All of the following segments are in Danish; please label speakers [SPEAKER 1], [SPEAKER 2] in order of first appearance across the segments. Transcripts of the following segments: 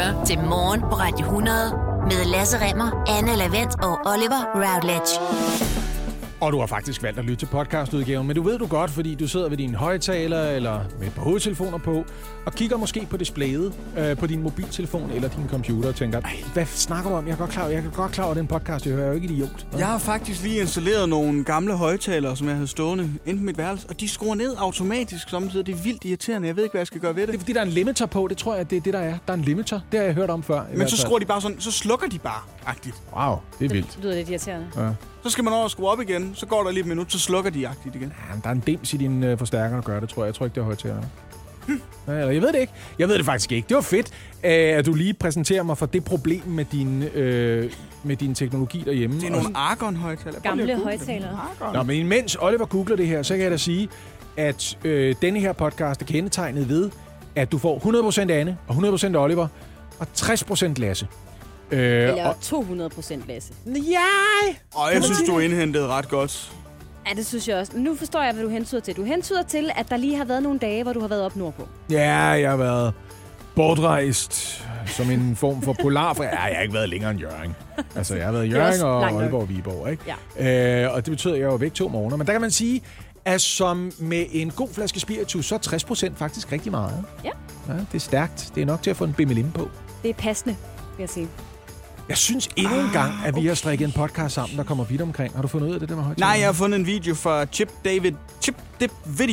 [SPEAKER 1] lytter til Morgen på Radio 100 med Lasse Remmer, Anne Lavent og Oliver Routledge.
[SPEAKER 2] Og du har faktisk valgt at lytte til podcastudgaven, men du ved du godt, fordi du sidder ved din højtaler eller med et par hovedtelefoner på, og kigger måske på displayet på din mobiltelefon eller din computer og tænker, hvad snakker du om? Jeg er godt klar over den podcast, jeg hører jo ikke idiot.
[SPEAKER 3] Jeg har faktisk lige installeret nogle gamle højtalere, som jeg havde stående inde på mit værelse, og de skruer ned automatisk samtidig. Det er vildt irriterende. Jeg ved ikke, hvad jeg skal gøre ved det.
[SPEAKER 2] Det er fordi, der er en limiter på. Det tror jeg, det er det, der er. Der er en limiter. Det har jeg hørt om før.
[SPEAKER 3] Men så skruer de bare sådan, så slukker de bare agtigt.
[SPEAKER 2] Wow, det er vildt.
[SPEAKER 4] Det lyder lidt irriterende.
[SPEAKER 2] Ja.
[SPEAKER 3] Så skal man over og skrue op igen, så går der lige et minut, så slukker de agtigt igen.
[SPEAKER 2] Ja, der er en dims i din forstærker, der gør det, tror jeg. Jeg tror ikke, det er højtalerne. Eller jeg ved det ikke. Jeg ved det faktisk ikke. Det var fedt, at du lige præsenterer mig for det problem med din teknologi derhjemme.
[SPEAKER 3] Det er nogle Argon-højtalere.
[SPEAKER 4] Gamle højtalere.
[SPEAKER 2] Nå, men imens Oliver googler det her, så kan jeg da sige, at denne her podcast er kendetegnet ved, at du får 100% Anne og 100% Oliver og 60% Lasse.
[SPEAKER 4] Eller 200% Lasse.
[SPEAKER 2] Ja!
[SPEAKER 3] Og jeg synes, du indhentede ret godt.
[SPEAKER 4] Ja, det synes jeg også. Nu forstår jeg, hvad du hentyder til. Du hentyder til, at der lige har været nogle dage, hvor du har været op nordpå.
[SPEAKER 2] Ja, jeg har været bortrejst som en form for polar. Ja, jeg har ikke været længere end Hjørring. Altså, jeg har været i Hjørring og Aalborg og Viborg, ikke?
[SPEAKER 4] Ja.
[SPEAKER 2] Og det betyder, at jeg var væk 2 måneder. Men der kan man sige, at som med en god flaske spiritus, så er 60% faktisk rigtig meget.
[SPEAKER 4] Ja.
[SPEAKER 2] Ja, det er stærkt. Det er nok til at få en bimmelim på.
[SPEAKER 4] Det er passende, vil jeg sige.
[SPEAKER 2] Jeg synes endnu en gang, at vi har strikket en podcast sammen, der kommer vidt omkring. Har du fundet ud af det der med højtaler?
[SPEAKER 3] Nej, jeg har fundet en video fra Chip Dip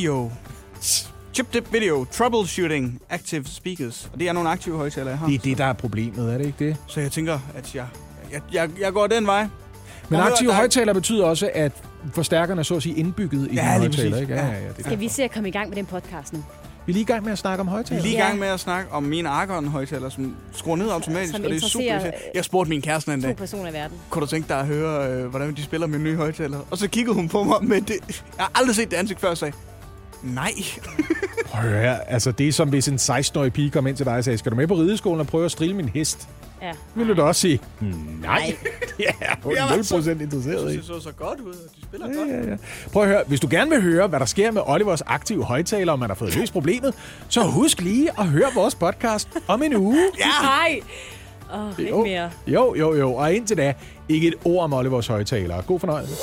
[SPEAKER 3] Video. Troubleshooting Active Speakers. Og det er nogle aktive højtalere, jeg har.
[SPEAKER 2] Det er det, der er problemet, er det ikke det?
[SPEAKER 3] Så jeg tænker, at jeg går den vej.
[SPEAKER 2] Men aktive højtaler betyder også, at forstærkerne er så at sige indbygget i højtaler, ikke? Ja, det
[SPEAKER 4] skal vi se at komme i gang med den podcast nu?
[SPEAKER 2] Vi er lige i gang med at snakke om højtaler.
[SPEAKER 3] Vi er lige i gang med at snakke om mine Argon-højtaler, som skruer ned automatisk, og det er super. Jeg spurgte min kæreste en dag.
[SPEAKER 4] 2 personer i verden.
[SPEAKER 3] Kunne du tænke dig at høre, hvordan de spiller med nye højtaler? Og så kiggede hun på mig med det. Jeg har aldrig set det ansigt før, og sagde, nej.
[SPEAKER 2] Prøv at høre, altså det er som hvis en 16-årig pige kom ind til dig og sagde, skal du med på rideskolen og prøve at strille min hest?
[SPEAKER 4] Ja.
[SPEAKER 2] Vil du da også sige, nej. Ja, hun er 0% interesseret i.
[SPEAKER 3] Det så godt ud, og de spiller godt.
[SPEAKER 2] Ja. Prøv at høre, hvis du gerne vil høre, hvad der sker med Olivers aktive højtaler, om man har fået løst problemet, så husk lige at høre vores podcast om en uge.
[SPEAKER 4] Ja. Nej. Ikke mere.
[SPEAKER 2] Jo. Og indtil da, ikke et ord om Olivers højtaler. God fornøjelse.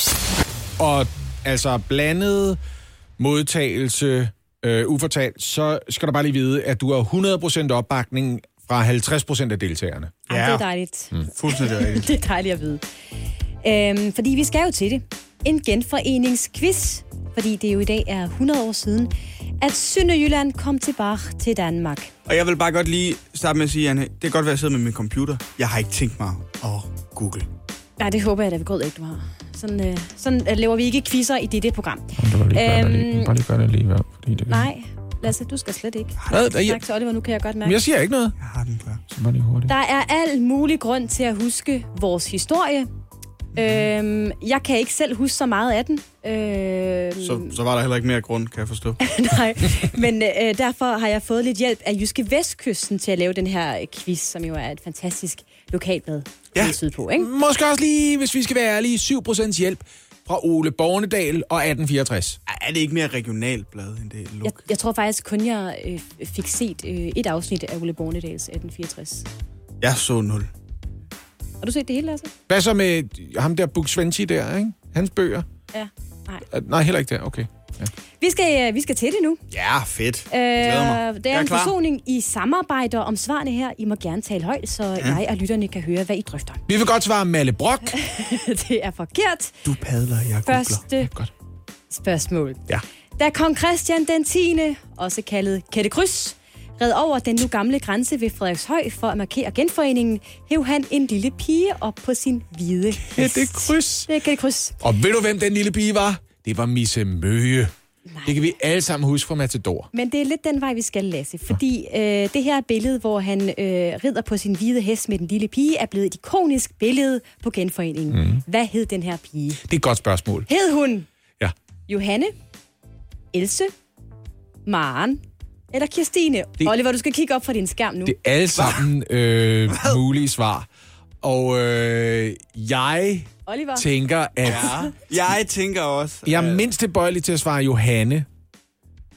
[SPEAKER 2] Og altså blandet modtagelse, ufortalt, så skal du bare lige vide, at du har 100% opbakning fra 50% af deltagerne.
[SPEAKER 4] Ja. Det er dejligt.
[SPEAKER 3] Fuldstændig rigtigt.
[SPEAKER 4] Det er dejligt at vide. Fordi vi skal jo til det. En genforeningsquiz. Fordi det jo i dag er 100 år siden, at Sønderjylland kom tilbage til Danmark.
[SPEAKER 3] Og jeg vil bare godt lige starte med at sige, Anne, det kan godt være, at jeg sidder med min computer. Jeg har ikke tænkt mig at google.
[SPEAKER 4] Ja, det håber jeg da ved Gud ikke, du har. Sådan laver vi ikke quizzer i det program.
[SPEAKER 2] Bare lige gør det alligevel. Fordi det
[SPEAKER 4] nej, Lasse, du skal slet ikke. Tak til Oliver, nu kan jeg godt mærke.
[SPEAKER 2] Men jeg siger ikke noget.
[SPEAKER 3] Jeg har den klar.
[SPEAKER 2] Så bare lige hurtigt.
[SPEAKER 4] Der er al mulig grund til at huske vores historie. Jeg kan ikke selv huske så meget af den.
[SPEAKER 3] Så var der heller ikke mere grund, kan jeg forstå.
[SPEAKER 4] Nej, men derfor har jeg fået lidt hjælp af Jyske Vestkysten til at lave den her quiz, som jo er et fantastisk lokalblad sydpå, ikke?
[SPEAKER 2] Måske også lige, hvis vi skal være ærlige, 7% hjælp fra Ole Bornedal og 1864.
[SPEAKER 3] Er det ikke mere regionalt blad, end det er
[SPEAKER 4] jeg tror faktisk kun, jeg fik set et afsnit af Ole Bornedals 1864.
[SPEAKER 3] Jeg så 0.
[SPEAKER 4] Har du set det hele, altså?
[SPEAKER 2] Hvad så med ham der Buk Svenski der, ikke? Hans bøger?
[SPEAKER 4] Ja, nej.
[SPEAKER 2] Nej, heller ikke det. Okay.
[SPEAKER 4] Ja. Vi skal til det nu.
[SPEAKER 3] Ja, fedt. Glæder mig.
[SPEAKER 4] Det er en forsoning i samarbejde om svarene her. I må gerne tale højt, så jeg og lytterne kan høre, hvad I drøfter.
[SPEAKER 2] Vi vil godt svare Malle Brock.
[SPEAKER 4] Det er forkert.
[SPEAKER 3] Du padler, jeg googler.
[SPEAKER 4] Første spørgsmål.
[SPEAKER 2] Ja.
[SPEAKER 4] Da kong Christian den 10., også kaldet Kette Kryds, red over den nu gamle grænse ved Frederikshøj for at markere genforeningen, hæv han en lille pige op på sin hvide hest.
[SPEAKER 2] Kette Kryds.
[SPEAKER 4] Det er Kette Kryds.
[SPEAKER 2] Og ved du, hvem den lille pige var? Det var Misse Møge. Nej. Det kan vi alle sammen huske fra Matador.
[SPEAKER 4] Men det er lidt den vej, vi skal, Lasse. Fordi det her billede, hvor han rider på sin hvide hest med den lille pige, er blevet et ikonisk billede på genforeningen. Hvad hed den her pige?
[SPEAKER 2] Det er et godt spørgsmål.
[SPEAKER 4] Hed hun
[SPEAKER 2] Johanne,
[SPEAKER 4] Else, Maren eller Kirstine? Oliver, du skal kigge op fra din skærm nu.
[SPEAKER 2] Det er alle sammen mulige svar. Og jeg tænker, at...
[SPEAKER 3] Ja, jeg tænker også...
[SPEAKER 2] Jeg er mindst tilbøjelig til at svare Johanne.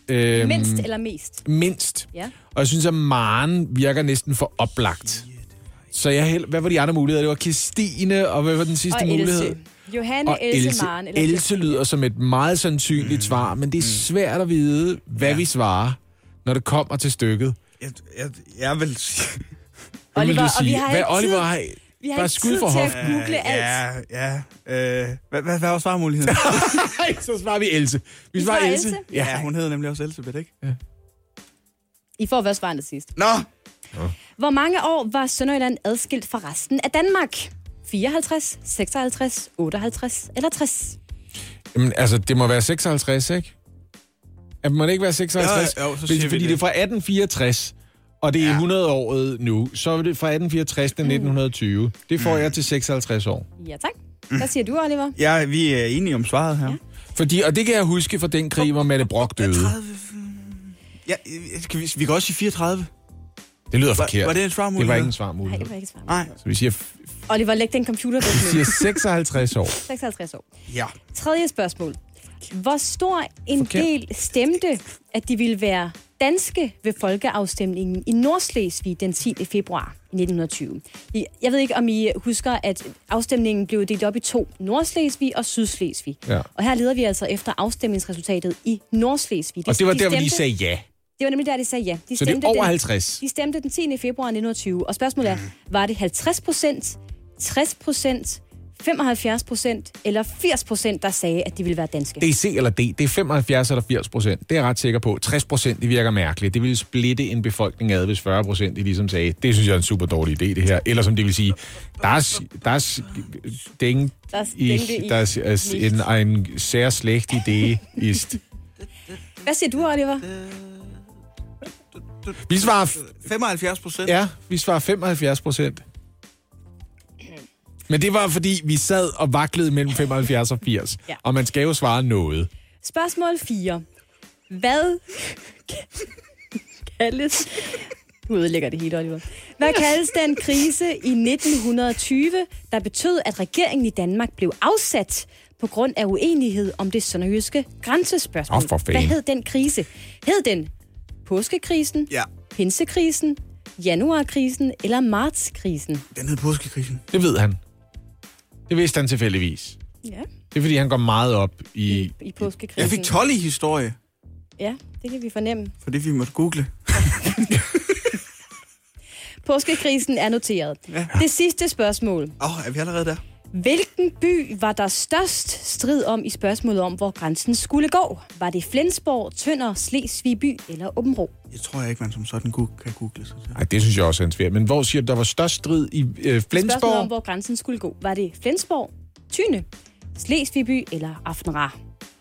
[SPEAKER 4] Mindst eller mest?
[SPEAKER 2] Mindst.
[SPEAKER 4] Ja.
[SPEAKER 2] Og jeg synes, at Maren virker næsten for oplagt. Så hvad var de andre muligheder? Det var Kirstine, og hvad var den sidste mulighed?
[SPEAKER 4] Else. Johanne,
[SPEAKER 2] Og
[SPEAKER 4] Else, Maren. Eller
[SPEAKER 2] Else lyder som et meget sandsynligt svar, men det er svært at vide, hvad vi svarer, når det kommer til stykket.
[SPEAKER 3] Jeg vil sige...
[SPEAKER 4] Oliver, og vi har ikke
[SPEAKER 2] Oliver har
[SPEAKER 4] vi har
[SPEAKER 2] bare
[SPEAKER 4] ikke
[SPEAKER 2] skud
[SPEAKER 4] tid
[SPEAKER 2] for
[SPEAKER 4] til
[SPEAKER 2] hoften.
[SPEAKER 4] at google alt.
[SPEAKER 3] Hvad var svarmuligheden?
[SPEAKER 2] Så svarer vi Else. Vi
[SPEAKER 4] svarer
[SPEAKER 2] svarer
[SPEAKER 4] Else?
[SPEAKER 2] Else.
[SPEAKER 3] Ja, hun hedder nemlig også Elsebeth, ikke? Ja.
[SPEAKER 4] I får hvad svaret sidst.
[SPEAKER 3] Nå!
[SPEAKER 4] Hvor mange år var Sønderjylland adskilt fra resten af Danmark? 54, 56, 58 eller 60?
[SPEAKER 2] Jamen, altså, det må være 56, ikke? Må det ikke være 56?
[SPEAKER 3] Jo, så siger vi
[SPEAKER 2] fordi det er fra 1864, og det er 100-året nu. Så er det fra 1864 til 1920. Det får jeg til 56 år.
[SPEAKER 4] Ja, tak. Hvad siger du, Oliver?
[SPEAKER 3] Ja, vi er enige om svaret her.
[SPEAKER 2] Ja. Og det kan jeg huske fra den krig, hvor Mette Brock døde.
[SPEAKER 3] 30... Ja, vi kan også sige 34.
[SPEAKER 2] Det lyder forkert.
[SPEAKER 3] Var det en svarmulighed?
[SPEAKER 2] Det var ikke en
[SPEAKER 4] Nej,
[SPEAKER 2] svarmulighed.
[SPEAKER 4] det var ikke svar.
[SPEAKER 3] Nej.
[SPEAKER 2] Så vi siger,
[SPEAKER 4] Oliver, læg den computer
[SPEAKER 2] vi
[SPEAKER 4] væk nu.
[SPEAKER 2] siger 56 år.
[SPEAKER 4] 56 år.
[SPEAKER 3] Ja.
[SPEAKER 4] Tredje spørgsmål. Hvor stor en
[SPEAKER 2] Forkert.
[SPEAKER 4] del stemte, at de ville være danske ved folkeafstemningen i Nordslesvig den 10. februar i 1920? Jeg ved ikke, om I husker, at afstemningen blev delt op i to. Nordslesvig og Sydslesvig.
[SPEAKER 2] Ja.
[SPEAKER 4] Og her leder vi altså efter afstemningsresultatet i Nordslesvig.
[SPEAKER 2] Og det var der, hvor de sagde ja.
[SPEAKER 4] Det var nemlig der, de sagde ja.
[SPEAKER 2] Så det er over 50.
[SPEAKER 4] De stemte den 10. februar 1920. Og spørgsmålet er, var det 50%, 60%, 75% eller 80%, der sagde, at de ville være danske?
[SPEAKER 2] Det er C eller D. Det er 75 eller 80%. Det er jeg ret sikker på. 60% det virker mærkeligt. Det ville splitte en befolkning ad, hvis 40% de ligesom sagde, det synes jeg er en super dårlig idé, det her. Eller som det vil sige, der er en sehr schlecht idé ist.
[SPEAKER 4] Hvad siger du, Oliver?
[SPEAKER 2] Vi svarer
[SPEAKER 3] 75%?
[SPEAKER 2] Ja, vi svarer 75%. Men det var, fordi vi sad og vaklede mellem 75 og 80.
[SPEAKER 4] Ja.
[SPEAKER 2] Og man skal jo svare noget.
[SPEAKER 4] Spørgsmål 4. Hvad kaldes... Du ødelægger det hele, Oliver. Hvad kaldes den krise i 1920, der betød, at regeringen i Danmark blev afsat på grund af uenighed om det sønderjyske grænsespørgsmål?
[SPEAKER 2] For fanden.
[SPEAKER 4] Hvad hed den krise? Hed den påskekrisen,
[SPEAKER 3] Ja.
[SPEAKER 4] pinsekrisen, januarkrisen eller martskrisen?
[SPEAKER 3] Den hed påskekrisen.
[SPEAKER 2] Det ved han. Det vidste han tilfældigvis.
[SPEAKER 4] Ja,
[SPEAKER 2] Det er, fordi han går meget op
[SPEAKER 4] i påskekrisen.
[SPEAKER 3] Jeg fik 12 i historie,
[SPEAKER 4] Ja, det kan vi fornemme.
[SPEAKER 3] for det vi måtte google.
[SPEAKER 4] Påskekrisen er noteret.
[SPEAKER 3] Ja.
[SPEAKER 4] Det sidste spørgsmål.
[SPEAKER 3] Er vi allerede der?
[SPEAKER 4] Hvilken by var der størst strid om i spørgsmålet om, hvor grænsen skulle gå? Var det Flensborg, Tønder, Slesvig by eller Aabenraa?
[SPEAKER 3] Jeg tror ikke, man som sådan kan google sig til.
[SPEAKER 2] Nej, det synes jeg også er svært. Men hvor siger du, der var størst strid i
[SPEAKER 4] Spørgsmålet om,
[SPEAKER 2] Flensborg?
[SPEAKER 4] hvor grænsen skulle gå. Var det Flensborg, Tyne, Slesvig by eller Aftenra?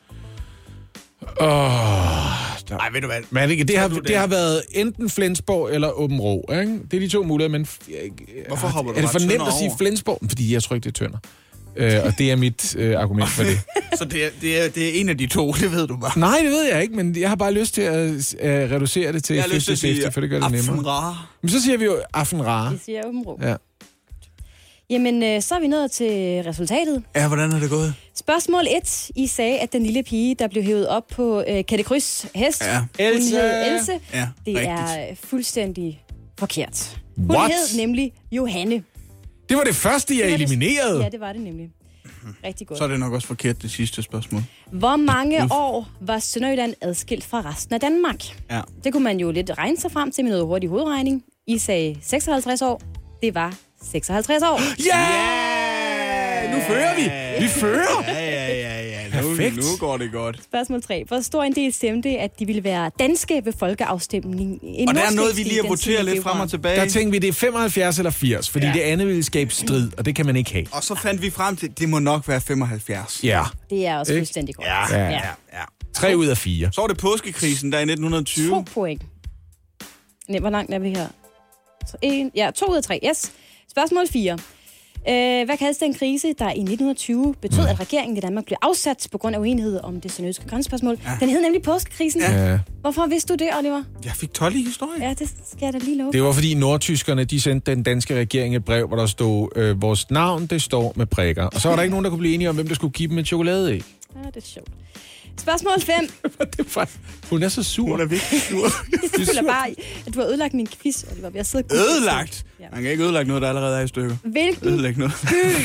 [SPEAKER 3] Nej, ved du hvad?
[SPEAKER 2] Men det har været enten Flensborg eller Aabenraa, ikke? Det er de to muligheder, men...
[SPEAKER 3] Hvorfor hopper du
[SPEAKER 2] Er det for
[SPEAKER 3] ret
[SPEAKER 2] nemt
[SPEAKER 3] Tønder
[SPEAKER 2] at sige
[SPEAKER 3] over?
[SPEAKER 2] Flensborg? Fordi jeg tror ikke, det er Tønder. Og det er mit argument for det.
[SPEAKER 3] Så det er en af de to, det ved du bare.
[SPEAKER 2] Nej, det ved jeg ikke, men jeg har bare lyst til at reducere det til
[SPEAKER 3] Jeg har lyst til at
[SPEAKER 2] 50-50,
[SPEAKER 3] sige
[SPEAKER 2] for det gør det nemmere.
[SPEAKER 3] Aftenra.
[SPEAKER 2] Men så siger vi jo Aftenra.
[SPEAKER 4] Det siger Aabenraa.
[SPEAKER 2] Ja.
[SPEAKER 4] Jamen, så er vi nået til resultatet.
[SPEAKER 3] Ja, hvordan er det gået?
[SPEAKER 4] Spørgsmål 1. I sagde, at den lille pige, der blev hævet op på Kette Kryds hest,
[SPEAKER 3] Ja.
[SPEAKER 4] hun
[SPEAKER 2] Else.
[SPEAKER 4] hed Else.
[SPEAKER 3] Ja,
[SPEAKER 4] Det
[SPEAKER 3] rigtigt.
[SPEAKER 4] er fuldstændig forkert. Hun
[SPEAKER 2] What?
[SPEAKER 4] hed nemlig Johanne.
[SPEAKER 2] Det var det første, jeg
[SPEAKER 4] Det var det-
[SPEAKER 2] eliminerede.
[SPEAKER 4] Ja, det var det nemlig. Rigtig godt.
[SPEAKER 3] Så er det nok også forkert, det sidste spørgsmål.
[SPEAKER 4] Hvor mange år var Sønderjylland adskilt fra resten af Danmark?
[SPEAKER 3] Ja.
[SPEAKER 4] Det kunne man jo lidt regne sig frem til med noget hurtig hovedregning. I sagde 56 år. Det var 56 år.
[SPEAKER 2] Ja! Nu fører vi. Vi fører.
[SPEAKER 3] Ja.
[SPEAKER 2] Perfekt.
[SPEAKER 3] Nu går det godt.
[SPEAKER 4] Spørgsmål 3. Hvor stor en del stemte, at de ville være danske ved folkeafstemningen?
[SPEAKER 3] Og der er noget, vi lige har voteret lidt frem og tilbage.
[SPEAKER 2] Der tænkte vi, det er 75 eller 80, fordi det andet ville skabe strid, og det kan man ikke have.
[SPEAKER 3] Og så fandt vi frem til, det må nok være 75.
[SPEAKER 2] Ja.
[SPEAKER 4] Det er også
[SPEAKER 2] Ikke?
[SPEAKER 4] fuldstændig godt.
[SPEAKER 2] Ja. 3 ud af 4.
[SPEAKER 3] Så var det påskekrisen, der i 1920.
[SPEAKER 4] 2 point. Nej, hvor langt er vi her? 2 ud af 3, yes. Spørgsmål 4. Hvad kaldes den krise, der i 1920 betød, at regeringen i Danmark blev afsat på grund af uenighed om det sønderjyske grænsespørgsmål? Ja. Den hed nemlig påskekrisen.
[SPEAKER 2] Ja.
[SPEAKER 4] Hvorfor vidste du det, Oliver?
[SPEAKER 3] Jeg fik 12 i historie.
[SPEAKER 4] Ja, det skal jeg da lige love.
[SPEAKER 2] Det var fordi nordtyskerne, de sendte den danske regering et brev, hvor der stod, vores navn, det står med prikker. Og så var der ikke nogen, der kunne blive enige om, hvem der skulle give dem et chokoladeæg.
[SPEAKER 4] Ja, det er sjovt. Spørgsmål 5.
[SPEAKER 2] Hun er så sur.
[SPEAKER 3] Hun er virkelig sur.
[SPEAKER 4] Jeg føler bare, at du har ødelagt min quiz, Oliver. Jeg sidder
[SPEAKER 3] Ødelagt?
[SPEAKER 4] Ja.
[SPEAKER 3] Man kan ikke ødelægge noget, der allerede er i stykker.
[SPEAKER 4] Hvilken
[SPEAKER 3] Ødelægge noget.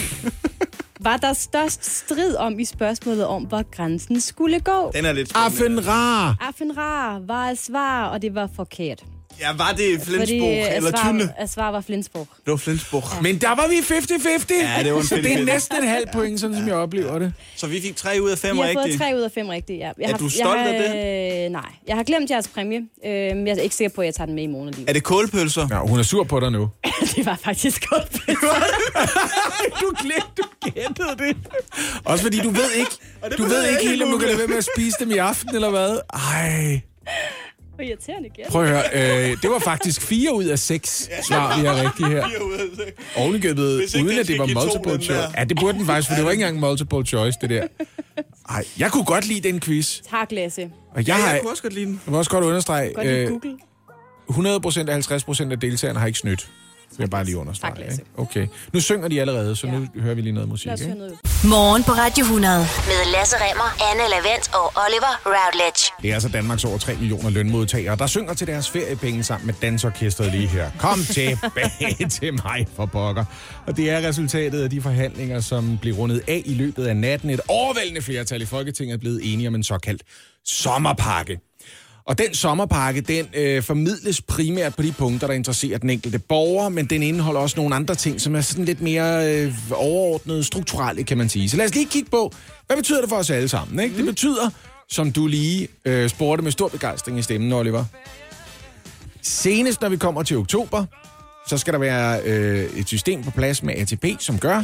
[SPEAKER 4] var der størst strid om i spørgsmålet om, hvor grænsen skulle gå?
[SPEAKER 3] Den er lidt spændende.
[SPEAKER 2] Afenra.
[SPEAKER 4] Afenra var et svar, og det var forkert.
[SPEAKER 3] Ja, var det Flensborg eller Tynde?
[SPEAKER 4] Svar var Flensborg.
[SPEAKER 3] Det var Flensborg.
[SPEAKER 4] Ja.
[SPEAKER 2] Men der var vi 50-50.
[SPEAKER 3] Ja, det var en
[SPEAKER 2] så det
[SPEAKER 3] 50-50.
[SPEAKER 2] er næsten et halvt point, sådan som jeg oplever det.
[SPEAKER 3] Så vi fik 3 ud af 5
[SPEAKER 4] Vi har
[SPEAKER 3] rigtige.
[SPEAKER 4] fået 3 ud af 5 rigtige, ja.
[SPEAKER 3] Er du stolt af
[SPEAKER 4] det? Nej. Jeg har glemt jeres præmie. Jeg er ikke sikker på, at jeg tager den med i morgen alligevel.
[SPEAKER 3] Er det kålpølser?
[SPEAKER 2] Ja, hun er sur på dig nu.
[SPEAKER 4] Det var faktisk godt.
[SPEAKER 2] Du gættede det. Også fordi du ved ikke helt, om du kan lade være med at spise dem i aften, eller hvad? Ej.
[SPEAKER 4] Hvor irriterende gæt.
[SPEAKER 2] Prøv at høre, det var faktisk 4 ud af 6 svar, vi har rigtigt her.
[SPEAKER 3] 4 ud af 6.
[SPEAKER 2] Ovenikøbet,
[SPEAKER 3] Hvis ikke
[SPEAKER 2] uden
[SPEAKER 3] den
[SPEAKER 2] at det
[SPEAKER 3] skal
[SPEAKER 2] var
[SPEAKER 3] give 2,
[SPEAKER 2] multiple
[SPEAKER 3] den
[SPEAKER 2] choice.
[SPEAKER 3] der.
[SPEAKER 2] Ja, det burde den faktisk, for det var ikke engang multiple choice, det der. Ej, jeg kunne godt lide den quiz.
[SPEAKER 4] Tak, Lasse.
[SPEAKER 2] Og
[SPEAKER 3] Jeg kunne også godt lide den.
[SPEAKER 2] jeg må også godt understrege,
[SPEAKER 4] Godt lide Google.
[SPEAKER 2] 100% af 50% af deltagerne har ikke snydt. Vil jeg bare lige understrege.
[SPEAKER 4] Tak, Lasse.
[SPEAKER 2] Ikke? Okay. Nu synger de allerede, så nu hører vi lige noget musik.
[SPEAKER 4] Lad os høre
[SPEAKER 2] Ikke?
[SPEAKER 4] noget.
[SPEAKER 1] Morgen på Radio 100 med Lasse Remmer, Anne Lavent og Oliver Routledge.
[SPEAKER 2] Det er altså Danmarks over 3 millioner lønmodtagere, der synger til deres feriepenge sammen med dansorkestret lige her. Kom tilbage til mig, for pokker. Og det er resultatet af de forhandlinger, som blev rundet af i løbet af natten. Et overvældende flertal i Folketinget er blevet enige om en såkaldt sommerpakke. Og den sommerpakke, den formidles primært på de punkter, der interesserer den enkelte borger, men den indeholder også nogle andre ting, som er sådan lidt mere overordnet, strukturelle, kan man sige. Så lad os lige kigge på, hvad betyder det for os alle sammen? Ikke? Det betyder, som du lige spurgte med stor begejstring i stemmen, Oliver. Senest, når vi kommer til oktober, så skal der være et system på plads med ATP, som gør,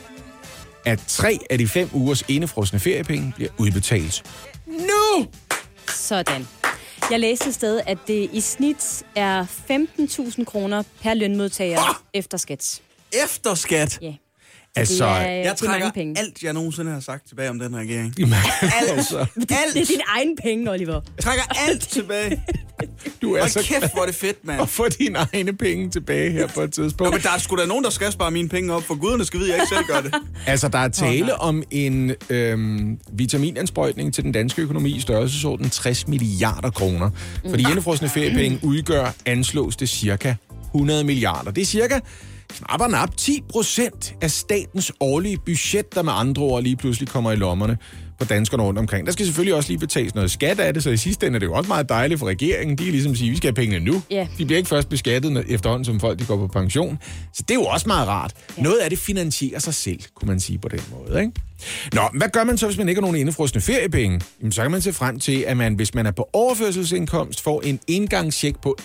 [SPEAKER 2] at 3 af de 5 ugers indefrosne feriepenge bliver udbetalt nu!
[SPEAKER 4] Sådan. Jeg læste et sted, at det i snit er 15.000 kroner per lønmodtager efter skat.
[SPEAKER 3] Efter skat?
[SPEAKER 4] Ja.
[SPEAKER 2] Altså,
[SPEAKER 4] det er
[SPEAKER 3] Jeg
[SPEAKER 4] mange
[SPEAKER 3] trækker
[SPEAKER 4] penge.
[SPEAKER 3] alt, jeg nogensinde har sagt tilbage om den regering.
[SPEAKER 2] altså,
[SPEAKER 4] Det er dine egne penge, Oliver.
[SPEAKER 3] Jeg trækker alt tilbage.
[SPEAKER 2] du er
[SPEAKER 3] Og
[SPEAKER 2] så
[SPEAKER 3] kæft, hvor er det fedt, mand.
[SPEAKER 2] at få dine egne penge tilbage her på et tidspunkt.
[SPEAKER 3] Men der er sgu da nogen, der skal spare mine penge op, for guderne skal vide, at jeg ikke selv gør det.
[SPEAKER 2] Altså, der er tale om en vitaminindsprøjtning til den danske økonomi i størrelsesorden 60 milliarder kroner. Fordi indefrosne feriepenge udgør, anslås det cirka 100 milliarder. Det er cirka knap og nap 10% af statens årlige budget, der med andre ord lige pludselig kommer i lommerne på danskerne rundt omkring. Der skal selvfølgelig også lige betales noget skat af det, så i sidste ende er det jo også meget dejligt for regeringen. De er ligesom siger, vi skal have pengene nu.
[SPEAKER 4] Ja.
[SPEAKER 2] De bliver ikke først beskattet efterhånden, som folk de går på pension. Så det er jo også meget rart. Ja. Noget af det finansierer sig selv, kunne man sige på den måde, ikke? Nå, hvad gør man så, hvis man ikke har nogen indefrosne feriepenge? Jamen, så kan man se frem til, at man, hvis man er på overførselsindkomst, får en engangscheck på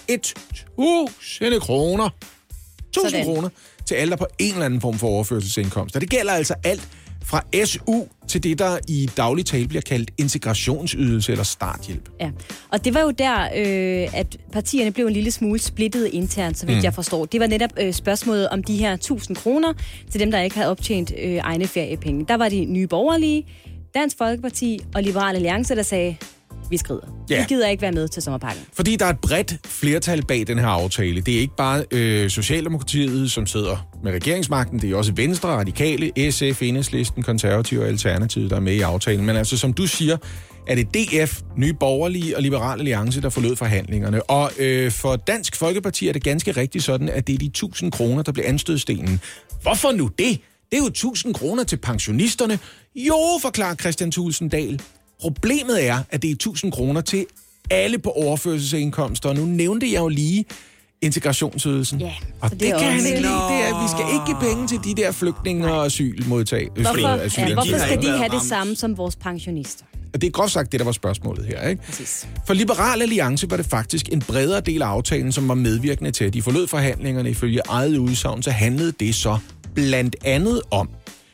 [SPEAKER 2] 1.000 kroner. 1.000 kroner til alle, der på en eller anden form for overførselsindkomst. Og det gælder altså alt fra SU til det, der i daglig tale bliver kaldt integrationsydelse eller starthjælp.
[SPEAKER 4] Ja, og det var jo der, at partierne blev en lille smule splittet internt, så vidt jeg forstår. Det var netop spørgsmålet om de her 1.000 kroner til dem, der ikke havde optjent egne feriepenge. Der var de Nye Borgerlige, Dansk Folkeparti og Liberal Alliance, der sagde, vi skrider.
[SPEAKER 2] Ja.
[SPEAKER 4] Vi gider ikke være med til sommerpakken.
[SPEAKER 2] Fordi der er et bredt flertal bag den her aftale. Det er ikke bare Socialdemokratiet, som sidder med regeringsmagten. Det er også Venstre, Radikale, SF, Enhedslisten, Konservative og Alternativet, der er med i aftalen. Men altså, som du siger, er det DF, Nye Borgerlige og Liberal Alliance, der forlod forhandlingerne. Og for Dansk Folkeparti er det ganske rigtigt sådan, at det er de 1.000 kroner, der bliver anstødstenen. Hvorfor nu det? Det er jo 1.000 kroner til pensionisterne. Jo, forklarer Christian Thulesen Dahl. Problemet er, at det er 1.000 kroner til alle på overførselsindkomster. Og nu nævnte jeg jo lige integrationsydelsen.
[SPEAKER 4] Ja,
[SPEAKER 2] og det kan
[SPEAKER 4] også-
[SPEAKER 2] han ikke lide. Det er, at vi skal ikke give penge til de der flygtninge og asylmodtag.
[SPEAKER 4] Hvorfor skal de
[SPEAKER 3] været
[SPEAKER 4] have det
[SPEAKER 3] ramt.
[SPEAKER 4] samme som vores pensionister?
[SPEAKER 2] Og det er groft sagt det, der var spørgsmålet her, ikke?
[SPEAKER 4] Præcis.
[SPEAKER 2] For Liberal Alliance var det faktisk en bredere del af aftalen, som var medvirkende til, at de forlod forhandlingerne ifølge eget udsagn, så handlede det så blandt andet om,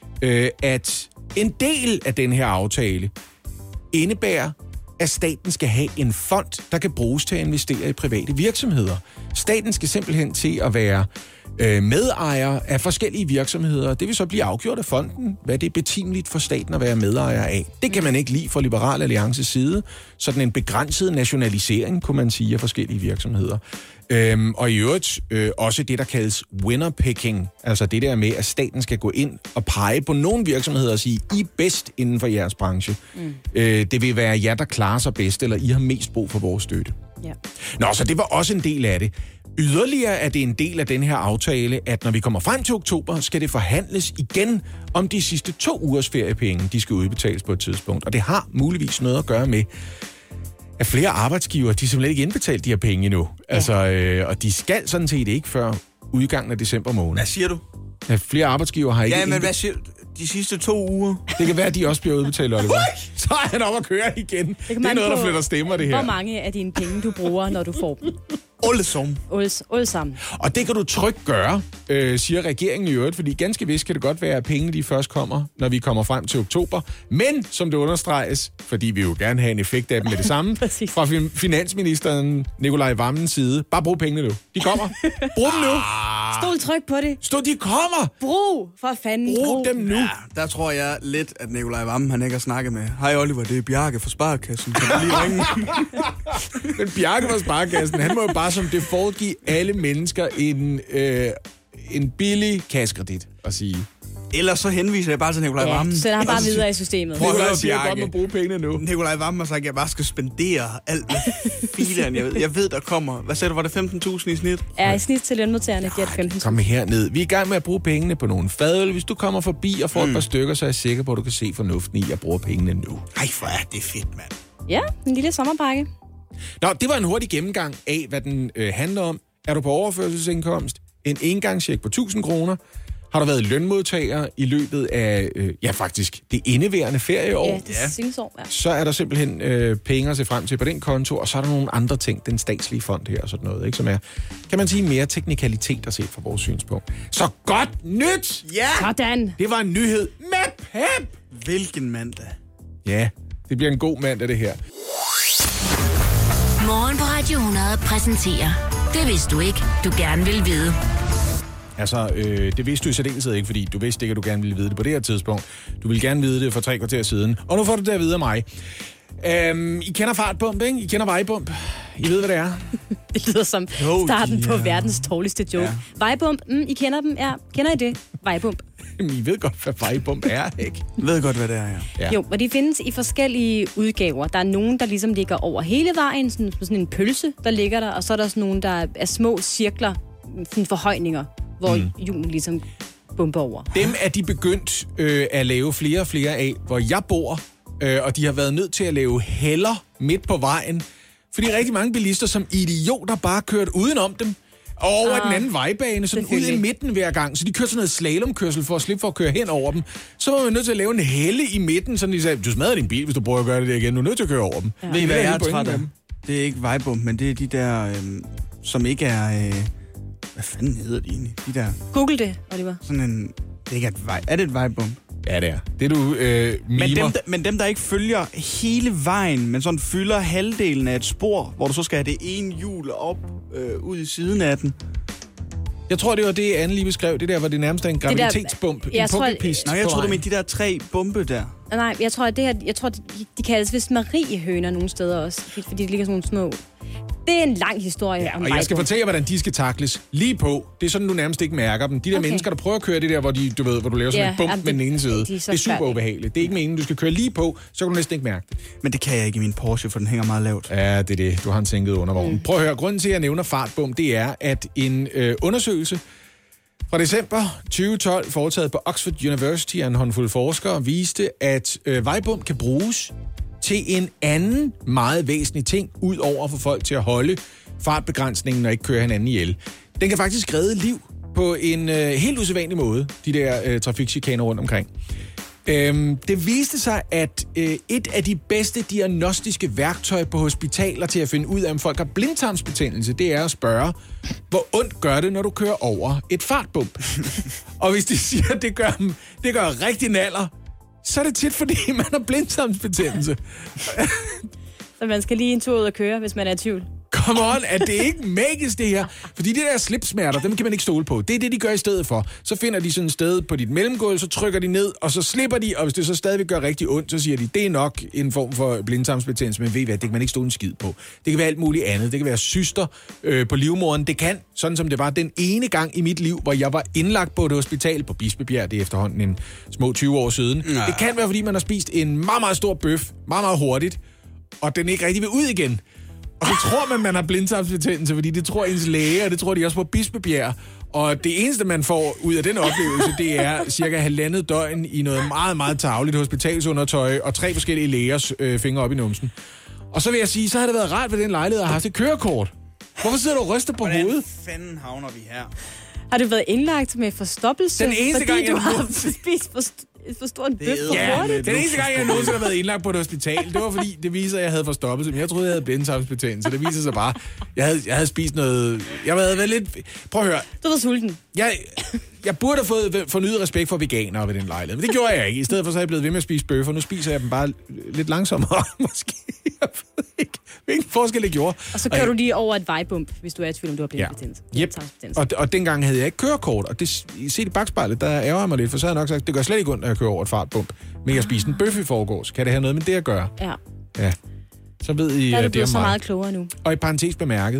[SPEAKER 2] at en del af den her aftale indebærer, at staten skal have en fond, der kan bruges til at investere i private virksomheder. Staten skal simpelthen til at være medejere af forskellige virksomheder. Det vil så blive afgjort af fonden, hvad det er betimeligt for staten at være medejer af. Det kan man ikke lide fra Liberal Alliances side. Sådan en begrænset nationalisering, kunne man sige, af forskellige virksomheder. Og i øvrigt også det, der kaldes winner-picking. Altså det der med, at staten skal gå ind og pege på nogle virksomheder og sige, I er bedst inden for jeres branche. Det vil være jer, der klarer sig bedst, eller I har mest brug for vores støtte.
[SPEAKER 4] Ja.
[SPEAKER 2] Nå, så det var også en del af det. Yderligere er det en del af den her aftale, at når vi kommer frem til oktober, skal det forhandles igen om de sidste 2 ugers feriepenge, de skal udbetales på et tidspunkt. Og det har muligvis noget at gøre med, at flere arbejdsgivere, de simpelthen ikke indbetalt de her penge endnu. Ja. Altså, og de skal sådan set ikke før udgangen af december måned.
[SPEAKER 3] Hvad siger du?
[SPEAKER 2] Ja, flere arbejdsgivere har ikke...
[SPEAKER 3] Ja, men hvad siger du? De sidste 2 uger?
[SPEAKER 2] Det kan være, at de også bliver udbetalt, Oliver. Så er han op at køre igen. Det er noget, der flytter stemmer, det her.
[SPEAKER 4] Hvor mange af dine penge, du bruger, når du får dem? Alle sammen.
[SPEAKER 2] Og det kan du trygt gøre, siger regeringen i øvrigt, fordi ganske vist kan det godt være, at pengene de først kommer, når vi kommer frem til oktober. Men, som det understreges, fordi vi jo gerne have en effekt af dem med det samme, fra finansministeren Nikolaj Wammens side, bare brug pengene nu. De kommer. Brug dem nu.
[SPEAKER 4] Stol tryk på det.
[SPEAKER 2] De kommer.
[SPEAKER 4] Brug for fanden.
[SPEAKER 2] Brug dem nu.
[SPEAKER 3] Ja, der tror jeg lidt, at Nikolaj Wammen, han ikke har snakket med. Hej Oliver, det er Bjarke fra Sparekassen. Kan du lige ringe?
[SPEAKER 2] Men Bjarke fra Sparekassen, han må jo bare som default give alle mennesker en billig kassekredit at sige.
[SPEAKER 3] Ellers så henviser jeg bare til Nikolaj Wammen.
[SPEAKER 4] Så han bare videre i systemet.
[SPEAKER 3] Prøv at høre,
[SPEAKER 2] Bjarke.
[SPEAKER 3] Bjarke.
[SPEAKER 2] Godt må bruge pengene nu.
[SPEAKER 3] Nikolaj Wammen har sagt, at jeg bare skal spendere alt filen. Jeg ved, der kommer. Hvad sagde du, var det 15.000 i snit?
[SPEAKER 4] Ja, i snit til lønmodtagerne giver det 15.000.
[SPEAKER 2] Kom herned. Vi er i gang med at bruge pengene på nogle fadøl. Hvis du kommer forbi og får et par stykker, så er jeg sikker på, at du kan se fornuften i at bruge pengene nu.
[SPEAKER 3] Ej, hvor er det fedt, mand.
[SPEAKER 4] Ja, en lille sommerpakke.
[SPEAKER 2] Nå, det var en hurtig gennemgang af, hvad den handler om. Er du på overførselsindkomst? En engangscheck på 1.000 kroner? Har du været lønmodtager i løbet af, faktisk, det indeværende ferieår?
[SPEAKER 4] Ja, det synes år, ja.
[SPEAKER 2] Så er der simpelthen penge at se frem til på den konto, og så er der nogle andre ting, den statslige fond her og sådan noget, ikke, som er, kan man sige, mere teknikalitet at se fra vores synspunkt. Så godt nyt!
[SPEAKER 3] Ja!
[SPEAKER 4] Sådan!
[SPEAKER 2] Det var en nyhed med pep!
[SPEAKER 3] Hvilken mandag?
[SPEAKER 2] Ja, det bliver en god mandag, det her.
[SPEAKER 1] Morgen på Radio 100 præsenterer Det vidste du ikke, du gerne vil vide.
[SPEAKER 2] Altså, det vidste du i særdeleshed ikke, fordi du vidste ikke, at du gerne ville vide det på det her tidspunkt. Du ville gerne vide det for 3 kvarter siden. Og nu får du det at vide af mig. I kender fartbump, ikke? I kender vejbump. I ved, hvad det er.
[SPEAKER 4] Det lyder som starten på verdens dårligste joke. Ja. Vejbump, I kender dem? Ja, kender I det? Vejbump.
[SPEAKER 2] I ved godt, hvad vejbump er, ikke?
[SPEAKER 3] Jeg ved godt, hvad det er,
[SPEAKER 2] ja.
[SPEAKER 4] Jo, og de findes i forskellige udgaver. Der er nogen, der ligesom ligger over hele vejen, sådan en pølse, der ligger der, og så er der sådan nogle, der er små cirkler, sådan forhøjninger, hvor julen ligesom bumper over.
[SPEAKER 2] Dem er de begyndt at lave flere og flere af, hvor jeg bor, og de har været nødt til at lave hælder midt på vejen, fordi rigtig mange bilister som idioter bare kørt udenom dem, over den anden vejbane, sådan ud i midten hver gang. Så de kører sådan noget slalomkørsel for at slippe for at køre hen over dem. Så var man nødt til at lave en helle i midten, sådan de sagde, du smadrer din bil, hvis du prøver at gøre det igen. Du er nødt til at køre over dem.
[SPEAKER 3] Ja. Ved I, hvad jeg er træt af? Det er ikke vejbump, men det er de der, som ikke er... hvad fanden hedder de egentlig? De der...
[SPEAKER 4] Google det, Oliver.
[SPEAKER 3] Sådan en... Det er ikke et vej... Er det et vejbump?
[SPEAKER 2] Ja, det er. Det du mimer.
[SPEAKER 3] Men dem, der ikke følger hele vejen, men sådan fylder halvdelen af et spor, hvor du så skal have det ene hjul op ud i siden af den.
[SPEAKER 2] Jeg tror, det var det, Anne lige beskrev. Det der var det nærmest en graviditetsbump. En pukkelpist.
[SPEAKER 3] Nej, jeg tror, du mente de der 3 bombe der.
[SPEAKER 4] Nej, jeg tror, de kaldes vist Mariehøner nogle steder også, fordi de ligger sådan nogle små... Det er en lang historie om
[SPEAKER 2] og jeg skal fortælle jer, hvordan de skal takles. Lige på. Det er sådan, du nærmest ikke mærker dem. De der mennesker, der prøver at køre det der, hvor hvor du laver sådan et bump med den ene side. Det er super ubehageligt. Det er ikke meningen, du skal køre lige på, så kan du næsten ikke mærke det.
[SPEAKER 3] Men det kan jeg ikke i min Porsche, for den hænger meget lavt.
[SPEAKER 2] Ja, det er det. Du har en sænket undervogn. Prøv at høre. Grunden til, at jeg nævner fartbump, det er, at en undersøgelse fra december 2012, foretaget på Oxford University af en håndfuld forskere, viste, at vejbump kan bruges til en anden meget væsentlig ting, ud over at få folk til at holde fartbegrænsningen og ikke køre hinanden ihjel. Den kan faktisk redde liv på en helt usædvanlig måde, de der trafikchikaner rundt omkring. Det viste sig, at et af de bedste diagnostiske værktøjer på hospitaler til at finde ud af, om folk har blindtarmsbetændelse, det er at spørge, hvor ondt gør det, når du kører over et fartbump? Og hvis de siger, at det gør rigtig naller, så er det tit, fordi man har blindtarmsbetændelse.
[SPEAKER 4] Så man skal lige en tur ud og køre, hvis man er i tvivl.
[SPEAKER 2] Come on, at det ikke magisk, det her. Fordi de der slipsmerter, dem kan man ikke stole på. Det er det, de gør i stedet for. Så finder de sådan et sted på dit mellemgulv, så trykker de ned, og så slipper de, og hvis det så stadigvæk gør rigtig ondt, så siger de, det er nok en form for blindtarmsbetændelse, men ved I hvad, det kan man ikke stole en skid på. Det kan være alt muligt andet. Det kan være cyster på livmoderen. Det kan, sådan som det var den ene gang i mit liv, hvor jeg var indlagt på et hospital på Bispebjerg, det er efterhånden en små 20 år siden. Ja. Det kan være, fordi man har spist en meget, meget stor bøf, meget, meget hurtigt, og den ikke rigtig vil ud igen. Og så tror man har blindtarmsbetændelse, fordi det tror ens læge, og det tror de også på Bispebjerg. Og det eneste, man får ud af den oplevelse, det er cirka 1,5 døgn i noget meget, meget tarveligt hospitalsundertøj og 3 forskellige lægers fingre op i numsen. Og så vil jeg sige, så har det været rart ved den lejlighed at have haft et kørekort. Hvorfor sidder du og ryster på hovedet?
[SPEAKER 3] Hvordan fanden havner vi her?
[SPEAKER 4] Har du været indlagt med forstoppelse,
[SPEAKER 2] den eneste
[SPEAKER 4] fordi
[SPEAKER 2] gang,
[SPEAKER 4] du har spist for stor en bøf for hurtigt?
[SPEAKER 2] Den eneste gang, jeg nogensinde har været indlagt på et hospital, det var fordi, det viser, at jeg havde forstoppelse. Men jeg troede, jeg havde blindtarmsbetændelse. Det viser sig bare, jeg havde spist noget... Jeg havde været lidt... Prøv at høre.
[SPEAKER 4] Du var sulten.
[SPEAKER 2] Jeg burde have fået fornyet respekt for veganere ved den lejlighed, men det gjorde jeg ikke. I stedet for så er jeg blevet ved med at spise bøffer. Nu spiser jeg dem bare lidt langsommere, måske. Jeg ved ikke, hvilken forskel det gjorde.
[SPEAKER 4] Og så kører du lige over et vejbump, hvis du er i tvivl, om du har blindbetændelse.
[SPEAKER 2] Yep. Og dengang havde jeg ikke kørekort, og det set i bagspejlet, der ærger jeg mig lidt, for så havde jeg nok sagt, det gør slet ikke ondt, at jeg kører over et fartbump. Men jeg spiste en bøf i forgårs. Kan det have noget med det at gøre? Ja. Så ved I
[SPEAKER 4] der er du
[SPEAKER 2] det
[SPEAKER 4] blevet
[SPEAKER 2] om
[SPEAKER 4] så
[SPEAKER 2] mig.
[SPEAKER 4] meget klogere nu.
[SPEAKER 2] Og i parentes bemærket,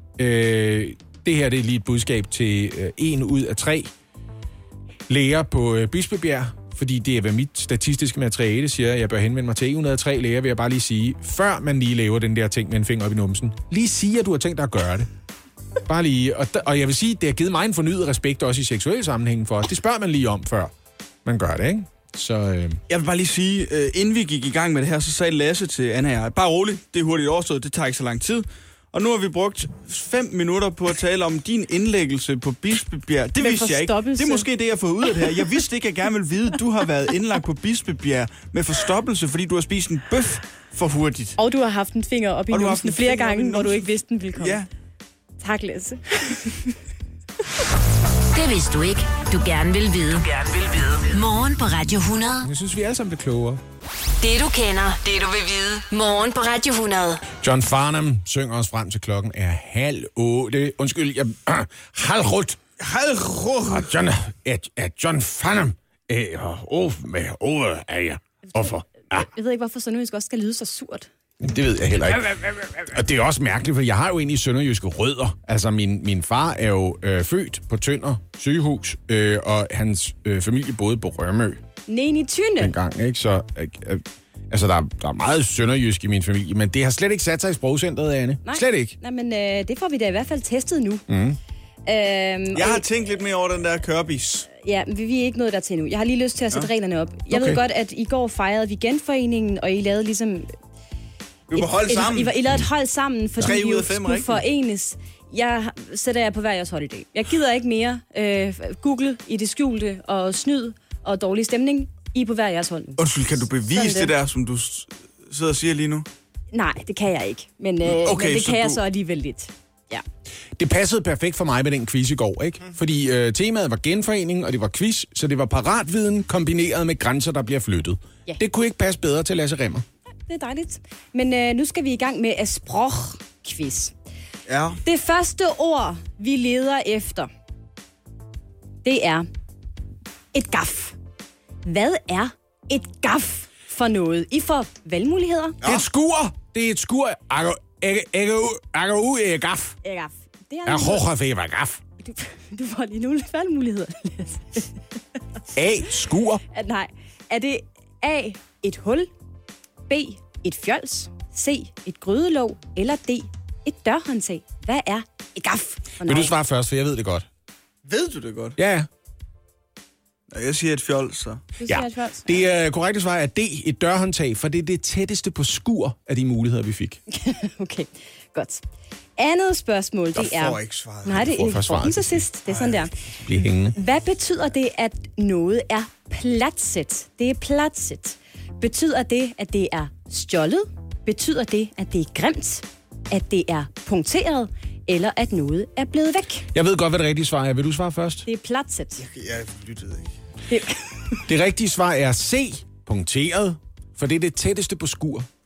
[SPEAKER 2] det her det er lige et budskab til 1 ud af 3 læger på Bispebjerg, fordi det er, hvad mit statistiske materiale siger, jeg bør henvende mig til 1 ud af 3 læger, vil jeg bare lige sige, før man lige laver den der ting med en finger op i numsen, lige sige, at du har tænkt dig at gøre det. Bare lige. Og jeg vil sige, det har givet mig en fornyet respekt også i seksuel sammenhæng for. Det spørger man lige om, før man gør det, ikke? Så,
[SPEAKER 3] Jeg vil bare lige sige, inden vi gik i gang med det her, så sagde Lasse til Anna og jeg, bare roligt, det er hurtigt overstået, det tager ikke så lang tid. Og nu har vi brugt 5 minutter på at tale om din indlæggelse på Bispebjerg. Det vidste jeg ikke. Det er måske det, jeg har fået ud af det her. Jeg vidste ikke, at jeg gerne ville vide, at du har været indlagt på Bispebjerg med forstoppelse, fordi du har spist en bøf for hurtigt.
[SPEAKER 4] Og du har haft en finger op i numsen flere gange, hvor du ikke vidste, den ville komme.
[SPEAKER 3] Ja.
[SPEAKER 4] Tak, Lasse.
[SPEAKER 1] Det vidste du ikke. Du gerne vil vide. Morgen på Radio 100.
[SPEAKER 2] jeg synes, vi alle sammen bliver klogere.
[SPEAKER 1] Det du kender, det du vil vide. Morgen på Radio 100.
[SPEAKER 2] John Farnham synger os frem til klokken er 7:30. Undskyld, halvt. John Farnham. Er jeg. Hvorfor?
[SPEAKER 4] Jeg ved ikke, hvorfor sønderjysk også skal lyde så surt.
[SPEAKER 2] Det ved jeg heller ikke. Og det er også mærkeligt, for jeg har jo egentlig sønderjyske rødder. Altså, min far er jo født på Tønder sygehus, og hans familie boede på Rømø.
[SPEAKER 4] Nej, i tyne.
[SPEAKER 2] Dengang, ikke? Så altså, der er meget sønderjysk i min familie, men det har slet ikke sat sig i sprogcentret, Anne.
[SPEAKER 4] Nej.
[SPEAKER 2] Slet ikke.
[SPEAKER 4] Nej, men det får vi da i hvert fald testet nu.
[SPEAKER 3] Jeg har tænkt lidt mere over den der kørbis.
[SPEAKER 4] Ja, men vi er ikke nået dertil nu. Jeg har lige lyst til at sætte reglerne op. Jeg ved godt, at i går fejrede vi genforeningen, og I lavede ligesom...
[SPEAKER 3] Vi var holdt sammen.
[SPEAKER 4] I lavede et hold sammen, fordi
[SPEAKER 3] 3
[SPEAKER 4] vi
[SPEAKER 3] ud
[SPEAKER 4] jo
[SPEAKER 3] af 5
[SPEAKER 4] skulle
[SPEAKER 3] rigtigt.
[SPEAKER 4] forenes. Jeg sætter jer på hver jeres hold i dag. Jeg gider ikke mere Google i det skjulte og snyd og dårlig stemning. I er på hver jeres hold nu.
[SPEAKER 3] Undskyld, kan du bevise
[SPEAKER 4] Sådan
[SPEAKER 3] det der, som du sidder og siger lige nu?
[SPEAKER 4] Nej, det kan jeg ikke. Men det kan jeg så alligevel lidt. Ja.
[SPEAKER 2] Det passede perfekt for mig med den quiz i går, ikke? Fordi temaet var genforening, og det var quiz, så det var paratviden kombineret med grænser, der bliver flyttet.
[SPEAKER 4] Ja.
[SPEAKER 2] Det kunne ikke passe bedre til Lasse Remmer.
[SPEAKER 4] Det er dejligt. Men nu skal vi i gang med sprog-quiz.
[SPEAKER 3] Ja.
[SPEAKER 4] Det første ord, vi leder efter, det er et gaf. Hvad er et gaf for noget? I får valgmuligheder.
[SPEAKER 2] Det er et skur. Det er et skur. Gaf.
[SPEAKER 4] Et gaf. Det er
[SPEAKER 2] Gaf.
[SPEAKER 4] du får lige nogle valgmuligheder.
[SPEAKER 2] A. Skur.
[SPEAKER 4] Nej. Er det A. Et hul, B. et fjols, C. et grydelåg, eller D. et dørhåndtag? Hvad er et gaf for
[SPEAKER 2] Vil
[SPEAKER 4] noget?
[SPEAKER 2] du svare først, for jeg ved det godt.
[SPEAKER 3] Ved du det godt?
[SPEAKER 2] Ja.
[SPEAKER 3] Ja, jeg siger et fjold, så.
[SPEAKER 4] Du siger et fjols.
[SPEAKER 2] Det korrekte svar er D. Et dørhåndtag, for det er det tætteste på skur af de muligheder, vi fik.
[SPEAKER 4] Okay, godt. Andet spørgsmål, det er...
[SPEAKER 3] Jeg får ikke svaret.
[SPEAKER 4] Nej, det
[SPEAKER 2] får
[SPEAKER 4] er
[SPEAKER 2] først svaret
[SPEAKER 4] ikke så
[SPEAKER 2] til
[SPEAKER 4] sidst. Det er sådan der.
[SPEAKER 2] Bliv hængende.
[SPEAKER 4] Hvad betyder det, at noget er platset? Det er platset. Betyder det, at det er stjålet? Betyder det, at det er grimt? At det er punkteret? Eller at noget er blevet væk?
[SPEAKER 2] Jeg ved godt, hvad det rigtige svar er. Vil du svare først?
[SPEAKER 4] Det er platset.
[SPEAKER 3] Jeg lyttede ikke.
[SPEAKER 2] Det rigtige svar er C. Punkteret, for det er det tætteste på skur.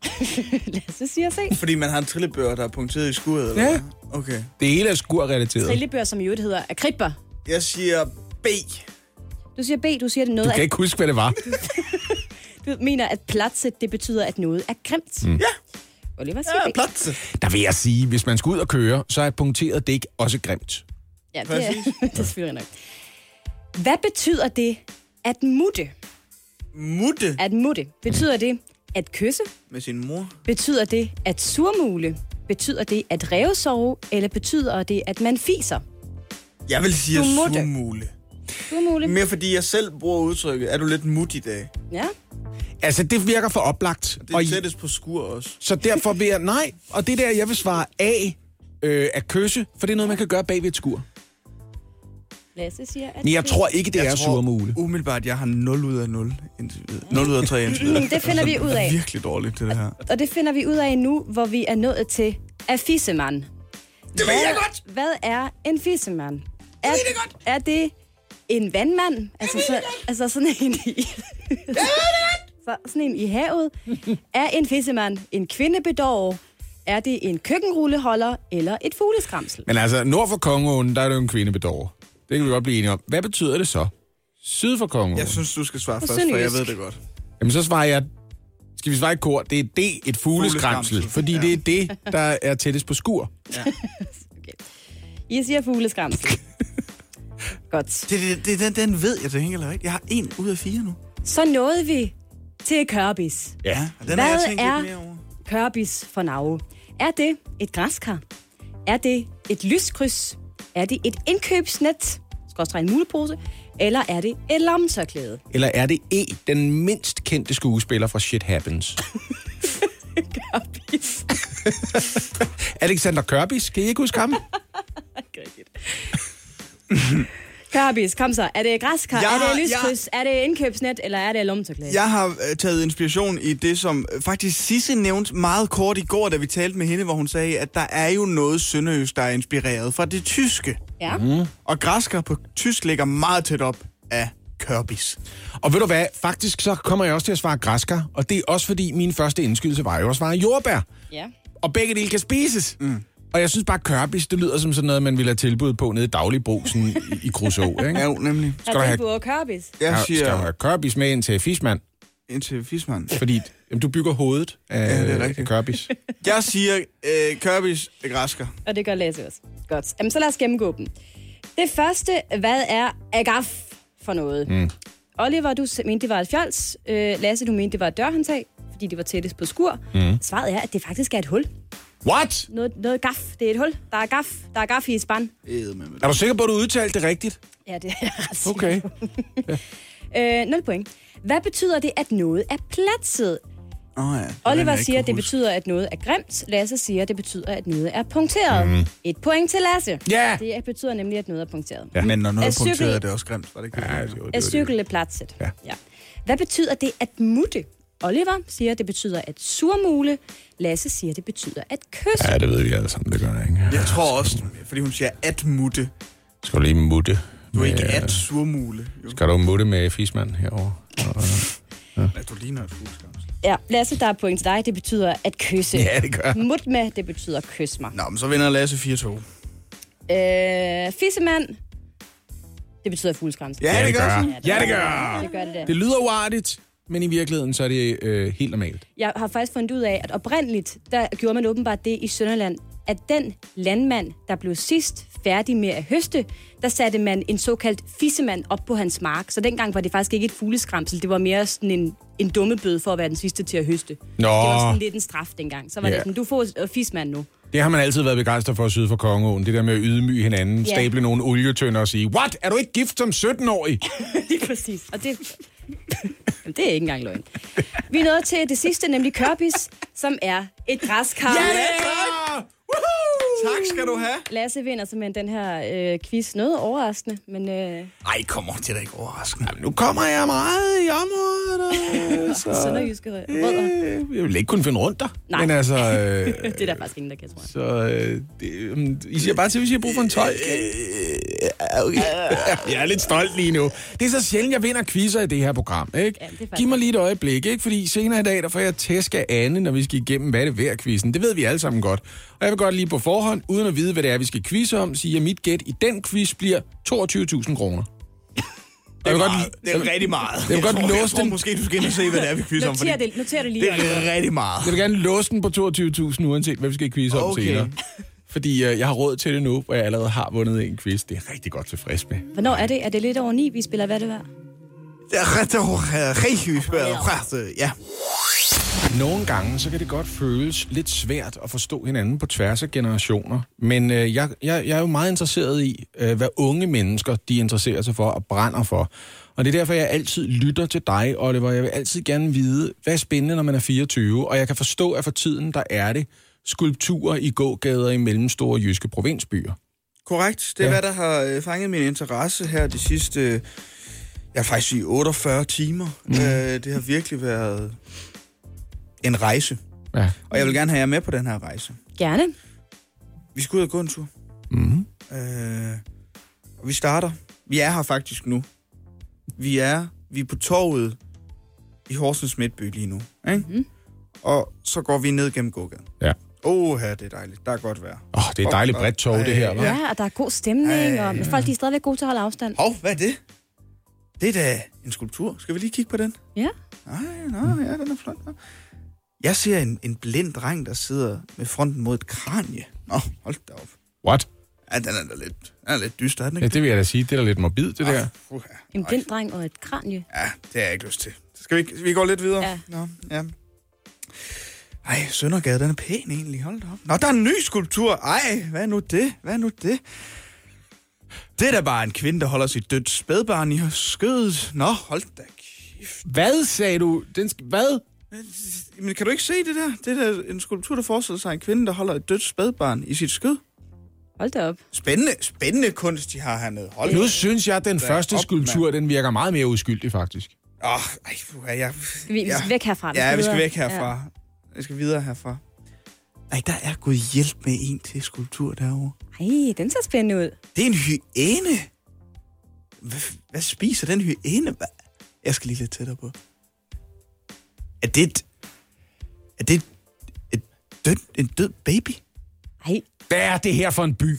[SPEAKER 4] Lasse siger C.
[SPEAKER 3] Fordi man har en trillebør, der er punkteret i skuret, eller
[SPEAKER 2] Ja.
[SPEAKER 3] hvad? Okay.
[SPEAKER 2] Det hele er skurrelateret.
[SPEAKER 4] Trillebør, som i øvrigt hedder akribber.
[SPEAKER 3] Jeg siger B.
[SPEAKER 4] Du siger B, du siger det noget
[SPEAKER 2] Du kan ikke huske, hvad det var.
[SPEAKER 4] Du mener, at platset, det betyder, at noget er grimt.
[SPEAKER 3] Ja,
[SPEAKER 4] Oliver siger B.
[SPEAKER 3] platse.
[SPEAKER 2] Der vil jeg sige, hvis man skal ud og køre, så er punkteret dæk også grimt.
[SPEAKER 4] Ja, det
[SPEAKER 3] Præcis.
[SPEAKER 4] det er selvfølgelig nok. Hvad betyder det at mutte?
[SPEAKER 3] Mutte
[SPEAKER 4] At mutte. Betyder det at kysse?
[SPEAKER 3] med sin mor.
[SPEAKER 4] Betyder det at surmule? Betyder det at revsove? Eller betyder det, at man fiser?
[SPEAKER 3] Jeg vil sige
[SPEAKER 4] Du mutte.
[SPEAKER 3] surmule.
[SPEAKER 4] Surmule?
[SPEAKER 3] Mere fordi jeg selv bruger udtrykket, er du lidt mut i dag?
[SPEAKER 4] Ja.
[SPEAKER 2] Altså, det virker for oplagt.
[SPEAKER 3] Det er tættest på skur også.
[SPEAKER 2] Så derfor vil jeg... Nej, og det der, jeg vil svare A, at kysse, for det er noget, man kan gøre bag ved et skur.
[SPEAKER 4] Lasse siger, at...
[SPEAKER 2] Men jeg tror ikke, det er surmule.
[SPEAKER 3] Umiddelbart, jeg har 0 ud af 0 indtil videre. 0 ud af 3 indtil videre.
[SPEAKER 4] Det finder vi ud
[SPEAKER 3] Det er
[SPEAKER 4] af.
[SPEAKER 3] virkelig dårligt, det her.
[SPEAKER 4] Og det finder vi ud af nu, hvor vi er nået til at fissemand.
[SPEAKER 3] Det ved jeg godt!
[SPEAKER 4] Hvad er en fissemand? Er det en vandmand? Altså sådan en i... sådan en i havet? Er en fissemand en kvindebedårer? Er det en køkkenrulleholder eller et fugleskramsel?
[SPEAKER 2] Men altså, nord for Kongeåen, der er det jo en kvindebedårer. Det kan vi godt blive enige om. Hvad betyder det så? Syd for Kongeåen?
[SPEAKER 3] Jeg synes, du skal svare først, for
[SPEAKER 4] sønderjysk.
[SPEAKER 3] jeg ved det godt.
[SPEAKER 2] Jamen, så svarer jeg... Skal vi svare i kor? Det er D, et fugleskramsel.
[SPEAKER 3] Fugleskramsel.
[SPEAKER 2] Fordi det er det, der er tættest på skur.
[SPEAKER 4] I siger fugleskramsel. Godt.
[SPEAKER 3] Den ved jeg, det hænger eller ikke. Jeg har 1 ud af 4 nu.
[SPEAKER 4] Så nåede vi til kørbis.
[SPEAKER 2] Ja.
[SPEAKER 3] Og den
[SPEAKER 4] Hvad
[SPEAKER 3] har jeg tænkt
[SPEAKER 4] er-
[SPEAKER 3] lidt mere over.
[SPEAKER 4] Kørbis for Norge. Er det et græskar? Er det et lyskryds? Er det et indkøbsnet? Skorstræk en mulepose? Eller er det et lommetørklæde?
[SPEAKER 2] Eller er det E, den mindst kendte skuespiller fra Shit Happens?
[SPEAKER 4] Kørbis.
[SPEAKER 2] Alexander Kørbis, kan I ikke huske ham?
[SPEAKER 4] Kørbis, kom så. Er det græskar?
[SPEAKER 3] Jeg
[SPEAKER 4] Er
[SPEAKER 3] har-
[SPEAKER 4] det lyskryds? Er det indkøbsnet? Eller er det lommetørklæde?
[SPEAKER 3] Jeg har taget inspiration i det, som faktisk Sisse nævnte meget kort i går, da vi talte med hende, hvor hun sagde, at der er jo noget sønderjysk, der er inspireret fra det tyske.
[SPEAKER 4] Ja.
[SPEAKER 3] Og græskar på tysk ligger meget tæt op af kørbis.
[SPEAKER 2] Og ved du hvad, faktisk så kommer jeg også til at svare græskar, og det er også fordi min første indskydelse var jo at svare jordbær.
[SPEAKER 4] Ja.
[SPEAKER 2] Og begge dele kan spises. Og jeg synes bare, kørbis, det lyder som sådan noget, man ville have tilbud på nede i Dagligbrusen i Kruså, ikke?
[SPEAKER 3] Ja, jo, nemlig.
[SPEAKER 2] Skal du
[SPEAKER 4] Har
[SPEAKER 2] have,
[SPEAKER 4] du på kørbis?
[SPEAKER 3] Jeg
[SPEAKER 2] skal du
[SPEAKER 3] siger
[SPEAKER 2] have kørbis med ind til Fismand?
[SPEAKER 3] indtil Fismand.
[SPEAKER 2] Fordi jamen, du bygger hovedet af,
[SPEAKER 3] Ja, det er
[SPEAKER 2] af
[SPEAKER 3] rigtigt.
[SPEAKER 2] kørbis.
[SPEAKER 3] Jeg siger kørbis græskar.
[SPEAKER 4] Og det gør Lasse også. Godt. Jamen, så lad os gennemgå dem. Det første, hvad er agaf for noget? Oliver, du mente, det var et fjols. Lasse, du mente, det var et dørhåndtag, fordi det var tættest på skur. Svaret er, at det faktisk er et hul.
[SPEAKER 2] What?
[SPEAKER 4] Noget gaf. Det er et hul. Der er gaf i et spand.
[SPEAKER 2] Er du sikker på, at du udtalte det rigtigt?
[SPEAKER 4] Ja, det er jeg ret sikker
[SPEAKER 2] Okay.
[SPEAKER 4] på. 0 point. Hvad betyder det, at noget er platset?
[SPEAKER 3] Ja,
[SPEAKER 4] Oliver siger, at det betyder, at noget er grimt. Lasse siger, at det betyder, at noget er punkteret. 1 point til Lasse.
[SPEAKER 2] Ja!
[SPEAKER 4] Det betyder nemlig, at noget er punkteret.
[SPEAKER 2] Ja.
[SPEAKER 3] Men når noget
[SPEAKER 4] Er
[SPEAKER 3] er punkteret,
[SPEAKER 4] cykel-
[SPEAKER 3] er det også grimt, var det ikke?
[SPEAKER 2] Ja,
[SPEAKER 3] det?
[SPEAKER 2] jo,
[SPEAKER 4] At cykle er platset.
[SPEAKER 2] Ja.
[SPEAKER 4] Hvad betyder det at mutte? Oliver siger, at det betyder at surmule. Lasse siger, at det betyder at kysse.
[SPEAKER 2] Ja, det ved vi alle sammen, det gør det ikke.
[SPEAKER 3] Jeg tror også, fordi hun siger at mutte.
[SPEAKER 2] Skal du lige mutte?
[SPEAKER 3] Du er
[SPEAKER 2] med-
[SPEAKER 3] ikke at surmule. Jo.
[SPEAKER 2] Skal du mutte med Fismand herovre?
[SPEAKER 3] Ja, du ligner et fugleskramsel.
[SPEAKER 4] Ja, Lasse, der er point til dig. Det betyder at kysse.
[SPEAKER 2] Ja, det gør.
[SPEAKER 4] Mut med, det betyder kys mig.
[SPEAKER 3] Nå, men så vinder Lasse 4-2.
[SPEAKER 4] Fissemand, det betyder fugleskramsel.
[SPEAKER 3] Ja, det gør
[SPEAKER 2] gør.
[SPEAKER 3] den.
[SPEAKER 2] Ja, det gør.
[SPEAKER 4] Det gør det da.
[SPEAKER 2] Det lyder uartigt, men i virkeligheden så er det helt normalt.
[SPEAKER 4] Jeg har faktisk fundet ud af, at oprindeligt, der gjorde man åbenbart det i Sønderland, at den landmand, der blev sidst færdig med at høste, der satte man en såkaldt fissemand op på hans mark. Så dengang var det faktisk ikke et fugleskramsel, det var mere sådan en dummebøde for at være den sidste til at høste.
[SPEAKER 2] Nå,
[SPEAKER 4] Det var sådan lidt en straf dengang. Så var
[SPEAKER 2] Ja.
[SPEAKER 4] det sådan, du får fissemand nu.
[SPEAKER 2] det har man altid været begejstret for syd for Kongeåen. Det der med at ydmyge hinanden,
[SPEAKER 4] Ja.
[SPEAKER 2] stable nogle olietønder og sige, what? Er du ikke gift som 17-årig?
[SPEAKER 4] Lige præcis. Og det... Jamen, det er ikke engang løgn. Vi er nået til det sidste, nemlig kørbis, som er et græskar.
[SPEAKER 2] Ja!
[SPEAKER 3] Tak skal du have.
[SPEAKER 4] Lasse vinder simpelthen den her quiz. Noget overraskende, men...
[SPEAKER 3] Ej, kommer det da ikke overraskende.
[SPEAKER 2] Nu kommer jeg meget i området.
[SPEAKER 4] Sønderjyske rødder.
[SPEAKER 2] Jeg vil ikke kunne finde rundt der.
[SPEAKER 4] Nej.
[SPEAKER 2] Men altså...
[SPEAKER 4] Det er der faktisk ingen, der kan, tror jeg.
[SPEAKER 2] Så I siger bare til, hvis I har brug for en tolk. Okay. Jeg er lidt stolt lige nu. Det er så sjældent, jeg vinder quizzer i det her program, ikke?
[SPEAKER 4] Ja,
[SPEAKER 2] Giv mig lige et øjeblik, ikke? Fordi senere i dag, der får jeg tæsk af Anne, når vi skal igennem, hvad det værd quizzen. Det ved vi alle sammen godt. Og jeg vil godt lige på forhånd, uden at vide, hvad det er, vi skal quizze om, sige, at mit gæt i den quiz bliver 22.000 kroner.
[SPEAKER 3] Det er rigtig meget.
[SPEAKER 2] Jeg vil godt låse
[SPEAKER 3] jeg tror
[SPEAKER 2] den.
[SPEAKER 3] måske, du skal ind og se, hvad det er, vi quizzer om.
[SPEAKER 4] Noter det lige.
[SPEAKER 3] Det er rigtig meget.
[SPEAKER 2] Jeg vil gerne låse den på 22.000, uanset hvad vi skal quizze om senere. Fordi jeg har råd til det nu, og jeg allerede har vundet en quiz. Det er rigtig godt tilfreds med.
[SPEAKER 4] Hvornår er det? Er det lidt over 9, vi spiller? Hvad det var?
[SPEAKER 3] Det er rigtig ja.
[SPEAKER 2] Nogle gange, så kan det godt føles lidt svært at forstå hinanden på tværs af generationer. Men jeg er jo meget interesseret i, hvad unge mennesker, de interesserer sig for og brænder for. Og det er derfor, jeg altid lytter til dig, Oliver. Jeg vil altid gerne vide, hvad er spændende, når man er 24. Og jeg kan forstå, at for tiden, der er det skulpturer i gågader i mellemstore jyske provinsbyer.
[SPEAKER 3] Korrekt. Det er, hvad der har fanget min interesse her de sidste, faktisk i 48 timer. Det har virkelig været en rejse. Ja. Og jeg vil gerne have jer med på den her rejse.
[SPEAKER 4] Gerne.
[SPEAKER 3] Vi skal ud og gå en tur. Og vi starter. Vi er her faktisk nu. Vi er på torvet i Horsens Midtby lige nu. Ikke? Og så går vi ned gennem gågaden.
[SPEAKER 2] Ja.
[SPEAKER 3] Her det er dejligt. Der er godt vejr.
[SPEAKER 2] Det er dejligt bredt tog, det her, hva'?
[SPEAKER 4] Ja, og der er god stemning, og folk de er stadigvæk gode til at holde afstand.
[SPEAKER 3] Hvad er det? Det er da en skulptur. Skal vi lige kigge på den?
[SPEAKER 4] Ja.
[SPEAKER 3] Ja, den er flot. Jeg ser en blind dreng, der sidder med fronten mod et kranie. Hold da op.
[SPEAKER 2] What?
[SPEAKER 3] Ja, den er lidt dyster, er den ikke?
[SPEAKER 2] Ja, det vil jeg da sige. Det er da lidt morbid, det der.
[SPEAKER 4] En blind dreng og et kranie.
[SPEAKER 3] Ja, det har jeg ikke lyst til. Så skal vi gå lidt videre?
[SPEAKER 4] Ja.
[SPEAKER 3] Ja. Ej, Søndergade, den er pæn egentlig. Hold da op. Nå, der er en ny skulptur. Ej, hvad er nu det? Det er da bare en kvinde, der holder sit dødt spædbarn i skødet. Nå, hold da kæft.
[SPEAKER 2] Hvad sagde du? Hvad?
[SPEAKER 3] Men kan du ikke se det der? Det er en skulptur, der forestiller sig en kvinde, der holder et dødt spædbarn i sit skød.
[SPEAKER 4] Hold da op.
[SPEAKER 3] Spændende kunst, de har hernede.
[SPEAKER 2] Nu synes jeg, at den første skulptur, den virker meget mere uskyldig, faktisk.
[SPEAKER 4] Skal vi væk herfra?
[SPEAKER 3] Vi skal væk herfra. Ja. Jeg skal videre herfra. Ej, der er gået hjælp med en til skulptur derovre.
[SPEAKER 4] Ej, den ser spændende ud.
[SPEAKER 3] Det er en hyæne. Hvad spiser den hyæne? Jeg skal lige lidt tættere på. Er det en død baby?
[SPEAKER 4] Ej.
[SPEAKER 2] Hvad er det her for en by?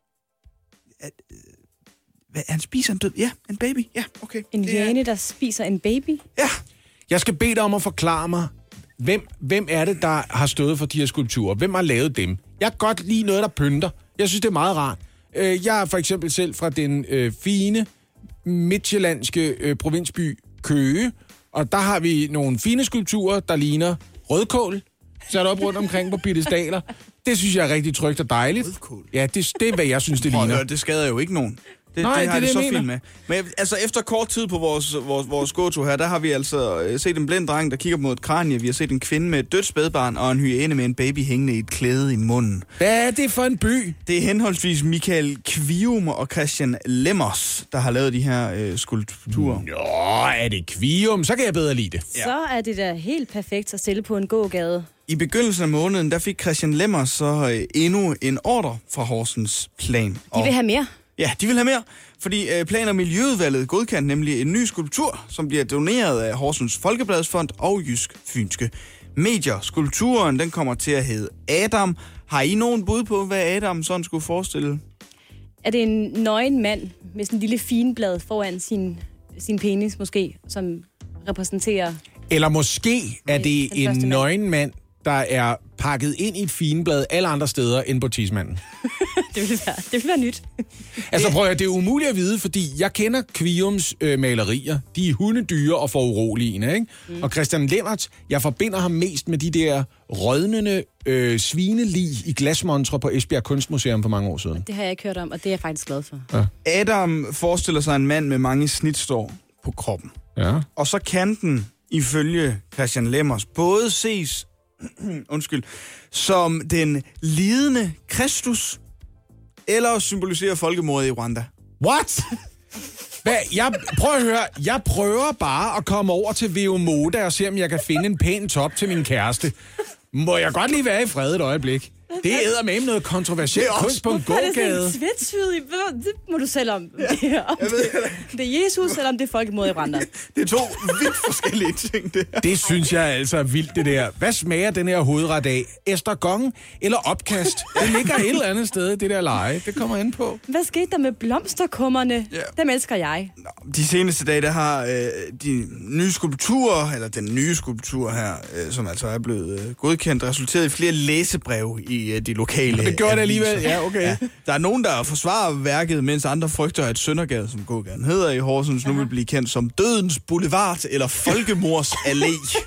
[SPEAKER 3] Han spiser en død? Ja, en baby. Ja, okay.
[SPEAKER 4] En hyæne, der spiser en baby?
[SPEAKER 3] Ja.
[SPEAKER 2] Jeg skal bede dig om at forklare mig, hvem er det, der har stået for de her skulpturer? Hvem har lavet dem? Jeg kan godt lide noget, der pynter. Jeg synes, det er meget rart. Jeg er for eksempel selv fra den fine midtjyllandske provinsby Køge, og der har vi nogle fine skulpturer, der ligner rødkål, sat op rundt omkring på piedestaler. Det synes jeg er rigtig trygt og dejligt.
[SPEAKER 3] Rødkål?
[SPEAKER 2] Ja, det er, hvad jeg synes, det ligner.
[SPEAKER 3] Det skader jo ikke nogen. Det
[SPEAKER 2] har det
[SPEAKER 3] så
[SPEAKER 2] mener.
[SPEAKER 3] fint med. Men altså, efter kort tid på vores gåtur her, der har vi altså set en blind dreng, der kigger mod et kranie. Vi har set en kvinde med et dødt spædbarn og en hyæne med en baby hængende i et klæde i munden.
[SPEAKER 2] Hvad er det for en by?
[SPEAKER 3] Det er henholdsvis Michael Kvium og Christian Lemmers, der har lavet de her skulpturer.
[SPEAKER 2] Nå, er det Kvium? Så kan jeg bedre lide det.
[SPEAKER 4] Ja. Så er det da helt perfekt at stille på en gågade.
[SPEAKER 3] I begyndelsen af måneden, der fik Christian Lemmers så endnu en ordre fra Horsens Plan.
[SPEAKER 4] De vil have mere.
[SPEAKER 3] Ja, de vil have mere, fordi Plan- og Miljøudvalget godkendte nemlig en ny skulptur, som bliver doneret af Horsens Folkebladsfond og Jysk Fynske Medier. Skulpturen, den kommer til at hedde Adam. Har I nogen bud på, hvad Adam sådan skulle forestille?
[SPEAKER 4] Er det en nøgen mand med sådan en lille finblad foran sin penis, måske, som repræsenterer...
[SPEAKER 2] Eller måske er det en nøgen mand, der er pakket ind i et fineblad alle andre steder end på tidsmanden.
[SPEAKER 4] det vil være nyt.
[SPEAKER 2] Altså prøv at det er umuligt at vide, fordi jeg kender Kviums malerier. De er hundedyre og foruroligende, ikke? Og Christian Lemmers, jeg forbinder ham mest med de der rådnende svinelig i glasmontre på Esbjerg Kunstmuseum for mange år siden.
[SPEAKER 4] Det har jeg ikke hørt om, og det er jeg faktisk glad for.
[SPEAKER 2] Ja.
[SPEAKER 3] Adam forestiller sig en mand med mange snitstår på kroppen.
[SPEAKER 2] Ja.
[SPEAKER 3] Og så kan den, ifølge Christian Lemmers, både ses undskyld, som den lidende Kristus, eller symboliserer folkemordet i Rwanda?
[SPEAKER 2] What? Prøv at høre, jeg prøver bare at komme over til VU Moda og se, om jeg kan finde en pæn top til min kæreste. Må jeg godt lige være i fred et øjeblik? Det er eddermame noget kontroversielt kunst på en gågade.
[SPEAKER 4] Det må du selv om. Det er Jesus, eller om det er folkemordet i Rwanda.
[SPEAKER 3] Det er to vidt forskellige ting, det her.
[SPEAKER 2] Det synes jeg altså er vildt, det der. Hvad smager den her hovedret af? Estragon eller opkast? Det ligger et eller andet sted, det der leje. Det kommer ind på.
[SPEAKER 4] Hvad skete der med blomsterkummerne? Ja. Dem elsker jeg.
[SPEAKER 3] De seneste dage, der har de nye skulpturer, eller den nye skulptur her, som altså er blevet godkendt, resulteret i flere læsebreve i de lokale.
[SPEAKER 2] Det gjorde det alligevel, ja, okay. Ja.
[SPEAKER 3] Der er nogen, der forsvarer værket, mens andre frygter, at Søndergade, som gågaden hedder i Horsens, nu vil blive kendt som Dødens Boulevard eller Folkemords Allé.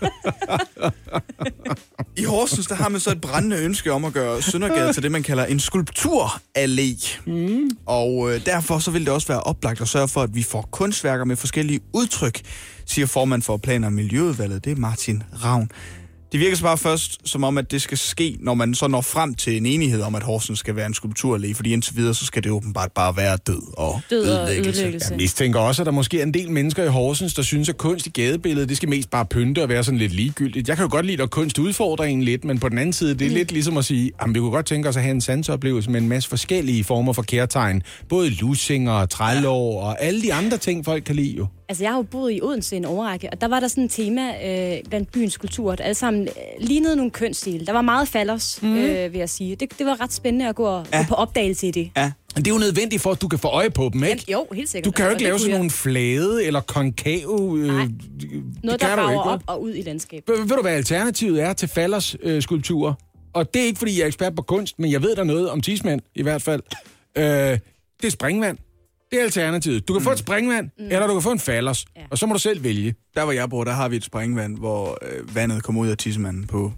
[SPEAKER 3] I Horsens, der har man så et brændende ønske om at gøre Søndergade til det, man kalder en skulpturallé. Og derfor så vil det også være oplagt at sørge for, at vi får kunstværker med forskellige udtryk, siger formand for Plan- og Miljøudvalget, det er Martin Ravn. Det virker så bare først som om, at det skal ske, når man så når frem til en enighed om, at Horsens skal være en skulpturallé, fordi indtil videre, så skal det åbenbart bare være død og ødelæggelse.
[SPEAKER 2] Jeg mistænker også, at der måske er en del mennesker i Horsens, der synes, at kunst i gadebilledet, det skal mest bare pynte og være sådan lidt ligegyldigt. Jeg kan jo godt lide, at kunst udfordrer en lidt, men på den anden side, det er lidt ligesom at sige, at vi kunne godt tænke os at have en sanseoplevelse med en masse forskellige former for kærtegn. Både lussinger og trælår og alle de andre ting, folk kan lide jo.
[SPEAKER 4] Altså, jeg har jo boet i Odense en årrække, og der var der sådan et tema blandt byens kultur, der alle sammen lignede nogle kønsstile. Der var meget fallers, vil jeg sige. Det var ret spændende at gå på opdagelse i det.
[SPEAKER 2] Ja. Men det er jo nødvendigt for, at du kan få øje på dem, ikke?
[SPEAKER 4] Ja, jo, helt sikkert.
[SPEAKER 2] Du kan jo ikke lave sådan nogle flade eller konkav...
[SPEAKER 4] Nej, noget, der rager op og ud i landskabet.
[SPEAKER 2] Ved du, hvad alternativet er til fallers skulpturer? Og det er ikke, fordi jeg er ekspert på kunst, men jeg ved der noget om tidsmænd, i hvert fald. Det er springvand. Det er alternativet. Du kan få et springvand, eller du kan få en fallers, og så må du selv vælge.
[SPEAKER 3] Der hvor jeg bor, der har vi et springvand, hvor vandet kommer ud af tissemanden på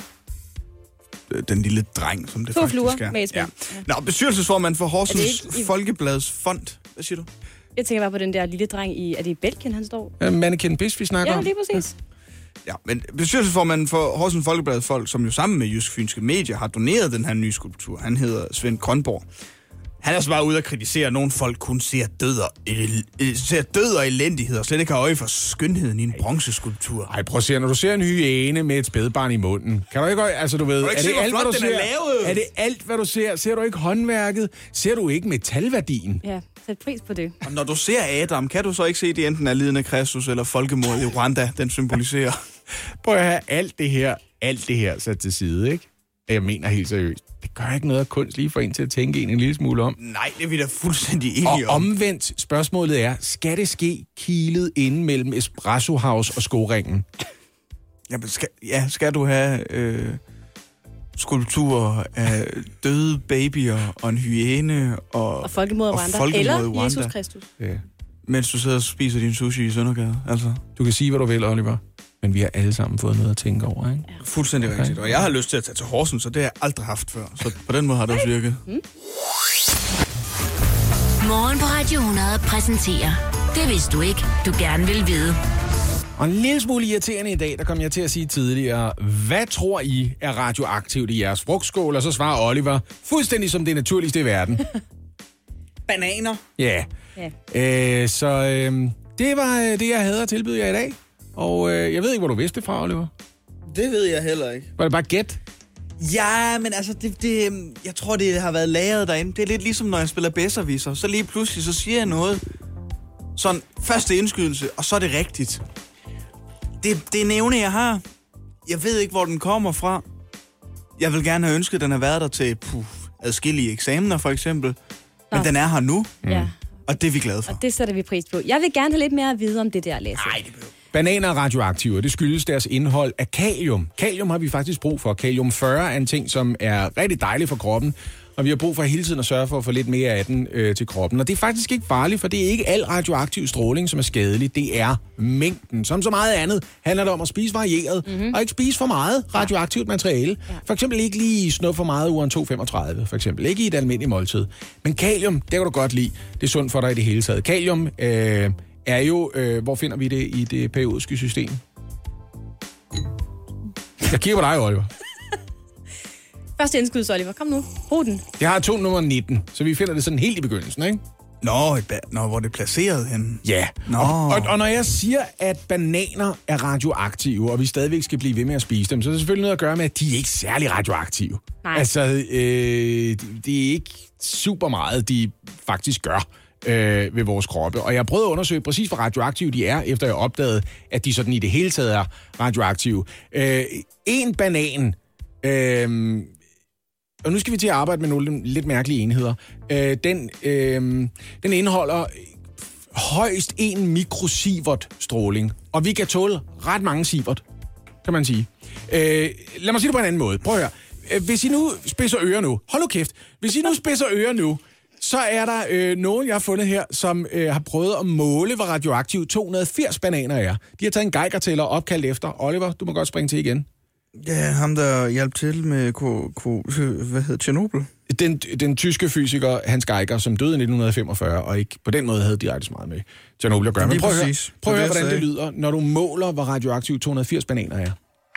[SPEAKER 3] den lille dreng, som det faktisk er.
[SPEAKER 4] Med ja.
[SPEAKER 3] Nå, bestyrelsesformand for Horsens Folkebladets Fond. Hvad siger du?
[SPEAKER 4] Jeg tænker bare på den der lille dreng i... Er det i Belgien, han står?
[SPEAKER 2] Mannequin Biss, vi snakker om.
[SPEAKER 4] Ja, lige præcis.
[SPEAKER 3] Ja, men bestyrelsesformanden for Horsens Folkebladets Folk, som jo sammen med Jysk Fynske Medier har doneret den her nye skulptur, han hedder Svend Grønborg. Han er så bare ude at kritisere, at nogle folk kun ser død og elendighed, og slet ikke har øje for skønheden i en bronzeskulptur.
[SPEAKER 2] Ej, prøv at se, når du ser en hyæne med et spædbarn i munden, kan du ikke øje, altså du ved, er det alt, hvad du ser? Er det alt, hvad du ser? Ser du ikke håndværket? Ser du ikke metalværdien?
[SPEAKER 4] Ja, sæt pris på det.
[SPEAKER 3] Og når du ser Adam, kan du så ikke se, at det enten er lidende Kristus eller folkemordet i Rwanda, den symboliserer?
[SPEAKER 2] Prøv at have alt det her sat til side, ikke? Jeg mener helt seriøst. Det gør ikke noget af kunst lige for en til at tænke en lille smule om.
[SPEAKER 3] Nej, det er vi da fuldstændig enige om.
[SPEAKER 2] Og omvendt spørgsmålet er, skal det ske kilet inde mellem Espresso House og Skoringen?
[SPEAKER 3] Jamen, skal du have skulpturer af døde babyer og en hyæne
[SPEAKER 4] og folkemordet i Rwanda, eller Jesus Kristus?
[SPEAKER 2] Ja.
[SPEAKER 3] Mens du sidder og spiser din sushi i Søndergade, altså.
[SPEAKER 2] Du kan sige, hvad du vil, Oliver. Men vi har alle sammen fået noget at tænke over, ikke?
[SPEAKER 3] Ja. Fuldstændig rigtigt. Og jeg har lyst til at tage til Horsens, så det har jeg aldrig haft før. Så på den måde har det også virket.
[SPEAKER 1] Morgen på Radio 100 præsenterer Det vidste du ikke, du gerne vil vide.
[SPEAKER 2] Og en lille smule irriterende i dag, der kom jeg til at sige tidligere, hvad tror I er radioaktivt i jeres frugtskål? Og så svarer Oliver, fuldstændig som det naturligste i verden.
[SPEAKER 3] Bananer.
[SPEAKER 2] Ja. Det var det, jeg havde at tilbyde jer i dag. Og jeg ved ikke, hvor du vidste det fra, Oliver.
[SPEAKER 3] Det ved jeg heller ikke.
[SPEAKER 2] Var det bare gæt?
[SPEAKER 3] Ja, men altså, jeg tror, det har været lagret derinde. Det er lidt ligesom, når jeg spiller bedserviser. Så lige pludselig, så siger jeg noget. Sådan, første indskydelse, og så er det rigtigt. Det er nævne, jeg har. Jeg ved ikke, hvor den kommer fra. Jeg vil gerne have ønsket, at den har været der til adskillige eksamener, for eksempel. Men den er her nu.
[SPEAKER 4] Ja.
[SPEAKER 3] Og det er vi glade for.
[SPEAKER 4] Og det sætter vi pris på. Jeg vil gerne have lidt mere at vide om det der, Lasse.
[SPEAKER 3] Nej, det behøver.
[SPEAKER 2] Bananer er radioaktive, og det skyldes deres indhold af kalium. Kalium har vi faktisk brug for. Kalium 40 er en ting, som er rigtig dejlig for kroppen, og vi har brug for hele tiden at sørge for at få lidt mere af den til kroppen. Og det er faktisk ikke farligt, for det er ikke al radioaktiv stråling, som er skadelig. Det er mængden. Som så meget andet handler det om at spise varieret, og ikke spise for meget radioaktivt materiale. For eksempel ikke lige snuppe for meget uren 235, for eksempel. Ikke i et almindeligt måltid. Men kalium, det kan du godt lide. Det er sundt for dig i det hele taget. Kalium er jo, hvor finder vi det i det periodiske system? Jeg kigger på dig, Oliver.
[SPEAKER 4] Første indskud, Oliver. Kom nu. Brug den.
[SPEAKER 2] Jeg har nummer 19, så vi finder det sådan helt i begyndelsen, ikke?
[SPEAKER 3] Nå, hvor det er placeret henne.
[SPEAKER 2] Ja. Og når jeg siger, at bananer er radioaktive, og vi stadigvæk skal blive ved med at spise dem, så er det selvfølgelig noget at gøre med, at de er ikke særlig radioaktive.
[SPEAKER 4] Nej.
[SPEAKER 2] Altså, det er ikke super meget, de faktisk gør ved vores kroppe. Og jeg har prøvet at undersøge præcis, hvor radioaktive de er, efter jeg opdagede, at de sådan i det hele taget er radioaktive. En banan... Og nu skal vi til at arbejde med nogle lidt mærkelige enheder. Den indeholder højst 1 mikrosievert stråling. Og vi kan tåle ret mange sievert, kan man sige. Lad mig sige det på en anden måde. Prøv at høre. Hvis I nu spidser ører nu, hold nu kæft. Hvis I nu spidser ører nu, så er der nogen, jeg har fundet her, som har prøvet at måle, hvor radioaktiv 280 bananer er. De har taget en Geiger-tæller opkaldt efter. Oliver, du må godt springe til igen.
[SPEAKER 3] Ja, ham der hjalp til med Tjernobyl.
[SPEAKER 2] Den tyske fysiker Hans Geiger, som døde i 1945, og ikke på den måde havde direkte så meget med Tjernobyl at gøre. Men prøv at høre, hvordan det lyder, når du måler, hvor radioaktiv 280 bananer er.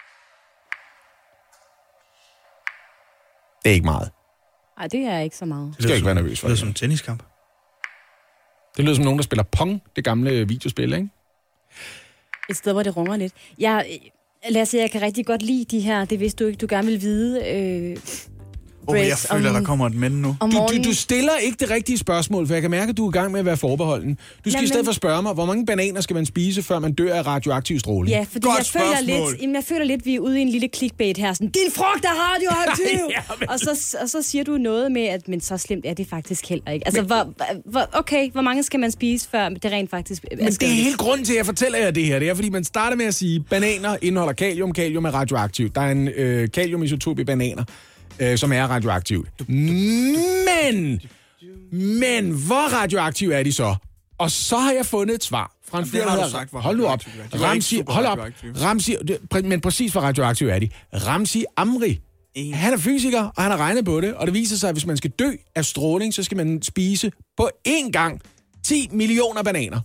[SPEAKER 2] Det er ikke meget.
[SPEAKER 4] Nej, det er ikke så meget.
[SPEAKER 2] Det skal ikke være nervøs for.
[SPEAKER 3] Det lyder som en tenniskamp.
[SPEAKER 2] Det lyder som nogen, der spiller Pong, det gamle videospil, ikke?
[SPEAKER 4] Et sted, hvor det runger lidt. Lasse, jeg kan rigtig godt lide de her, det vidste du ikke, du gerne vil vide.
[SPEAKER 3] Jeg føler, der kommer et men nu.
[SPEAKER 2] Du stiller ikke det rigtige spørgsmål, for jeg kan mærke, at du er i gang med at være forbeholden. Du skal i stedet for spørge mig, hvor mange bananer skal man spise, før man dør af radioaktiv stråling?
[SPEAKER 4] Ja, fordi jeg føler lidt, vi er ude i en lille clickbait her. Sådan, din frugt er radioaktiv! Og så siger du noget med, at men så slemt er det faktisk heller ikke. Altså, hvor mange skal man spise, før det rent faktisk...
[SPEAKER 2] Men det er helt grunden til, at jeg fortæller jer det her. Det er, fordi man starter med at sige, bananer indeholder kalium. Kalium er radioaktivt. Der er en kaliumisotop i bananer, som er radioaktivt. Men hvor radioaktiv er de så? Og så har jeg fundet et svar fra en fyr, hold nu op. Ramzi, men præcis hvor radioaktiv er de? Ramzi Amri. Han er fysiker, og han har regnet på det, og det viser sig, at hvis man skal dø af stråling, så skal man spise på én gang 10 millioner bananer.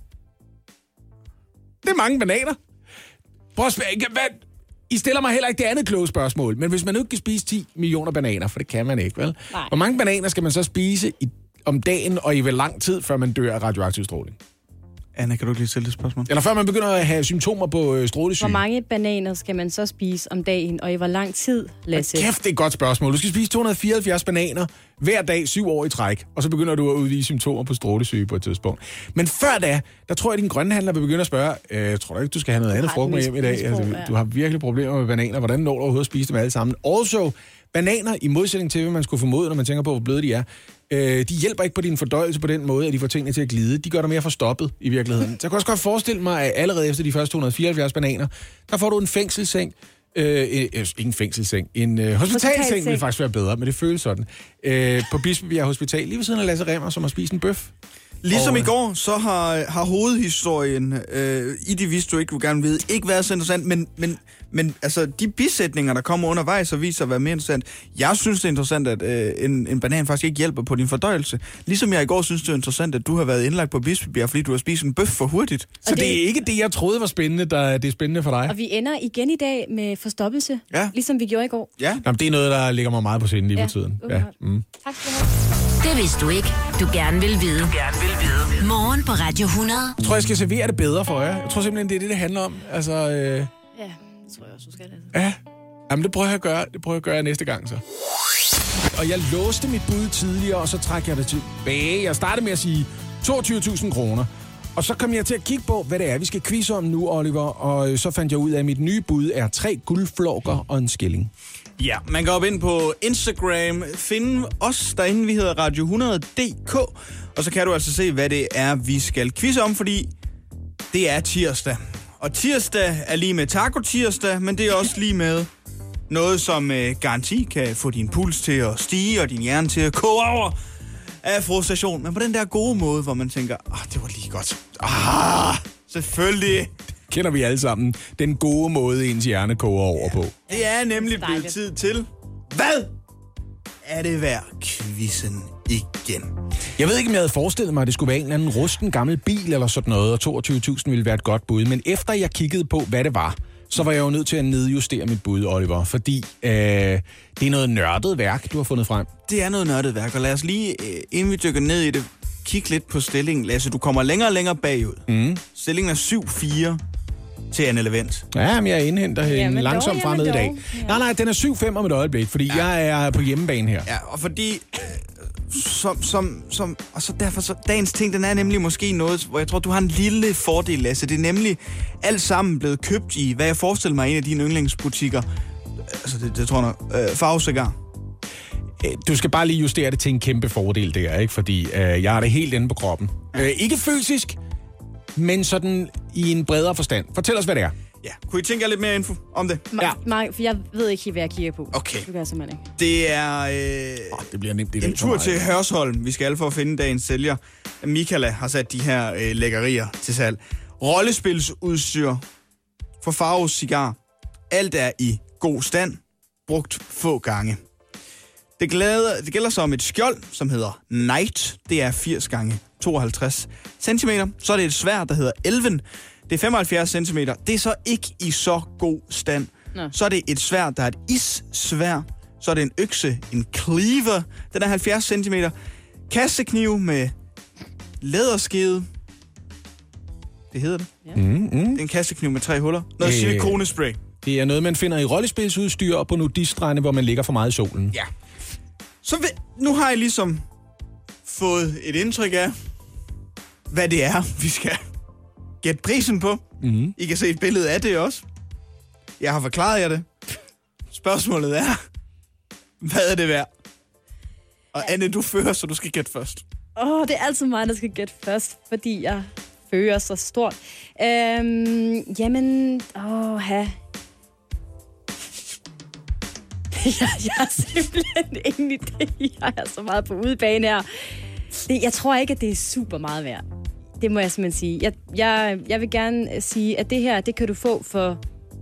[SPEAKER 2] Det er mange bananer. Prøv at spørge, I stiller mig heller ikke det andet kloge spørgsmål, men hvis man nu ikke kan spise 10 millioner bananer, for det kan man ikke, vel? Nej. Hvor mange bananer skal man så spise om dagen, og i hvor lang tid, før man dør af radioaktiv stråling?
[SPEAKER 3] Anna, kan du ikke lige stille det spørgsmål?
[SPEAKER 2] Eller før man begynder at have symptomer på strålesyge.
[SPEAKER 4] Hvor mange bananer skal man så spise om dagen, og i hvor lang tid, Lasse?
[SPEAKER 2] Kæft, det er et godt spørgsmål. Du skal spise 274 bananer hver dag 7 år i træk, og så begynder du at udvise symptomer på strålesyge på et tidspunkt. Men før da, der tror jeg, at din grønhandler vil begynde at spørge, tror du ikke, du skal have noget andet frugt med hjem i dag? Altså, du har virkelig problemer med bananer. Hvordan når du overhovedet at spise dem alle sammen? Also, bananer, i modsætning til, hvad man skulle formode, når man tænker på, hvor bløde de er, de hjælper ikke på din fordøjelse på den måde, at de får tingene til at glide. De gør dig mere forstoppet i virkeligheden. Så jeg kan også godt forestille mig, at allerede efter de første 274 bananer, der får du en fængselsseng. Ikke en fængselsseng. En hospitalseng vil faktisk være bedre, men det føles sådan. På Bispebjerg Hospital, lige ved siden af Lasse Remmer, som har spist en bøf.
[SPEAKER 3] Ligesom i går, så har hovedhistorien, i det vidste du ikke, du gerne ved, ikke været så interessant, men altså, de bisætninger, der kommer undervejs, og viser at være mere interessant. Jeg synes, det er interessant, at en banan faktisk ikke hjælper på din fordøjelse. Ligesom jeg i går synes, det er interessant, at du har været indlagt på Bispebjerg, fordi du har spist en bøf for hurtigt.
[SPEAKER 2] Så det er ikke det, jeg troede var spændende, det er spændende for dig.
[SPEAKER 4] Og vi ender igen i dag med forstoppelse, ligesom vi gjorde i går.
[SPEAKER 2] Ja. Jamen, det er noget, der ligger mig meget på sinde lige på tiden.
[SPEAKER 4] Ja. Tak skal du have.
[SPEAKER 1] Det vidste du ikke. Du gerne vil vide. Morgen på Radio 100.
[SPEAKER 2] Jeg tror, jeg skal servere det bedre for jer. Jeg tror simpelthen, det er det handler om. Altså,
[SPEAKER 4] Ja, det tror jeg også, du skal det.
[SPEAKER 2] Ja. Jamen, det prøver jeg at gøre. Det prøver jeg at gøre næste gang, så. Og jeg låste mit bud tidligere, og så trækker jeg det tilbage. Jeg startede med at sige 22.000 kroner. Og så kom jeg til at kigge på, hvad det er, vi skal quizze om nu, Oliver. Og så fandt jeg ud af, at mit nye bud er 3 guldflokker og en skilling.
[SPEAKER 3] Ja, man går op ind på Instagram, finde os derinde, vi hedder Radio 100.dk, og så kan du altså se, hvad det er, vi skal quizze om, fordi det er tirsdag. Og tirsdag er lige med taco-tirsdag, men det er også lige med noget, som garanti kan få din puls til at stige og din hjerne til at koge over af frustration. Men på den der gode måde, hvor man tænker, det var lige godt. Selvfølgelig.
[SPEAKER 2] Kender vi alle sammen den gode måde, ens hjerne koger over på.
[SPEAKER 3] Det er nemlig blevet tid til, hvad er det værd, quizzen igen?
[SPEAKER 2] Jeg ved ikke, om jeg havde forestillet mig, at det skulle være en eller anden rusten gammel bil eller sådan noget, og 22.000 ville være et godt bud. Men efter jeg kiggede på, hvad det var, så var jeg jo nødt til at nedjustere mit bud, Oliver, fordi det er noget nørdet værk, du har fundet frem.
[SPEAKER 3] Det er noget nørdet værk, og lad os lige, inden vi dykker ned i det, kigge lidt på stillingen. Lasse, du kommer længere og længere bagud. Stillingen er 7-4 til Anne Levent.
[SPEAKER 2] Ja, men jeg indhenter hende langsomt fremad i dag. Ja. Nej, den er 7-5 om et øjeblik, fordi jeg er på hjemmebane her.
[SPEAKER 3] Ja, og fordi... og så derfor, så dagens ting, den er nemlig måske noget, hvor jeg tror, du har en lille fordel, Lasse. Det er nemlig alt sammen blevet købt i, hvad jeg forestiller mig, en af dine yndlingsbutikker. Altså, det tror jeg, Farve Cigar.
[SPEAKER 2] Du skal bare lige justere det til en kæmpe fordel der, ikke? Fordi jeg har det helt inde på kroppen. Ikke fysisk, men sådan i en bredere forstand. Fortæl os, hvad det er.
[SPEAKER 3] Ja, kunne I tænke jer lidt mere info om det?
[SPEAKER 4] For jeg ved ikke, hvad jeg kigger på.
[SPEAKER 3] Okay.
[SPEAKER 4] Det gør jeg simpelthen ikke.
[SPEAKER 3] Det er
[SPEAKER 2] det bliver nemt,
[SPEAKER 3] en tur til Hørsholm. Vi skal alle for at finde dagens sælger. Michaela har sat de her lækkerier til salg. Rollespilsudstyr for Farve Cigar. Alt er i god stand. Brugt få gange. Det gælder så om et skjold, som hedder Knight. Det er 80 gange 52 cm. Så er det et sværd, der hedder Elven. Det er 75 cm. Det er så ikke i så god stand. Nå. Så er det et sværd, der er et issværd. Så er det en økse, en cleaver. Den er 70 cm. Kassekniv med læderskede. Det hedder det. Ja. Det er en kassekniv med 3 huller. Noget silikonespray.
[SPEAKER 2] Det er noget, man finder i rollespilsudstyr og på nudiststrande, hvor man ligger for meget i solen.
[SPEAKER 3] Ja. Så nu har jeg ligesom fået et indtryk af, hvad det er, vi skal gætte prisen på. I kan se et billede af det også. Jeg har forklaret jer det. Spørgsmålet er, hvad er det værd? Og Anne, du fører, så du skal gætte først.
[SPEAKER 4] Det er altid mig, der skal gætte først, fordi jeg fører så stort. Jeg har simpelthen ingen idé. Jeg er så meget på udebane her. Jeg tror ikke, at det er super meget værd. Det må jeg simpelthen sige. Jeg vil gerne sige, at det her, det kan du få for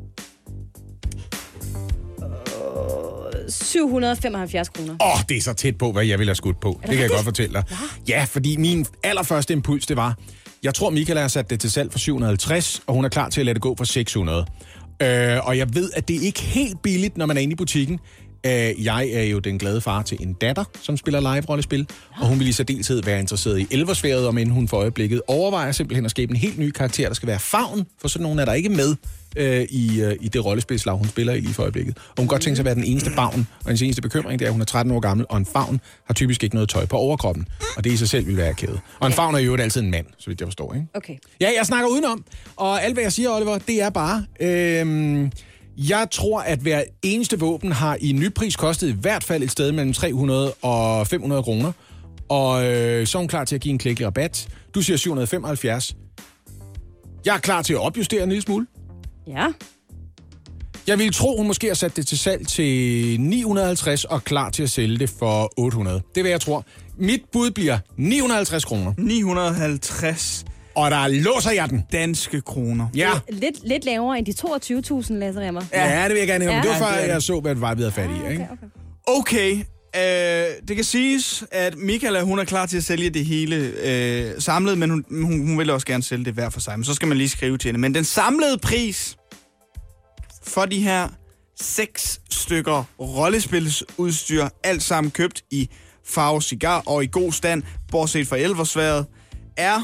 [SPEAKER 4] 775 kroner.
[SPEAKER 2] Det er så tæt på, hvad jeg ville have skudt på. Det kan jeg godt fortælle dig. Ja, fordi min allerførste impuls, det var, jeg tror, Michaela har sat det til salg for 750, og hun er klar til at lade det gå for 600. Og jeg ved, at det er ikke helt billigt, når man er inde i butikken. Jeg er jo den glade far til en datter, som spiller live-rollespil, og hun vil i særdeleshed være interesseret i elversværet, om inden hun for øjeblikket overvejer simpelthen at skabe en helt ny karakter, der skal være Favn, for sådan nogen er der ikke med i det rollespilslag, hun spiller i lige for øjeblikket. Og hun kan godt tænke sig at være den eneste favn, og hendes eneste bekymring, det er, at hun er 13 år gammel, og en favn har typisk ikke noget tøj på overkroppen, og det i sig selv vil være kæde. Og en favn er jo altid en mand, så vidt jeg forstår, ikke?
[SPEAKER 4] Okay.
[SPEAKER 2] Ja, jeg snakker udenom, og alt hvad jeg siger, Oliver, det er bare... Jeg tror, at hver eneste våben har i nypris kostet i hvert fald et sted mellem 300 og 500 kroner. Og så er hun klar til at give en klækkelig rabat. Du siger 775. Jeg er klar til at opjustere en lille smule.
[SPEAKER 4] Ja.
[SPEAKER 2] Jeg vil tro, hun måske har sat det til salg til 950 og klar til at sælge det for 800. Det vil jeg tro. Mit bud bliver 950 kroner.
[SPEAKER 3] 950.
[SPEAKER 2] Og der låser jeg den.
[SPEAKER 3] Danske kroner.
[SPEAKER 2] Ja.
[SPEAKER 4] Lidt lavere end de 22.000, Lasse Remmer.
[SPEAKER 2] Ja, det vil jeg gerne have. Ja. Det var før, jeg så, hvad det var, vi havde fat i. Ikke?
[SPEAKER 3] Okay. Det kan siges, at Michaela, hun er klar til at sælge det hele samlet, men hun vil også gerne sælge det hver for sig. Men så skal man lige skrive til hende. Men den samlede pris for de her 6 stykker rollespilsudstyr, alt sammen købt i Farve Cigar og i god stand, bortset fra elversværet, er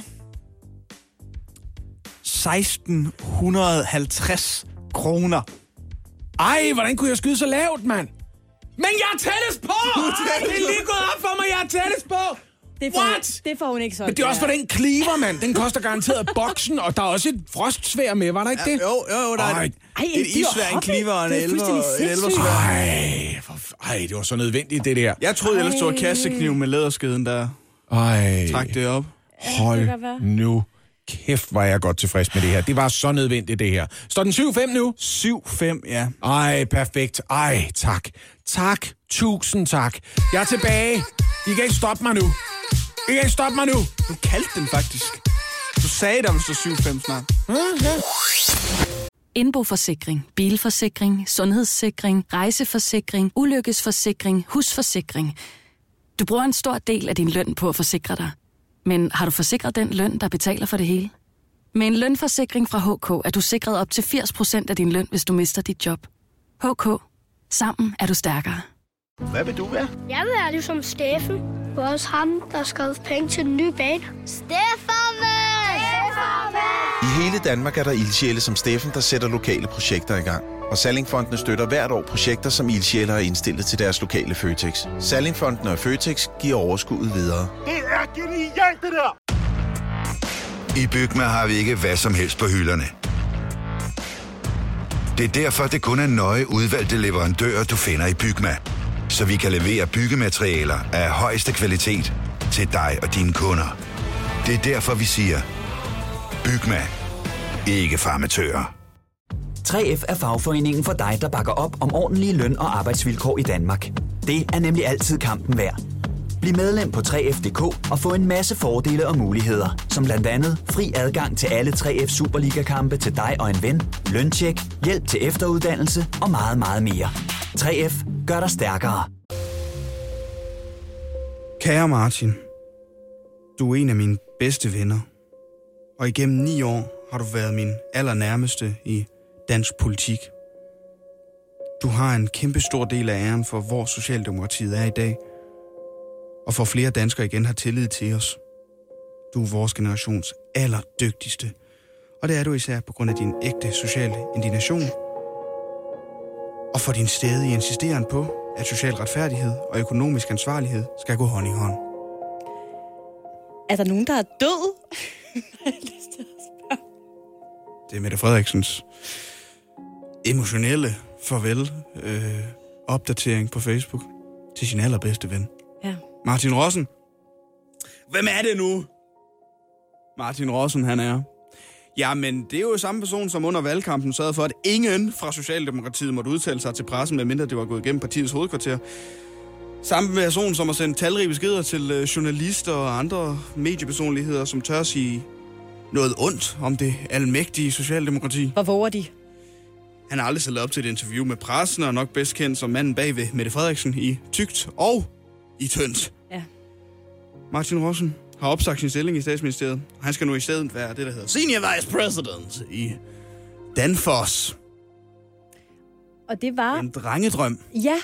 [SPEAKER 3] 1650 kroner.
[SPEAKER 2] Ej, hvordan kunne jeg skyde så lavt, mand? Men jeg er tættest på! Det er lige gået op for mig, jeg er tættest på!
[SPEAKER 4] Det får hun ikke sådan.
[SPEAKER 2] Men det er også for den cleaver, mand. Den koster garanteret boksen, og der er også et frostsvær med, var der ikke det?
[SPEAKER 3] Jo, der er et isvær, en cleaver og en elversvær.
[SPEAKER 2] Ej, det var så nødvendigt, det der.
[SPEAKER 3] Jeg troede ellers, det var kassekniv med læderskeden, der trak det op.
[SPEAKER 2] Hold nu kæft, var jeg godt tilfreds med det her. Det var så nødvendigt, det her. Står den 7-5 nu?
[SPEAKER 3] 7-5, ja.
[SPEAKER 2] Ej, perfekt. Ej, tak. Tak. Tusind tak. Jeg er tilbage. I kan ikke stoppe mig nu.
[SPEAKER 3] Du kaldte den faktisk. Du sagde, der ville stå 7-5 snart.
[SPEAKER 5] Indboforsikring, bilforsikring, sundhedssikring, rejseforsikring, ulykkesforsikring, husforsikring. Du bruger en stor del af din løn på at forsikre dig. Men har du forsikret den løn, der betaler for det hele? Med en lønforsikring fra HK er du sikret op til 80% af din løn, hvis du mister dit job. HK. Sammen er du stærkere.
[SPEAKER 6] Hvad vil du være?
[SPEAKER 7] Jeg vil være ligesom Steffen. Det var også ham, der skrev penge til den nye bane.
[SPEAKER 6] I hele Danmark er der ildsjæle som Steffen, der sætter lokale projekter i gang. Og Sallingfondene støtter hvert år projekter, som ildsjæle har indstillet til deres lokale Føtex. Sallingfondene og Føtex giver overskuddet videre.
[SPEAKER 8] Det er genialt, det der!
[SPEAKER 9] I Bygma har vi ikke hvad som helst på hylderne. Det er derfor, det kun er nøje udvalgte leverandører, du finder i Bygma. Så vi kan levere byggematerialer af højeste kvalitet til dig og dine kunder. Det er derfor, vi siger, Bygma. Ikke farmatører.
[SPEAKER 10] 3F er fagforeningen for dig, der bakker op om ordentlige løn- og arbejdsvilkår i Danmark. Det er nemlig altid kampen værd. Bliv medlem på 3F.dk og få en masse fordele og muligheder, som blandt andet fri adgang til alle 3F Superliga-kampe til dig og en ven, løntjek, hjælp til efteruddannelse og meget, meget mere. 3F gør dig stærkere.
[SPEAKER 3] Kære Martin, du er en af mine bedste venner. Og igennem 9 år har du været min allernærmeste i dansk politik. Du har en kæmpe stor del af æren for, hvor Socialdemokratiet er i dag. Og for flere danskere igen har tillid til os. Du er vores generations allerdygtigste. Og det er du især på grund af din ægte sociale indignation. Og for din stadige insisteren på, at social retfærdighed og økonomisk ansvarlighed skal gå hånd i hånd.
[SPEAKER 4] Er der nogen, der er død?
[SPEAKER 3] Det er Mette Frederiksens emotionelle farvel opdatering på Facebook til sin allerbedste ven.
[SPEAKER 4] Ja.
[SPEAKER 3] Martin Rossen. Hvem er det nu? Martin Rossen, han er. Jamen, det er jo samme person, som under valgkampen sørgede for, at ingen fra Socialdemokratiet måtte udtale sig til pressen, medmindre det var gået igennem partiets hovedkvarter. Samme person, som har sendt talrige beskeder til journalister og andre mediepersonligheder, som tør sige noget ondt om det almægtige Socialdemokrati.
[SPEAKER 4] Hvor våger de?
[SPEAKER 3] Han har aldrig stillet op til et interview med pressen, og nok bedst kendt som manden bag ved Mette Frederiksen i tykt og i tyndt.
[SPEAKER 4] Ja.
[SPEAKER 3] Martin Rossen har opsagt sin stilling i Statsministeriet. Han skal nu i stedet være det, der hedder Senior Vice President i Danfoss.
[SPEAKER 4] Og det var...
[SPEAKER 3] En drengedrøm.
[SPEAKER 4] Ja,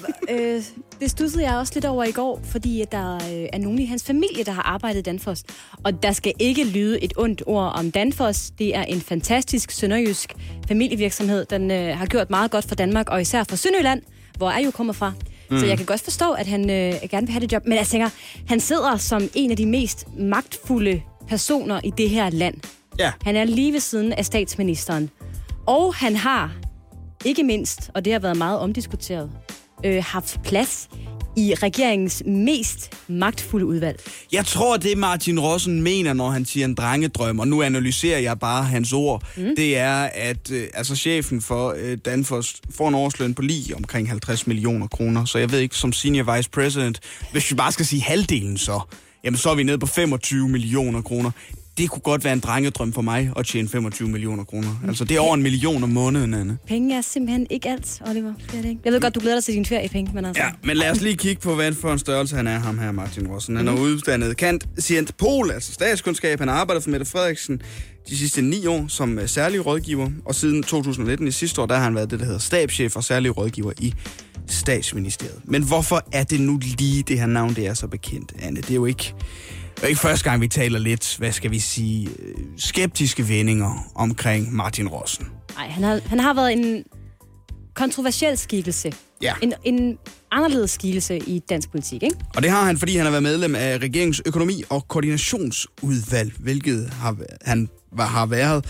[SPEAKER 4] det studsede jeg også lidt over i går, fordi der er nogen i hans familie, der har arbejdet i Danfoss. Og der skal ikke lyde et ondt ord om Danfoss. Det er en fantastisk sønderjysk familievirksomhed. Den har gjort meget godt for Danmark, og især for Sønderjylland, hvor jeg jo kommer fra. Så jeg kan godt forstå, at han gerne vil have det job. Men jeg tænker, han sidder som en af de mest magtfulde personer i det her land.
[SPEAKER 3] Ja.
[SPEAKER 4] Han er lige ved siden af statsministeren. Og han har, ikke mindst, og det har været meget omdiskuteret, haft plads i regeringens mest magtfulde udvalg. Jeg tror, det Martin Rossen mener, når han siger en drengedrøm, og nu analyserer jeg bare hans ord, det er, at chefen for Danfoss får en årsløn på lige omkring 50 millioner kroner. Så jeg ved ikke, som senior vice president, hvis vi bare skal sige halvdelen så, jamen så er vi nede på 25 millioner kroner. Det kunne godt være en drengedrøm for mig at tjene 25 millioner kroner. Altså, det er over 1 million om måneden, Anne. Penge er simpelthen ikke alt, Oliver. Det er det ikke. Jeg ved godt, du glæder dig til din feriepenge, men altså...
[SPEAKER 3] Ja, men lad os lige kigge på, hvad for en størrelse han er, ham her, Martin Rossen. Han er uddannet cand. Pol, altså statskundskab. Han har arbejdet for Mette Frederiksen de sidste 9 år som særlig rådgiver. Og siden 2019, i sidste år, der har han været det, der hedder stabschef og særlig rådgiver i Statsministeriet. Men hvorfor er det nu lige det her navn, det er så bekendt, Anne? Det er jo ikke første gang, vi taler lidt, hvad skal vi sige, skeptiske vendinger omkring Martin Rossen.
[SPEAKER 4] Nej, han har været en kontroversiel skikkelse.
[SPEAKER 3] Ja.
[SPEAKER 4] En anderledes skikkelse i dansk politik, ikke?
[SPEAKER 3] Og det har han, fordi han har været medlem af regeringens økonomi- og koordinationsudvalg, hvilket han har været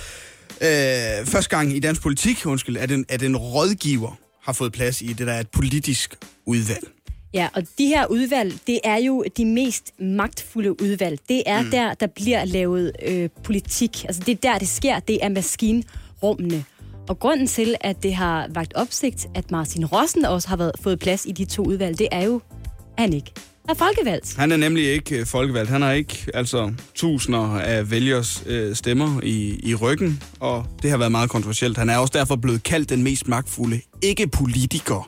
[SPEAKER 3] første gang i dansk politik, at en rådgiver har fået plads i det, der er et politisk udvalg.
[SPEAKER 4] Ja, og de her udvalg, det er jo de mest magtfulde udvalg. Det er der bliver lavet politik. Altså det er der, det sker. Det er maskinrummene. Og grunden til, at det har vakt opsigt, at Martin Rossen også har fået plads i de 2 udvalg, det er jo, han ikke er folkevalgt.
[SPEAKER 3] Han er nemlig ikke folkevalgt. Han har ikke tusinder af vælgers stemmer i ryggen, og det har været meget kontroversielt. Han er også derfor blevet kaldt den mest magtfulde ikke-politiker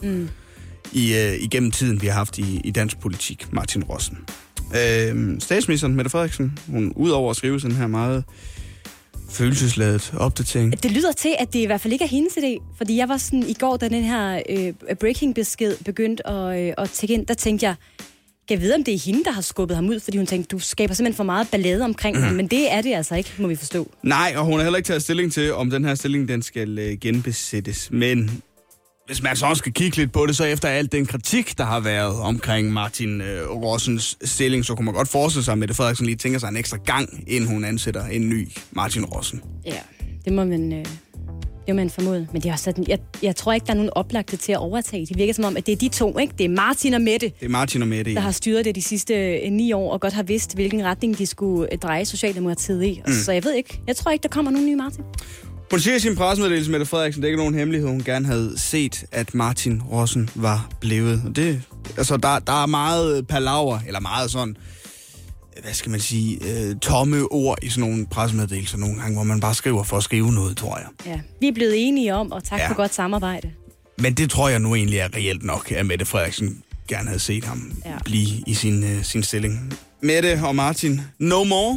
[SPEAKER 3] igennem tiden, vi har haft i dansk politik, Martin Rossen. Statsministeren, Mette Frederiksen, hun udover at skrive sådan her meget følelsesladet opdatering.
[SPEAKER 4] Det lyder til, at det i hvert fald ikke er hendes idé, fordi jeg var sådan i går, da den her breaking-besked begyndte at tække ind, der tænkte jeg, kan jeg vide, om det er hende, der har skubbet ham ud, fordi hun tænkte, du skaber simpelthen for meget ballade omkring ham, men det er det altså ikke, må vi forstå.
[SPEAKER 3] Nej, og hun har heller ikke taget stilling til, om den her stilling, den skal genbesættes, men hvis man så også skal kigge lidt på det, så efter alt den kritik, der har været omkring Martin Rossens stilling, så kunne man godt forestille sig, at Mette Frederiksen lige tænker sig en ekstra gang, inden hun ansætter en ny Martin Rossen.
[SPEAKER 4] Ja, det må man formode. Men det er også sådan, jeg tror ikke, der er nogen oplagte til at overtage. Det virker som om, at det er de to, ikke? Det er Martin og Mette.
[SPEAKER 3] Det er Martin og Mette,
[SPEAKER 4] der har styret det de sidste 9 år, og godt har vidst, hvilken retning de skulle dreje Socialdemokratiet i. Så jeg ved ikke. Jeg tror ikke, der kommer nogen nye Martin.
[SPEAKER 3] Hun siger i sin pressemeddelelse, Mette Frederiksen, det er ikke nogen hemmelighed, hun gerne havde set, at Martin Rossen var blevet. Og det, altså, der er meget palaver, eller meget sådan, hvad skal man sige, tomme ord i sådan nogle pressemeddelelser nogle gange, hvor man bare skriver for at skrive noget, tror jeg.
[SPEAKER 4] Ja, vi er blevet enige om, og tak for godt samarbejde.
[SPEAKER 3] Men det tror jeg nu egentlig er reelt nok, at Mette Frederiksen gerne havde set ham blive i sin stilling. Mette og Martin, no more.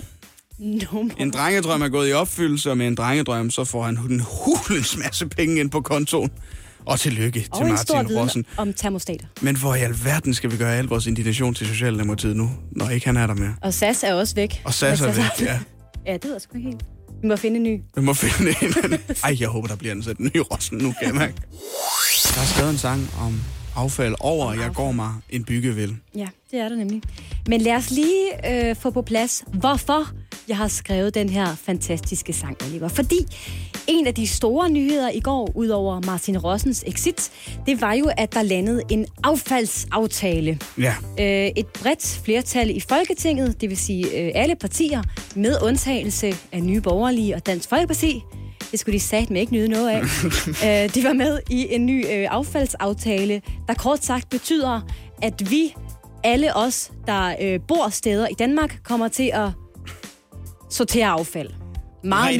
[SPEAKER 3] En drengedrøm er gået i opfyldelse, og med en drengedrøm, så får han en hulens masse penge ind på kontoen. Og tillykke til Martin Rossen.
[SPEAKER 4] Om termostater.
[SPEAKER 3] Men hvor i alverden skal vi gøre al vores indignation til Socialdemokratiet nu, når ikke han er der mere?
[SPEAKER 4] Og SAS er også væk.
[SPEAKER 3] Og SAS er væk, ja.
[SPEAKER 4] Ja, det er sgu ikke helt. Vi må finde en ny.
[SPEAKER 3] Vi må finde en. Ej, jeg håber, der bliver ansat en ny Rossen nu, kan jeg mærke. Der er skrevet en sang om affald over, jeg går mig en byggevæld.
[SPEAKER 4] Ja, det er der nemlig. Men lad os lige få på plads, hvorfor jeg har skrevet den her fantastiske sang, Oliver. Fordi en af de store nyheder i går, ud over Martin Rossens exit, det var jo, at der landede en affaldsaftale.
[SPEAKER 3] Ja.
[SPEAKER 4] Et bredt flertal i Folketinget, det vil sige alle partier, med undtagelse af Nye Borgerlige og Dansk Folkeparti. Det skulle de satme ikke nyde noget af. De var med i en ny affaldsaftale, der kort sagt betyder, at vi, alle os, der bor steder i Danmark, kommer til at sortere affald. Meget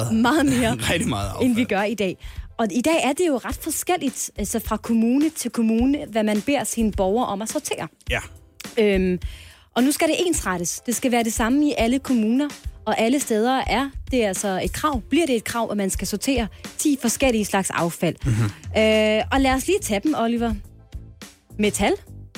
[SPEAKER 4] mere, end vi gør i dag. Og i dag er det jo ret forskelligt, altså fra kommune til kommune, hvad man beder sine borgere om at sortere.
[SPEAKER 3] Ja.
[SPEAKER 4] Og nu skal det ensrettes. Det skal være det samme i alle kommuner, og alle steder er det altså et krav. Bliver det et krav, at man skal sortere 10 forskellige slags affald. Mm-hmm. Og lad os lige tage dem, Oliver. Metal.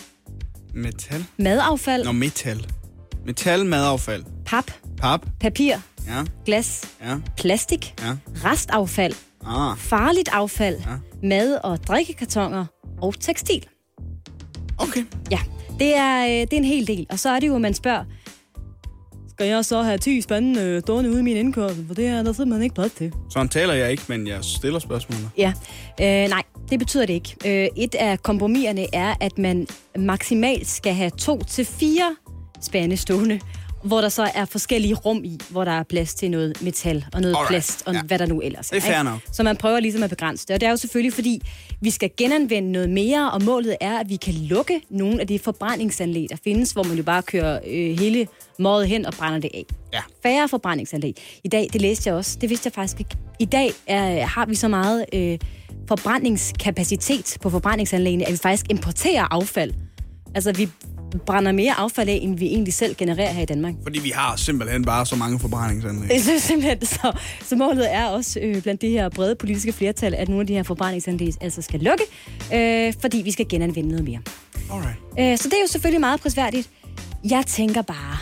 [SPEAKER 4] Madaffald.
[SPEAKER 3] Metal, madaffald.
[SPEAKER 4] Pap. Papir.
[SPEAKER 3] Ja.
[SPEAKER 4] Glas.
[SPEAKER 3] Ja.
[SPEAKER 4] Plastik.
[SPEAKER 3] Ja.
[SPEAKER 4] Restaffald. Farligt affald. Ja. Mad- og drikkekartoner. Og tekstil.
[SPEAKER 3] Okay.
[SPEAKER 4] Ja, det er en hel del. Og så er det jo, at man spørger, skal jeg så have 10 spande stående ude i min indkørsel? For det er der simpelthen ikke plads til.
[SPEAKER 3] Sådan taler jeg ikke, men jeg stiller spørgsmålet.
[SPEAKER 4] Ja, nej, det betyder det ikke. Et af kompromiserne er, at man maksimalt skal have 2 til 4 spande stående, hvor der så er forskellige rum i, hvor der er plads til noget metal og noget plast og hvad der nu ellers er.
[SPEAKER 3] Det er fair nok.
[SPEAKER 4] Så man prøver ligesom at begrænse det. Og det er jo selvfølgelig, fordi vi skal genanvende noget mere, og målet er, at vi kan lukke nogle af de forbrændingsanlæg, der findes, hvor man jo bare kører hele måret hen og brænder det af.
[SPEAKER 3] Ja.
[SPEAKER 4] Færre forbrændingsanlæg. I dag, det læste jeg også, det vidste jeg faktisk ikke. I dag har vi så meget forbrændingskapacitet på forbrændingsanlægene, at vi faktisk importerer affald. Altså, vi brænder mere affald af, end vi egentlig selv genererer her i Danmark.
[SPEAKER 3] Fordi vi har simpelthen bare så mange forbrændingsanlæg.
[SPEAKER 4] Det er simpelthen så målet er også blandt det her brede politiske flertal, at nogle af de her forbrændingsanlæg altså skal lukke, fordi vi skal genanvende noget mere.
[SPEAKER 3] Alright.
[SPEAKER 4] Så det er jo selvfølgelig meget prisværdigt. Jeg tænker bare,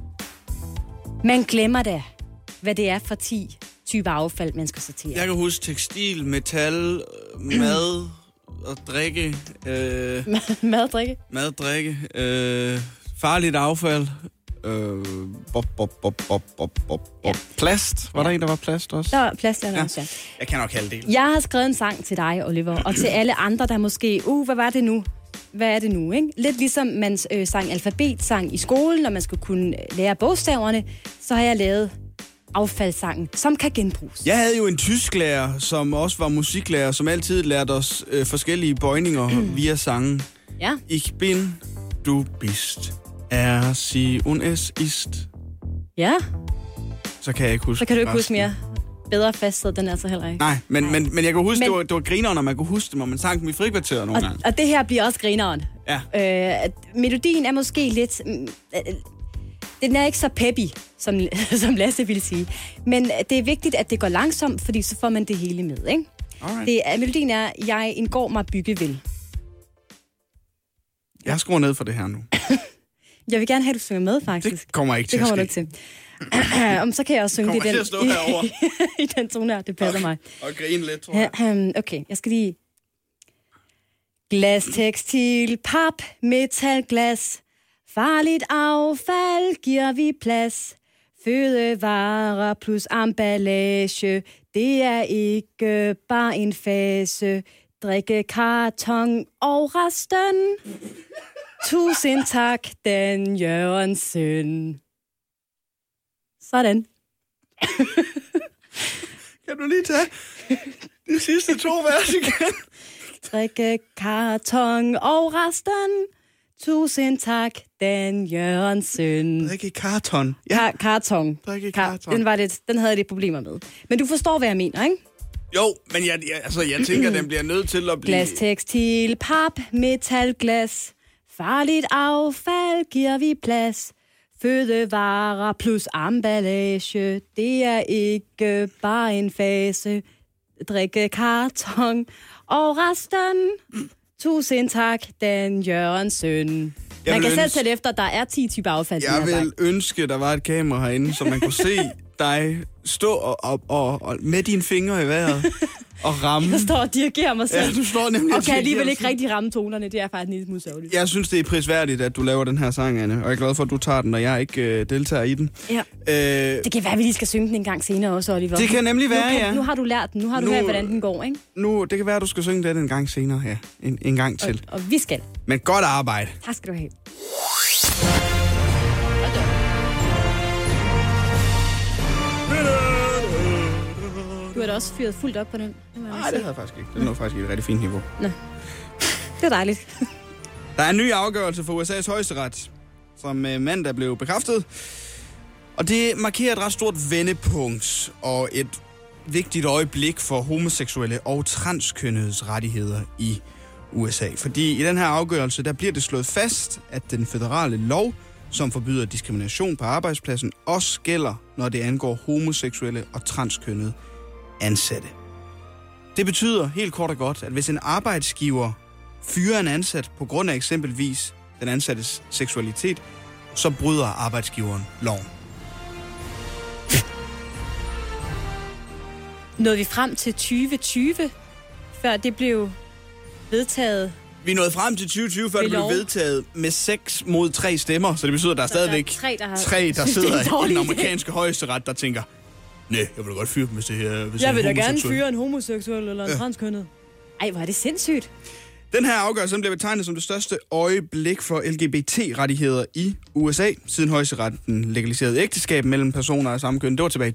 [SPEAKER 4] man glemmer da, hvad det er for 10 typer affald, man skal sortere.
[SPEAKER 3] Jeg kan huske tekstil, metal, mad og drikke.
[SPEAKER 4] Maddrikke.
[SPEAKER 3] Farligt affald. Plast. Var der en, der var plast også?
[SPEAKER 4] Der var plast, der også, ja.
[SPEAKER 3] Jeg kan nok halvdelen.
[SPEAKER 4] Jeg har skrevet en sang til dig, Oliver, og til alle andre, der måske, hvad var det nu? Hvad er det nu, ikke? Lidt ligesom man sang alfabetsang i skolen, når man skulle kunne lære bogstaverne, så har jeg lavet affaldssangen, som kan genbruges.
[SPEAKER 3] Jeg havde jo en tysklærer, som også var musiklærer, som altid lærte os forskellige bøjninger via sangen.
[SPEAKER 4] Ja.
[SPEAKER 3] Ich bin, du bist, sie und es ist.
[SPEAKER 4] Ja.
[SPEAKER 3] Så kan jeg ikke huske.
[SPEAKER 4] Så kan du ikke huske mere. Bedre fastsat, den er så heller ikke.
[SPEAKER 3] Nej, men jeg kan huske, det var grineren, og man kunne huske dem, og man sang dem i frikvarteret nogle gange.
[SPEAKER 4] Og det her bliver også grineren.
[SPEAKER 3] Ja.
[SPEAKER 4] Melodien er måske lidt... Den er ikke så peppy, som Lasse ville sige. Men det er vigtigt, at det går langsomt, fordi så får man det hele med, ikke? Melodien er, jeg indgår mig bygge vil.
[SPEAKER 3] Jeg skruer ned for det her nu.
[SPEAKER 4] Jeg vil gerne have, at du synger med, faktisk.
[SPEAKER 3] Det kommer ikke til at ske.
[SPEAKER 4] Det kommer du til. Så kan jeg også synge det i den tone her. Det passer mig.
[SPEAKER 3] Og grine lidt, tror jeg.
[SPEAKER 4] Okay, jeg skal lige... Glas, tekstil, pap, metal, glas. Farligt affald giver vi plads. Fødevarer plus emballage. Det er ikke bare en fase. Drikke karton og resten. Tusind tak, Dan Jørgensen. Sådan.
[SPEAKER 3] Kan du lige tage de sidste 2 vers igen?
[SPEAKER 4] Drikke karton og resten. Tusind tak, Dan Jørgensen.
[SPEAKER 3] Drikke karton.
[SPEAKER 4] Ja. Karton.
[SPEAKER 3] Drikke karton.
[SPEAKER 4] Den havde jeg lidt problemer med. Men du forstår, hvad jeg mener, ikke?
[SPEAKER 3] Jo, men jeg tænker, den bliver nødt til at blive...
[SPEAKER 4] Glas, tekstil, pap, metal, glas. Farligt affald giver vi plads. Fødevarer plus emballage. Det er ikke bare en fase. Drikke karton og resten. Tusind tak, Dan Jørgensen. Man kan selv sætte efter, at der er 10 typer affald.
[SPEAKER 3] Jeg vil ønske, der var et kamera herinde, så man kunne se dig stå og med dine fingre i vejret og ramme.
[SPEAKER 4] Jeg står og dirigerer mig selv.
[SPEAKER 3] Ja, du står nemlig
[SPEAKER 4] og kan alligevel ikke rigtig ramme tonerne. Det er faktisk en lille smule sørgeligt.
[SPEAKER 3] Jeg synes, det er prisværdigt, at du laver den her sang, Anne. Og jeg er glad for, at du tager den, når jeg ikke deltager i den.
[SPEAKER 4] Ja. Det kan være, at vi lige skal synge den en gang senere også, Oliver.
[SPEAKER 3] Det kan nemlig være, ja.
[SPEAKER 4] Nu har du lært den. Nu har du hørt, hvordan den går, ikke?
[SPEAKER 3] Det kan være, at du skal synge den en gang senere, ja. En gang til.
[SPEAKER 4] Og vi skal.
[SPEAKER 3] Men godt arbejde.
[SPEAKER 4] Tak skal du have. Du har da også fyret fuldt op på den.
[SPEAKER 3] Nej, det havde jeg faktisk ikke. Den lå faktisk i et rigtig fint niveau.
[SPEAKER 4] Nå. Det er dejligt.
[SPEAKER 3] Der er en ny afgørelse for USA's højesteret, som mandag blev bekræftet. Og det markerer et ret stort vendepunkt og et vigtigt øjeblik for homoseksuelle og transkønnedes rettigheder i USA. Fordi i den her afgørelse, der bliver det slået fast, at den føderale lov, som forbyder diskrimination på arbejdspladsen, også gælder, når det angår homoseksuelle og transkønnede ansatte. Det betyder helt kort og godt, at hvis en arbejdsgiver fyrer en ansat på grund af eksempelvis den ansattes seksualitet, så bryder arbejdsgiveren loven.
[SPEAKER 4] Nåede vi frem til 2020, før det blev vedtaget?
[SPEAKER 3] Vi nåede frem til 2020, før det blev vedtaget med 6 mod 3 stemmer, så det betyder, at der er stadigvæk 3, der sidder i den amerikanske højesteret, der tænker, nej, jeg vil da godt fyre dem, hvis det her...
[SPEAKER 4] Jeg vil da gerne fyre en homoseksuel eller en transkønnet. Ej, hvor er det sindssygt.
[SPEAKER 3] Den her afgørelse bliver betegnet som det største øjeblik for LGBT-rettigheder i USA, siden højesteretten legaliserede ægteskab mellem personer af samme køn. Det var tilbage i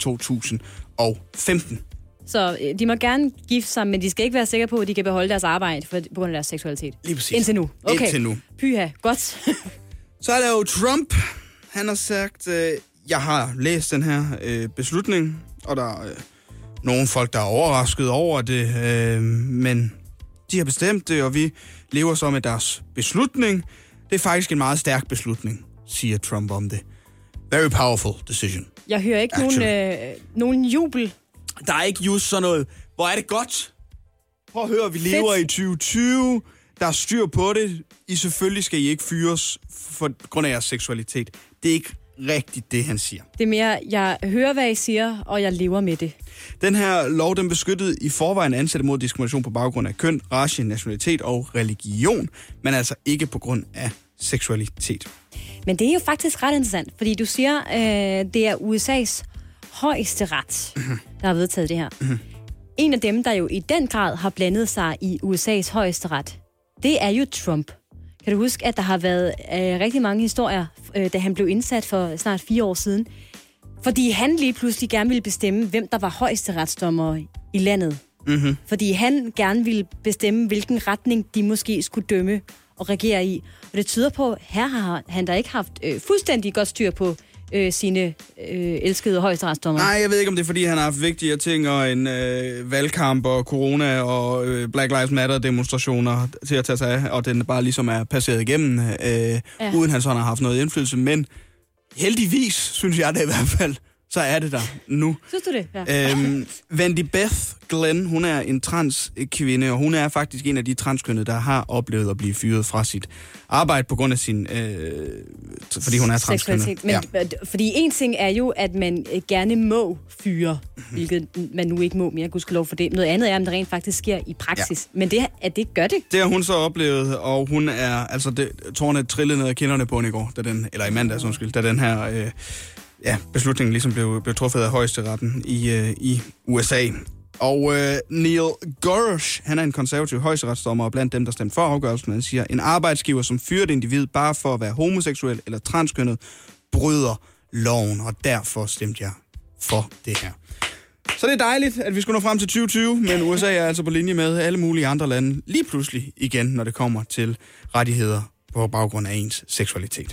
[SPEAKER 3] 2015.
[SPEAKER 4] Så de må gerne gifte sig, men de skal ikke være sikre på, at de kan beholde deres arbejde på grund af deres seksualitet.
[SPEAKER 3] Lige præcis.
[SPEAKER 4] Indtil nu. Okay.
[SPEAKER 3] Indtil nu.
[SPEAKER 4] Pyha, godt.
[SPEAKER 3] Så er der jo Trump. Han har sagt, jeg har læst den her beslutning, og der er nogle folk, der er overrasket over det, men de har bestemt det, og vi lever så med deres beslutning. Det er faktisk en meget stærk beslutning, siger Trump om det. Very powerful decision.
[SPEAKER 4] Jeg hører ikke nogen jubel.
[SPEAKER 3] Der er ikke just sådan noget. Hvor er det godt? Prøv at høre, vi lever i 2020. Der er styr på det. Selvfølgelig skal I ikke fyres for grund af jeres seksualitet. Det er ikke rigtigt det, han siger.
[SPEAKER 4] Det er mere, jeg hører, hvad I siger, og jeg lever med det.
[SPEAKER 3] Den her lov, den beskyttede i forvejen ansatte mod diskrimination på baggrund af køn, race, nationalitet og religion, men altså ikke på grund af seksualitet.
[SPEAKER 4] Men det er jo faktisk ret interessant, fordi du siger, det er USA's højesteret, der har vedtaget det her. En af dem, der jo i den grad har blandet sig i USA's højesteret, det er jo Trump. Kan du huske, at der har været rigtig mange historier, da han blev indsat for snart 4 år siden, fordi han lige pludselig gerne ville bestemme, hvem der var højesteretsdommer i landet. Fordi han gerne ville bestemme, hvilken retning de måske skulle dømme og regere i. Og det tyder på, at her har han da ikke haft fuldstændig godt styr på sine elskede højesteretsdommer.
[SPEAKER 3] Nej, jeg ved ikke, om det er, fordi han har haft vigtigere ting og en valgkamp og corona og Black Lives Matter demonstrationer til at tage sig af, og den bare ligesom er passeret igennem, uden han sådan har haft noget indflydelse. Men heldigvis, synes jeg det i hvert fald, så er det der nu.
[SPEAKER 4] Synes du det? Ja.
[SPEAKER 3] Wendy Beth Glenn, hun er en transkvinde, og hun er faktisk en af de transkønnede, der har oplevet at blive fyret fra sit arbejde på grund af sin... fordi hun er transkønnet.
[SPEAKER 4] Men, fordi en ting er jo, at man gerne må fyre, hvilket man nu ikke må mere, gudskelov for det. Noget andet er, om det rent faktisk sker i praksis. Ja. Men det gør det.
[SPEAKER 3] Det har hun så oplevet, og hun er... Altså, tårnet trillede ned af kinderne på hende i går, eller i mandags, da den her... beslutningen ligesom blev truffet af højesteretten i USA. Og Neil Gorsuch, han er en konservativ højesteretsdommer, og blandt dem, der stemte for afgørelsen, han siger, en arbejdsgiver, som fyrer et individ bare for at være homoseksuel eller transkønnet, bryder loven, og derfor stemte jeg for det her. Så det er dejligt, at vi skulle nå frem til 2020, men USA er altså på linje med alle mulige andre lande lige pludselig igen, når det kommer til rettigheder på baggrund af ens seksualitet.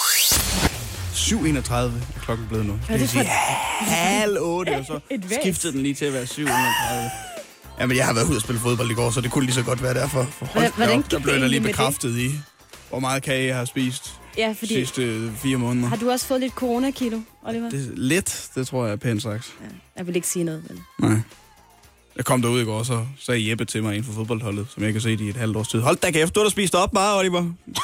[SPEAKER 3] 7:31 er klokken blevet nu. Det vil sige 7:30, og så skiftede den lige til at være 7:31. Jamen, jeg har været ude og spille fodbold i går, så det kunne lige så godt være derfor. Der blev der lige bekræftet i, hvor meget kage jeg har spist de sidste 4 måneder.
[SPEAKER 4] Har du også fået lidt coronakilo, Oliver?
[SPEAKER 3] Det tror jeg er pænt sagt.
[SPEAKER 4] Ja, jeg vil ikke sige noget. Men...
[SPEAKER 3] Nej. Jeg kom derud i går, så sagde Jeppe til mig inden for fodboldholdet, som jeg kan se i et halvt års tid. Hold da kæft, du har da spist op meget, Oliver.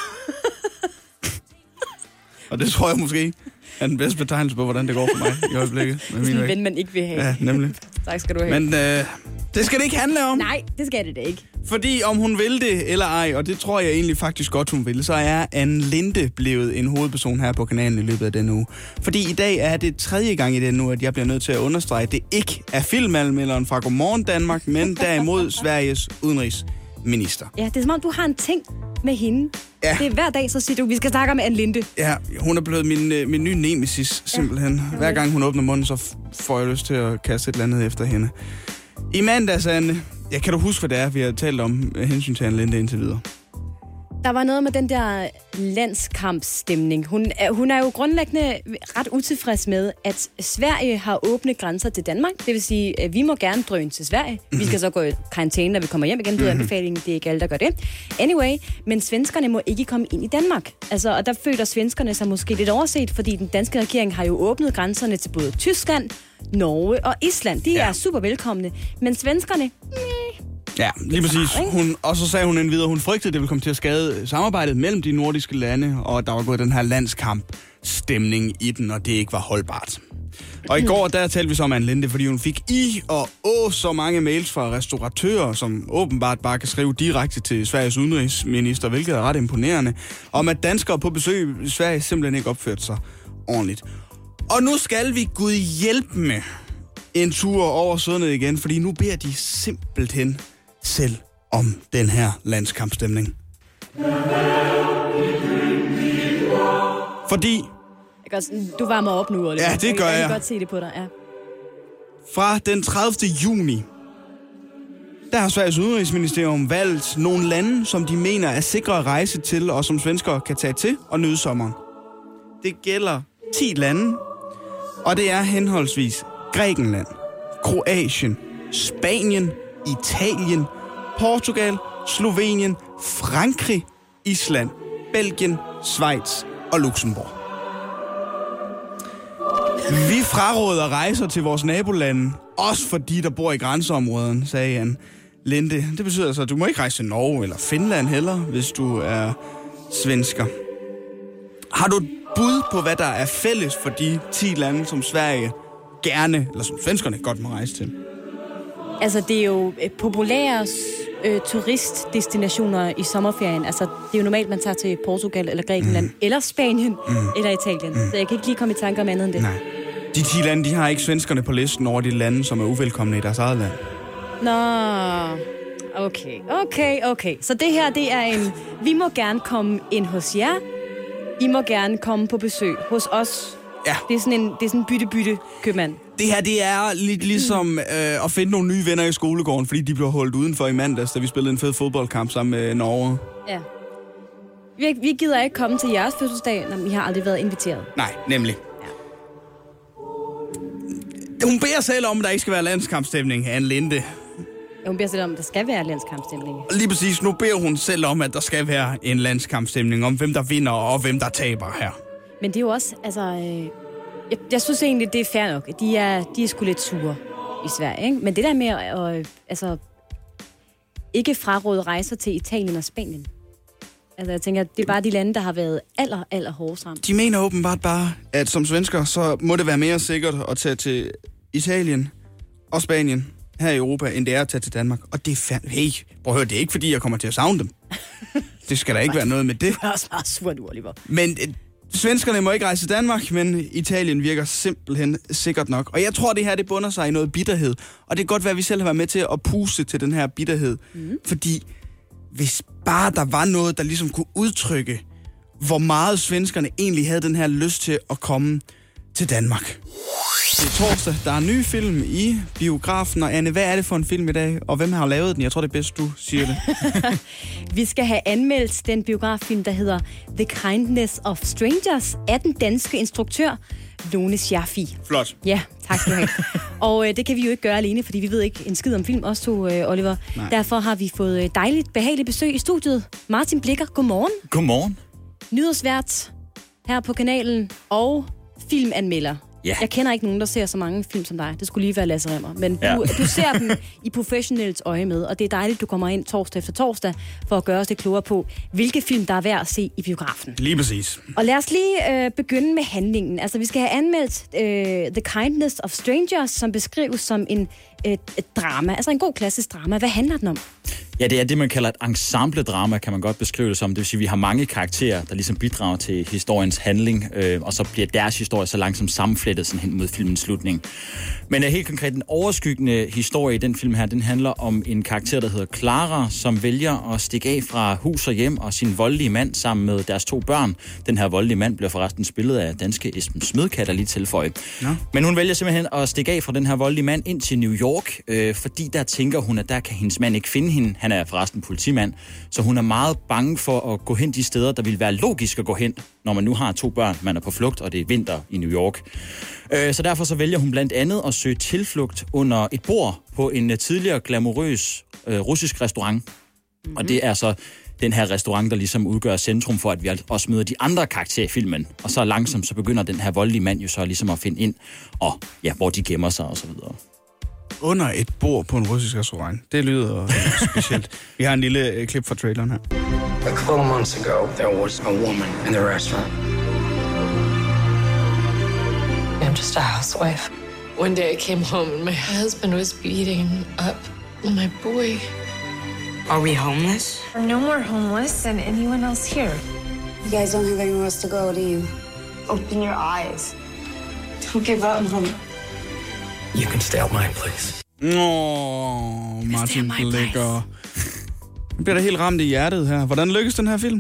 [SPEAKER 3] Og det tror jeg måske er den bedste betegnelse på, hvordan det går for mig i øjeblikket.
[SPEAKER 4] Det er sådan en ven, man ikke vil have.
[SPEAKER 3] Ja, nemlig.
[SPEAKER 4] Tak skal du have.
[SPEAKER 3] Men det skal det ikke handle om.
[SPEAKER 4] Nej, det skal det da ikke.
[SPEAKER 3] Fordi om hun vil det eller ej, og det tror jeg egentlig faktisk godt, hun vil, så er Anne Linde blevet en hovedperson her på kanalen i løbet af denne uge. Fordi i dag er det 3. gang i denne uge, at jeg bliver nødt til at understrege, at det ikke er filmanmelderen fra Godmorgen Danmark, men derimod Sveriges udenrigsminister.
[SPEAKER 4] Ja, det er som om, du har en ting med hende. Ja. Det er hver dag, så siger du, vi skal snakke om Anne Linde.
[SPEAKER 3] Ja, hun er blevet min nye nemesis, simpelthen. Ja. Hver gang hun åbner munden, så får jeg lyst til at kaste et eller andet efter hende. I mandags, Anne, kan du huske, hvad det er, vi har talt om hensyn til Anne Linde indtil videre?
[SPEAKER 4] Der var noget med den der landskampsstemning. Hun er jo grundlæggende ret utilfreds med, at Sverige har åbne grænser til Danmark. Det vil sige, at vi må gerne drøne til Sverige. Vi skal så gå i karantæne, når vi kommer hjem igen. Det er anbefalingen. Det er ikke alle, der gør det. Anyway, men svenskerne må ikke komme ind i Danmark. Altså, og der føler svenskerne sig måske lidt overset, fordi den danske regering har jo åbnet grænserne til både Tyskland, Norge og Island. De er super velkomne. Men svenskerne...
[SPEAKER 3] Ja, lige præcis. Og så sagde hun endvidere, hun frygtede, at det ville komme til at skade samarbejdet mellem de nordiske lande, og der var gået den her landskamp-stemning i den, og det ikke var holdbart. Og i går, der talte vi så om Anne Linde, fordi hun fik så mange mails fra restauratører, som åbenbart bare kan skrive direkte til Sveriges udenrigsminister, hvilket er ret imponerende, om at danskere på besøg i Sverige simpelthen ikke opførte sig ordentligt. Og nu skal vi Gud hjælpe med en tur over sundet igen, fordi nu beder de simpelthen selv om den her landskampstemning. Fordi...
[SPEAKER 4] Du varmer op nu, Oliver.
[SPEAKER 3] Ja, det gør jeg.
[SPEAKER 4] Jeg kan godt se det på dig, ja.
[SPEAKER 3] Fra den 30. juni, der har Sveriges udenrigsministerium valgt nogle lande, som de mener er sikre at rejse til, og som svenskere kan tage til og nyde sommeren. Det gælder 10 lande, og det er henholdsvis Grækenland, Kroatien, Spanien, Italien, Portugal, Slovenien, Frankrig, Island, Belgien, Schweiz og Luxembourg. Vi fraråder rejser til vores nabolande, også for de, der bor i grænseområderne, sagde Anne Linde. Det betyder altså, at du må ikke rejse til Norge eller Finland heller, hvis du er svensker. Har du et bud på, hvad der er fælles for de 10 lande, som Sverige gerne, eller som svenskerne godt må rejse til?
[SPEAKER 4] Altså, det er jo populære turistdestinationer i sommerferien. Altså, det er jo normalt, man tager til Portugal eller Grækenland, eller Spanien, eller Italien. Så jeg kan ikke lige komme i tanker om andet end det.
[SPEAKER 3] Nej. De 10 lande, de har ikke svenskerne på listen over de lande, som er uvelkomne i deres eget land.
[SPEAKER 4] Nå, okay. Så det her, det er en... Vi må gerne komme ind hos jer. I må gerne komme på besøg hos os.
[SPEAKER 3] Ja.
[SPEAKER 4] Det er sådan en bytte købmand.
[SPEAKER 3] Det her, det er lidt ligesom at finde nogle nye venner i skolegården, fordi de blev holdt udenfor i mandags, da vi spillede en fed fodboldkamp sammen med Norge.
[SPEAKER 4] Ja. Vi gider ikke komme til jeres fødselsdag, når I har aldrig været inviteret.
[SPEAKER 3] Nej, nemlig. Ja. Hun beder selv om, at der ikke skal være landskampstemning, Anne Linde.
[SPEAKER 4] Hun beder selv om, at der skal være landskampstemning.
[SPEAKER 3] Lige præcis, nu beder hun selv om, at der skal være en landskampstemning om, hvem der vinder og hvem der taber her.
[SPEAKER 4] Men det er jo også, altså... Jeg synes egentlig, det er fair nok. De er sgu lidt sure i Sverige, ikke? Men det der med at ikke fraråde rejser til Italien og Spanien. Altså, jeg tænker, det er bare de lande, der har været aller hårdest ramt.
[SPEAKER 3] De mener åbenbart bare, at som svensker, så må det være mere sikkert at tage til Italien og Spanien her i Europa, end det er at tage til Danmark. Og det er fandme... Hey, prøv at høre, det er ikke fordi, jeg kommer til at savne dem. Det skal der ikke være noget med det.
[SPEAKER 4] Det er også meget surt, Oliver.
[SPEAKER 3] Men svenskerne må ikke rejse til Danmark, men Italien virker simpelthen sikkert nok. Og jeg tror, det her det bunder sig i noget bitterhed. Og det kan godt være, at vi selv har været med til at puste til den her bitterhed. Fordi hvis bare der var noget, der ligesom kunne udtrykke, hvor meget svenskerne egentlig havde den her lyst til at komme til Danmark. Det er torsdag. Der er en ny film i biografen. Og Anne, hvad er det for en film i dag? Og hvem har lavet den? Jeg tror, det er bedst, du siger det.
[SPEAKER 4] Vi skal have anmeldt den biograffilm, der hedder The Kindness of Strangers af den danske instruktør Lone Scherfig.
[SPEAKER 3] Flot.
[SPEAKER 4] Ja, tak skal du have. Og det kan vi jo ikke gøre alene, fordi vi ved ikke en skid om film, også to, Oliver. Nej. Derfor har vi fået dejligt, behageligt besøg i studiet. Martin Blikker, godmorgen.
[SPEAKER 11] Godmorgen.
[SPEAKER 4] Nyhedsvært her på kanalen og filmanmelder.
[SPEAKER 11] Ja.
[SPEAKER 4] Jeg kender ikke nogen, der ser så mange film som dig. Det skulle lige være Lasse Remmer. Men du ser dem i professionelt øje med, og det er dejligt, du kommer ind torsdag efter torsdag for at gøre os det klogere på, hvilke film, der er værd at se i biografen.
[SPEAKER 3] Lige præcis.
[SPEAKER 4] Og lad os lige begynde med handlingen. Altså, vi skal have anmeldt The Kindness of Strangers, som beskrives som et drama. Altså en god klassisk drama. Hvad handler den om?
[SPEAKER 11] Ja, det er det, man kalder et ensemble-drama, kan man godt beskrive det som. Det vil sige, at vi har mange karakterer, der ligesom bidrager til historiens handling, og så bliver deres historie så langsomt sammenflettet sådan hen mod filmens slutning. Men helt konkret, den overskyggende historie i den film her, den handler om en karakter, der hedder Clara, som vælger at stikke af fra hus og hjem og sin voldelige mand sammen med deres 2 børn. Den her voldelige mand bliver forresten spillet af danske Esben Smed, kan der lige tilføje. Ja. Men hun vælger simpelthen at stikke af fra den her voldelige mand ind til New York, fordi der tænker hun, at der kan hendes mand ikke finde hende. Han er forresten politimand, så hun er meget bange for at gå hen de steder, der vil være logisk at gå hen, når man nu har 2 børn, man er på flugt, og det er vinter i New York. Så derfor så vælger hun blandt andet at søge tilflugt under et bord på en tidligere glamourøs russisk restaurant. Mm-hmm. Og det er så den her restaurant, der ligesom udgør centrum for, at vi også møder de andre karakterer i filmen. Og så langsomt så begynder den her voldelige mand jo så ligesom at finde ind, og ja, hvor de gemmer sig og så videre.
[SPEAKER 3] Under et bord på en russisk restaurant. Det lyder specielt. Vi har en lille klip fra traileren her.
[SPEAKER 12] A couple of months ago, there was a woman in the restaurant.
[SPEAKER 13] I'm just a housewife. One day I came home and my husband was beating up my boy.
[SPEAKER 14] Are we homeless?
[SPEAKER 13] We're no more homeless than anyone else here.
[SPEAKER 15] You guys don't have anywhere else to go, do you?
[SPEAKER 13] Open your eyes. Don't give up, Mom.
[SPEAKER 12] You can stay at my place.
[SPEAKER 3] Martin Blikker. Jeg bliver da helt ramt i hjertet her. Hvordan lykkes den her film?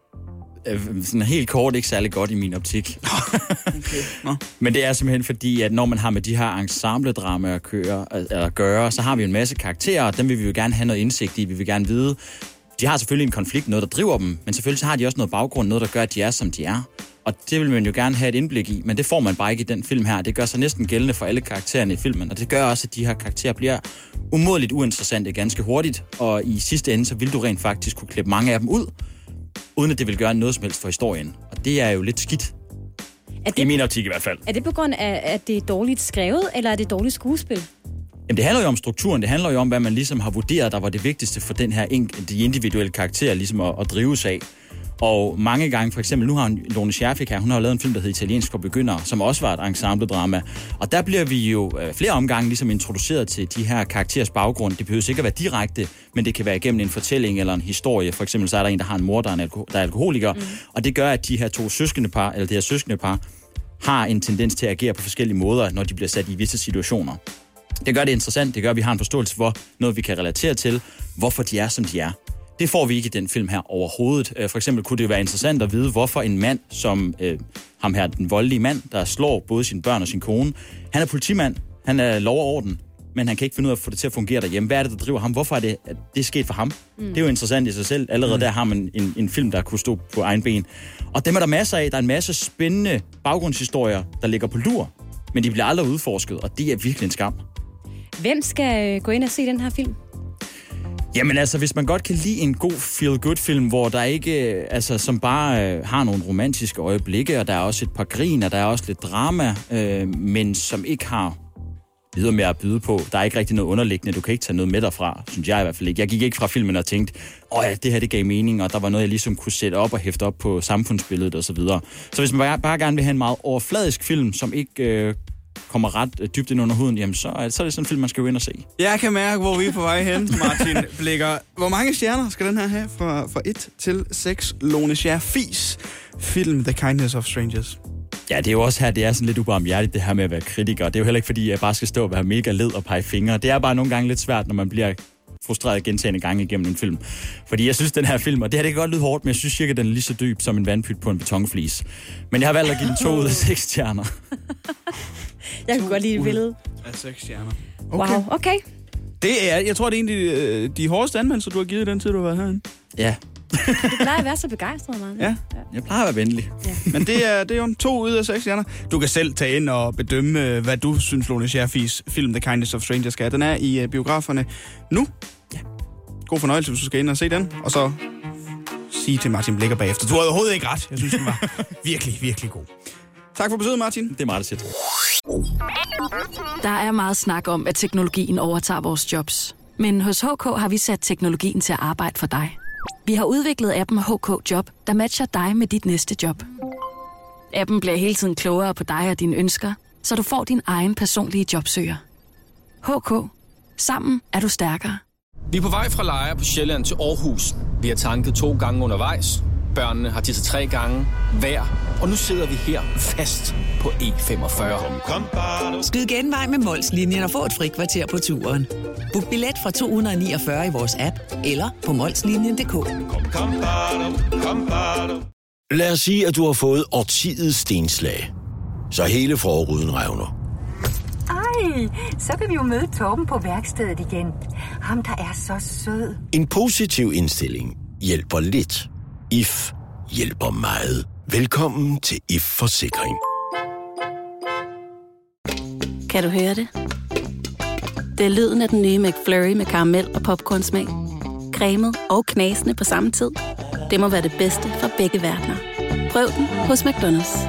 [SPEAKER 11] Sådan helt kort, ikke særlig godt i min optik. Okay. No. Men det er simpelthen fordi, at når man har med de her ensembledramaer at gøre, så har vi en masse karakterer, og dem vil vi jo gerne have noget indsigt i. Vi vil gerne vide, de har selvfølgelig en konflikt, noget der driver dem, men selvfølgelig så har de også noget baggrund, noget der gør, at de er, som de er. Og det vil man jo gerne have et indblik i, men det får man bare ikke i den film her. Det gør sig næsten gældende for alle karaktererne i filmen, og det gør også, at de her karakterer bliver umådeligt uinteressante ganske hurtigt, og i sidste ende, så vil du rent faktisk kunne klippe mange af dem ud, uden at det vil gøre noget som helst for historien. Og det er jo lidt skidt. I min optik i hvert fald.
[SPEAKER 4] Er det på grund af, at det er dårligt skrevet, eller er det dårligt skuespil?
[SPEAKER 11] Jamen, det handler jo om strukturen. Det handler jo om, hvad man ligesom har vurderet, der var det vigtigste for den her de individuelle karakterer ligesom at drives af. Og mange gange, for eksempel, nu har Lone Scherfig her, hun har lavet en film, der hedder Italiensk for begyndere, som også var et ensembledrama. Og der bliver vi jo flere omgange ligesom introduceret til de her karakterers baggrund. Det behøver ikke at være direkte, men det kan være igennem en fortælling eller en historie. For eksempel så er der en, der har en mor, der er alkoholiker. Og det gør, at de her 2 søskendepar, har en tendens til at agere på forskellige måder, når de bliver sat i visse situationer. Det gør det interessant. Det gør, at vi har en forståelse for noget, vi kan relatere til, hvorfor de er, som de er. Det får vi ikke i den film her overhovedet. For eksempel kunne det være interessant at vide, hvorfor en mand som ham her, den voldelige mand, der slår både sine børn og sin kone, han er politimand, han er lov og orden, men han kan ikke finde ud af at få det til at fungere derhjemme. Hvad er det, der driver ham? Hvorfor er det, at det er sket for ham? Det er jo interessant i sig selv. Allerede der har man en film, der kunne stå på egen ben. Og dem er der masser af. Der er en masse spændende baggrundshistorier, der ligger på lur, men de bliver aldrig udforsket, og det er virkelig en skam.
[SPEAKER 4] Hvem skal gå ind og se den her film?
[SPEAKER 11] Jamen altså, hvis man godt kan lide en god feel-good-film, hvor der ikke, som bare har nogle romantiske øjeblikke, og der er også et par grin, og der er også lidt drama, men som ikke har videre mere at byde på. Der er ikke rigtig noget underliggende, du kan ikke tage noget med derfra, synes jeg i hvert fald ikke. Jeg gik ikke fra filmen og tænkte, det her det gav mening, og der var noget, jeg ligesom kunne sætte op og hæfte op på samfundsbilledet osv. Så hvis man bare gerne vil have en meget overfladisk film, som ikke kommer ret dybt ind under huden, jamen så er det sådan en film, man skal gå ind og se.
[SPEAKER 3] Jeg kan mærke, hvor vi er på vej hen, Martin Blikker. Hvor mange stjerner skal den her have fra 1 til 6? Lone Scherfig Fies film The Kindness of Strangers.
[SPEAKER 11] Ja, det er jo også her, det er sådan lidt ubarmhjertigt, det her med at være kritiker. Det er jo heller ikke, fordi jeg bare skal stå og være mega led og pege fingre. Det er bare nogle gange lidt svært, når man bliver frustreret gentagne gange igennem en film. Fordi jeg synes, den her film, og det her det kan godt lyde hårdt, men jeg synes cirka, den er lige så dyb som en vandpyt på en betonflis. Men jeg har valgt at give den 2 ud af 6 stjerner.
[SPEAKER 4] Jeg kan godt lide et billede.
[SPEAKER 3] Af 6 stjerner.
[SPEAKER 4] Okay. Wow, okay.
[SPEAKER 3] Det er, jeg tror, det er en af de hårdeste anmeldelser, du har givet den tid, du har været herinde.
[SPEAKER 11] Ja.
[SPEAKER 4] Du plejer at være så begejstret, Martin.
[SPEAKER 3] Ja.
[SPEAKER 11] Jeg plejer at være venlig.
[SPEAKER 4] Ja.
[SPEAKER 3] Men det er jo en 2 ud af 6 stjerner. Du kan selv tage ind og bedømme, hvad du synes, Lone Scherfigs film The Kindness of Strangers skal. Den er i biograferne nu. Ja. God fornøjelse, hvis du skal ind og se den. Og så sige til Martin Blikker bagefter. Du har overhovedet ikke ret. Jeg synes, den var virkelig, virkelig god. Tak for besøget, Martin.
[SPEAKER 11] Det er meget sæt.
[SPEAKER 5] Der er meget snak om, at teknologien overtager vores jobs. Men hos HK har vi sat teknologien til at arbejde for dig. Vi har udviklet appen HK Job, der matcher dig med dit næste job. Appen bliver hele tiden klogere på dig og dine ønsker, så du får din egen personlige jobsøger. HK. Sammen er du stærkere.
[SPEAKER 16] Vi er på vej fra Lejre på Sjælland til Aarhus. Vi har tanket 2 gange undervejs. Børnene har tisset 3 gange hver. Og nu sidder vi her fast på E45.
[SPEAKER 17] Skyd genvej med Mols-linjen og få et frikvarter på turen. Book billet fra 249 i vores app eller på molslinjen.dk.
[SPEAKER 18] Lad os sige, at du har fået årtidets stenslag. Så hele forruden revner.
[SPEAKER 19] Ej, så kan vi jo møde Torben på værkstedet igen. Ham, der er så sød.
[SPEAKER 18] En positiv indstilling hjælper lidt. IF hjælper meget. Velkommen til IF Forsikring.
[SPEAKER 5] Kan du høre det? Det er lyden af den nye McFlurry med karamel og popcornsmag. Cremet og knasende på samme tid. Det må være det bedste fra begge verdener. Prøv den hos McDonald's.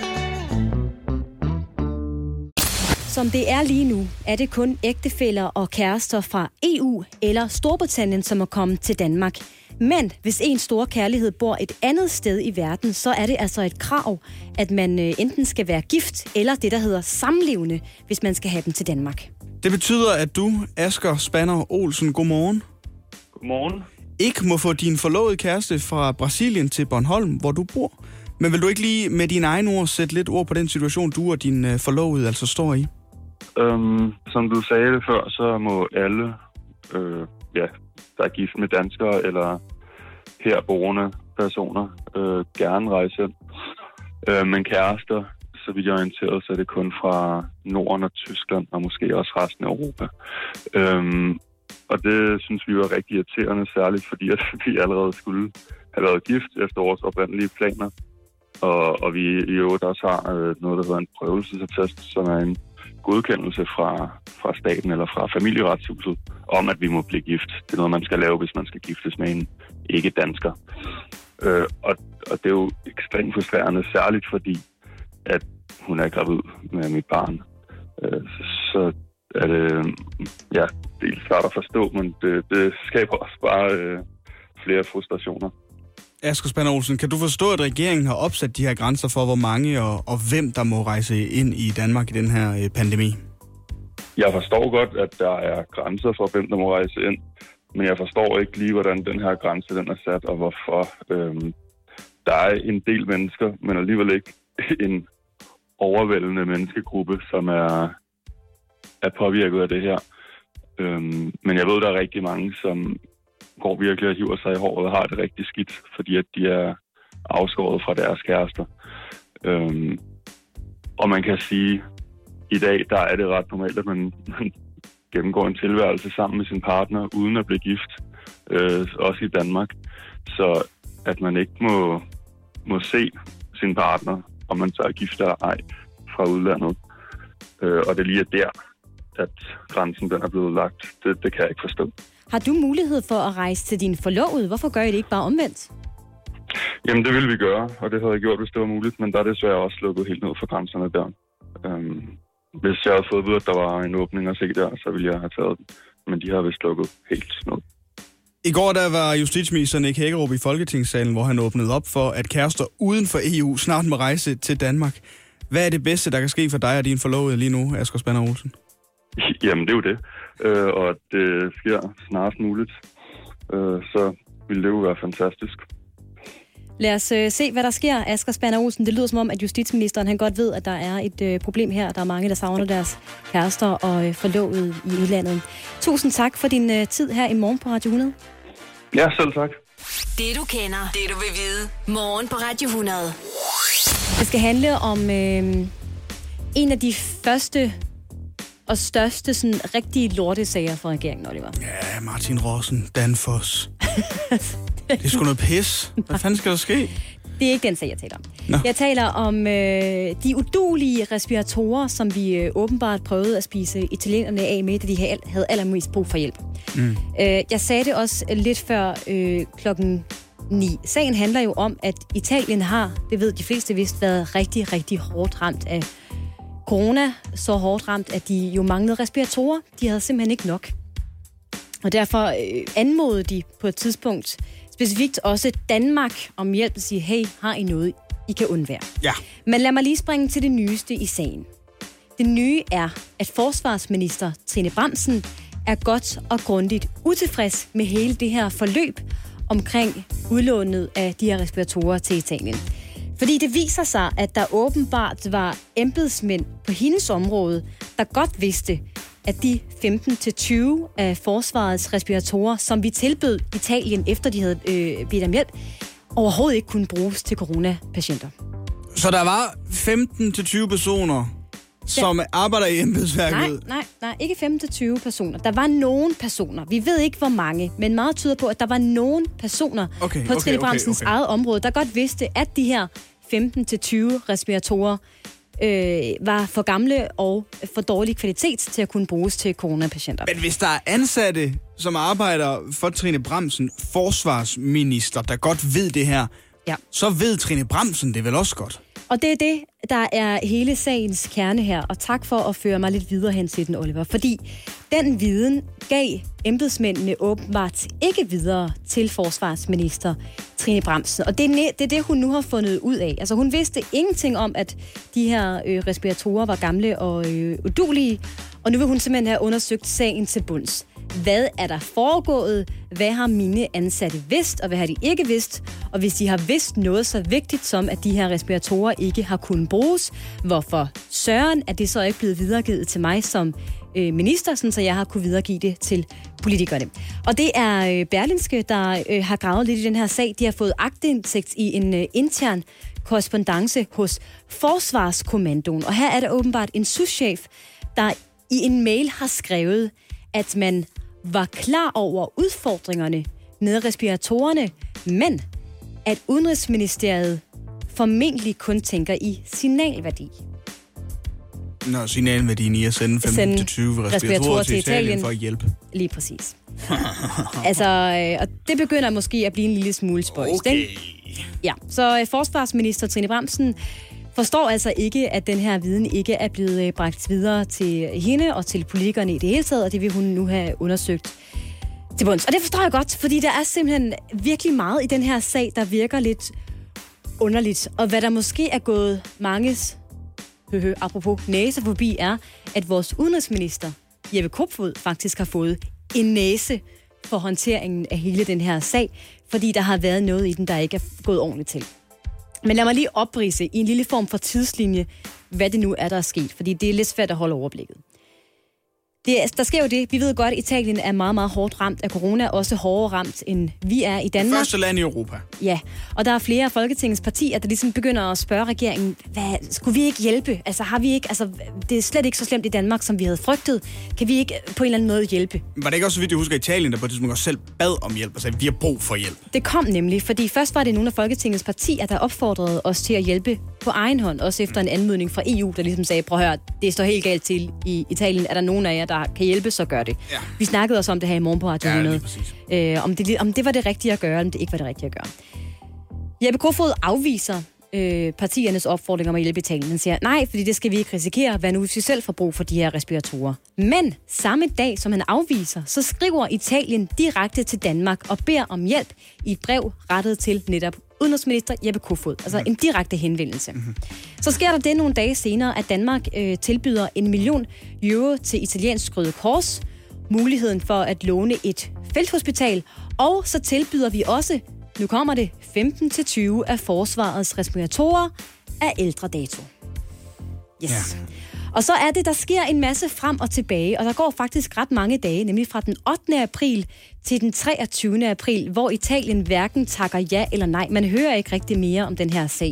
[SPEAKER 4] Som det er lige nu, er det kun ægtefæller og kærester fra EU eller Storbritannien, som er kommet til Danmark. Men hvis en stor kærlighed bor et andet sted i verden, så er det altså et krav, at man enten skal være gift eller det, der hedder samlevende, hvis man skal have dem til Danmark.
[SPEAKER 3] Det betyder, at du, Asger Spanner Olsen, godmorgen.
[SPEAKER 20] Godmorgen.
[SPEAKER 3] Ikke må få din forlovede kæreste fra Brasilien til Bornholm, hvor du bor. Men vil du ikke lige med dine egne ord sætte lidt ord på den situation, du og din forlovede altså står i?
[SPEAKER 20] Som du sagde det før, så må alle, der er gift med danskere eller herboende personer, gerne rejse hjem. Men kærester, så vidt jeg er orienteret, så er det kun fra Norden og Tyskland, og måske også resten af Europa. Og det synes vi var rigtig irriterende, særligt fordi at vi allerede skulle have været gift efter vores oprindelige planer. Og vi i øvrigt også har noget, der hedder en prøvelsesattest, som er en godkendelse fra staten eller fra familieretshuset om, at vi må blive gift. Det er noget, man skal lave, hvis man skal giftes med en ikke-dansker. Og det er jo ekstremt frustrerende, særligt fordi, at hun er gravid med mit barn. Så er det, det er svært at forstå, men det skaber også bare flere frustrationer.
[SPEAKER 3] Asger Spanner Olsen, kan du forstå, at regeringen har opsat de her grænser for, hvor mange og hvem, der må rejse ind i Danmark i den her pandemi?
[SPEAKER 20] Jeg forstår godt, at der er grænser for, hvem der må rejse ind, men jeg forstår ikke lige, hvordan den her grænse den er sat, og hvorfor. Der er en del mennesker, men alligevel ikke en overvældende menneskegruppe, som er påvirket af det her. Men jeg ved, der er rigtig mange, som går virkelig og hiver sig i håret og har det rigtig skidt, fordi at de er afskåret fra deres kærester. Og man kan sige, i dag der er det ret normalt, at man gennemgår en tilværelse sammen med sin partner, uden at blive gift, også i Danmark. Så at man ikke må se sin partner, om man så er gift eller ej, fra udlandet. Og det lige er der, at grænsen den er blevet lagt. Det kan jeg ikke forstå.
[SPEAKER 4] Har du mulighed for at rejse til din forlovede? Hvorfor gør I det ikke bare omvendt?
[SPEAKER 20] Jamen, det ville vi gøre, og det havde jeg gjort, hvis det var muligt, men der er desværre også lukket helt ned for grænserne der. Hvis jeg havde fået at vide, at der var en åbning at se der, så ville jeg have taget den. Men de har vist lukket helt ned.
[SPEAKER 3] I går der var justitsminister Nick Hækkerup i Folketingssalen, hvor han åbnede op for, at kærester uden for EU snart må rejse til Danmark. Hvad er det bedste, der kan ske for dig og din forlovede lige nu, Asger Spanner Olsen?
[SPEAKER 20] Jamen, det er jo det. Og at det sker snarest muligt. Så ville det jo være fantastisk.
[SPEAKER 4] Lad os se, hvad der sker, Asger Spanner Olsen. Det lyder som om, at justitsministeren han godt ved, at der er et problem her. Der er mange, der savner deres kærester og forlovede i udlandet. Tusind tak for din tid her i morgen på Radio 100.
[SPEAKER 20] Ja, selv tak.
[SPEAKER 1] Det du kender, det du vil vide. Morgen på Radio 100.
[SPEAKER 4] Det skal handle om en af de første og største sådan, rigtige lortesager for regeringen, Oliver.
[SPEAKER 3] Ja, Martin Rossen, Danfoss. Det er sgu noget pis. Hvad fanden skal der ske?
[SPEAKER 4] Det er ikke den sag, jeg taler om. Nå. Jeg taler om de uduelige respiratorer, som vi åbenbart prøvede at spise italienerne af med, da de havde allermest brug for hjælp. Jeg sagde det også lidt før klokken 9. Sagen handler jo om, at Italien har, det ved de fleste vist, været rigtig, rigtig hårdt ramt af corona. Så hårdt ramt, at de jo manglede respiratorer. De havde simpelthen ikke nok. Og derfor anmodede de på et tidspunkt specifikt også Danmark om hjælp at sige, hey, har I noget, I kan undvære?
[SPEAKER 3] Ja.
[SPEAKER 4] Men lad mig lige springe til det nyeste i sagen. Det nye er, at forsvarsminister Trine Bramsen er godt og grundigt utilfreds med hele det her forløb omkring udlånet af de her respiratorer til Italien. Fordi det viser sig, at der åbenbart var embedsmænd på hendes område, der godt vidste, at de 15-20 af forsvarets respiratorer, som vi tilbød Italien, efter de havde bedt om hjælp, overhovedet ikke kunne bruges til coronapatienter.
[SPEAKER 3] Så der var 15-20 personer, som arbejder i embedsværket?
[SPEAKER 4] Nej, ikke 15-20 personer. Der var nogen personer. Vi ved ikke, hvor mange, men meget tyder på, at der var nogen personer på Trine Bramsens eget område, der godt vidste, at de her 15-20 respiratorer var for gamle og for dårlig kvalitet til at kunne bruges til coronapatienter.
[SPEAKER 3] Men hvis der er ansatte, som arbejder for Trine Bramsen, forsvarsminister, der godt ved det her, så ved Trine Bramsen det vel også godt?
[SPEAKER 4] Og det er det, der er hele sagens kerne her. Og tak for at føre mig lidt videre hen til den, Oliver. Fordi den viden gav embedsmændene åbenbart ikke videre til forsvarsminister Trine Bramsen. Og det er det, hun nu har fundet ud af. Altså hun vidste ingenting om, at de her respiratorer var gamle og udulige. Og nu vil hun simpelthen have undersøgt sagen til bunds. Hvad er der foregået? Hvad har mine ansatte vidst, og hvad har de ikke vidst? Og hvis de har vidst noget så vigtigt som, at de her respiratorer ikke har kunnet bruges, hvorfor søren er det så ikke blevet videregivet til mig som minister, sådan så jeg har kunne videregive det til politikerne? Og det er Berlingske, der har gravet lidt i den her sag. De har fået aktindsigt i en intern korrespondance hos Forsvarskommandoen. Og her er der åbenbart en souschef, der i en mail har skrevet, at man var klar over udfordringerne med respiratorerne, men at Udenrigsministeriet formentlig kun tænker i signalværdi.
[SPEAKER 3] Nå, signalværdien i at sende 15-20 respiratorer til Italien for at hjælpe.
[SPEAKER 4] Lige præcis. Altså, og det begynder måske at blive en lille smule spøjst, ikke? Ja, så forsvarsminister Trine Bramsen forstår altså ikke, at den her viden ikke er blevet bragt videre til hende og til politikerne i det hele taget, og det vil hun nu have undersøgt til bunds. Og det forstår jeg godt, fordi der er simpelthen virkelig meget i den her sag, der virker lidt underligt. Og hvad der måske er gået manges, apropos næse forbi, er, at vores udenrigsminister, Jeppe Kofod, faktisk har fået en næse for håndteringen af hele den her sag, fordi der har været noget i den, der ikke er gået ordentligt til. Men lad mig lige opridse i en lille form for tidslinje, hvad det nu er, der er sket, fordi det er lidt svært at holde overblikket. Der sker jo det, vi ved godt, at Italien er meget, meget hårdt ramt af corona, også hårdere ramt, end vi er i Danmark.
[SPEAKER 3] Første land i Europa.
[SPEAKER 4] Ja, og der er flere af Folketingets partier, der ligesom begynder at spørge regeringen, skulle vi ikke hjælpe? Altså har vi ikke, det er slet ikke så slemt i Danmark, som vi havde frygtet. Kan vi ikke på en eller anden måde hjælpe?
[SPEAKER 3] Var det ikke også så vidt, jeg husker Italien, der på et tidspunkt også selv bad om hjælp og sagde, vi har brug for hjælp?
[SPEAKER 4] Det kom nemlig, fordi først var det nogle af Folketingets partier, der opfordrede os til at hjælpe på egen hånd, også efter en anmodning fra EU, der ligesom sagde, prøv at høre, det står helt galt til i Italien. Er der nogen af jer, der kan hjælpe, så gør det. Ja. Vi snakkede også om det her i morgen på Radio 100. Om det var det rigtige at gøre, eller om det ikke var det rigtige at gøre. Jeppe Kofod afviser partiernes opfordring om at hjælpe Italien. Han siger, nej, fordi det skal vi ikke risikere, hvad nu hvis vi selv får brug for de her respiratorer. Men samme dag, som han afviser, så skriver Italien direkte til Danmark og beder om hjælp i et brev rettet til netop udenrigsminister Jeppe Kofod. Altså en direkte henvendelse. Så sker der det nogle dage senere, at Danmark tilbyder 1 million euro til Italiensk Røde Kors, muligheden for at låne et felthospital, og så tilbyder vi også, nu kommer det, 15-20 af forsvarets respiratorer af ældre dato. Yes. Ja. Og så er det, der sker en masse frem og tilbage, og der går faktisk ret mange dage, nemlig fra den 8. april til den 23. april, hvor Italien hverken takker ja eller nej. Man hører ikke rigtig mere om den her sag.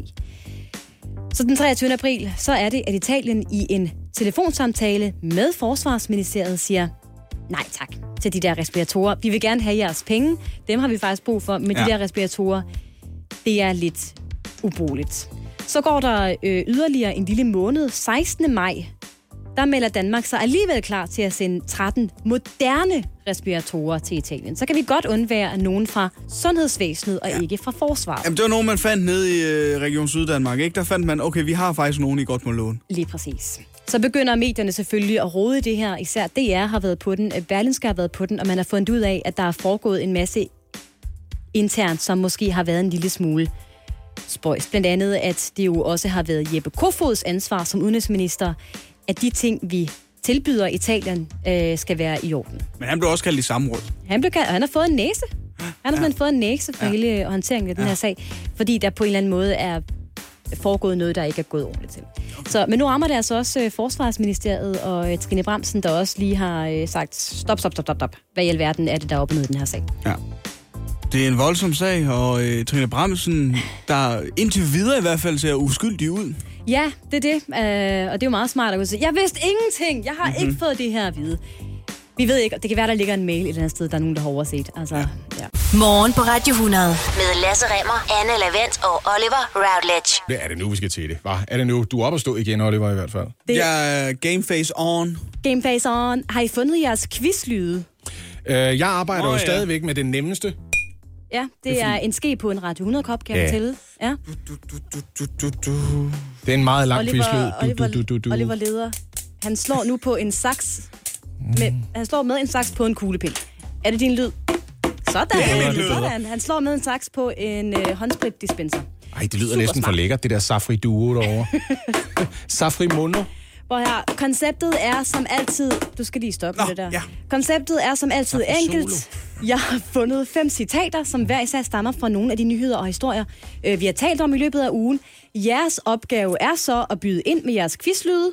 [SPEAKER 4] Så den 23. april, så er det, at Italien i en telefonsamtale med Forsvarsministeriet siger, nej tak til de der respiratorer. Vi vil gerne have jeres penge. Dem har vi faktisk brug for, men de der respiratorer, det er lidt ubrugeligt. Så går der yderligere en lille måned, 16. maj, der melder Danmark sig alligevel klar til at sende 13 moderne respiratorer til Italien. Så kan vi godt undvære nogen fra sundhedsvæsenet og ikke fra forsvaret.
[SPEAKER 3] Jamen, det var nogen, man fandt nede i Region Syddanmark, ikke? Der fandt man, okay, vi har faktisk nogen, I godt må låne.
[SPEAKER 4] Lige præcis. Så begynder medierne selvfølgelig at rode i det her. Især DR har været på den, Berlingske har været på den, og man har fundet ud af, at der er foregået en masse internt, som måske har været en lille smule spøjs. Blandt andet, at det jo også har været Jeppe Kofods ansvar som udenrigsminister, at de ting, vi tilbyder Italien, skal være i orden.
[SPEAKER 3] Men han blev også kaldt i samråd.
[SPEAKER 4] Han har fået en næse. Han har fået en næse for hele håndteringen af den her sag, fordi der på en eller anden måde er foregået noget, der ikke er gået ordentligt til. Så, men nu rammer det altså også Forsvarsministeriet og Trine Bramsen, der også lige har sagt, stop. Hvad i alverden er det, der er oppe i den her sag? Ja.
[SPEAKER 3] Det er en voldsom sag, og Trine Bramsen, der indtil videre i hvert fald ser uskyldig ud.
[SPEAKER 4] Ja, det er det. Og det er jo meget smart at kunne sige, jeg vidste ingenting, jeg har ikke fået det her at vide. Vi ved ikke, det kan være, der ligger en mail et eller andet sted, der er nogen, der har overset. Altså, ja.
[SPEAKER 1] Morgen på Radio 100 med Lasse Remmer, Anne Lavent og Oliver Routledge.
[SPEAKER 2] Det er det nu, vi skal til det, hva? Er det nu? Du er oppe at stå igen, Oliver, i hvert fald.
[SPEAKER 3] Ja, game face on.
[SPEAKER 4] Game face on. Har I fundet jeres quizlyde?
[SPEAKER 2] Jeg arbejder jo stadigvæk med det nemmeste.
[SPEAKER 4] Ja, det er en ske på en Radio 100-kop, kan jeg fortælle. Ja.
[SPEAKER 2] Det er en meget lang quizlyd.
[SPEAKER 4] Oliver leder. Han slår nu på en saks. Han slår med en saks på en kuglepind. Er det din lyd? Sådan. Han slår med en saks på en håndspritdispenser.
[SPEAKER 2] Ej, det lyder næsten for lækkert, det der Safri Duo derovre. Safri Mono.
[SPEAKER 4] Hvor her, konceptet er som altid... Du skal lige stoppe med det der. Ja. Konceptet er som altid enkelt. Jeg har fundet 5 citater, som hver især stammer fra nogle af de nyheder og historier, vi har talt om i løbet af ugen. Jeres opgave er så at byde ind med jeres quizlyde.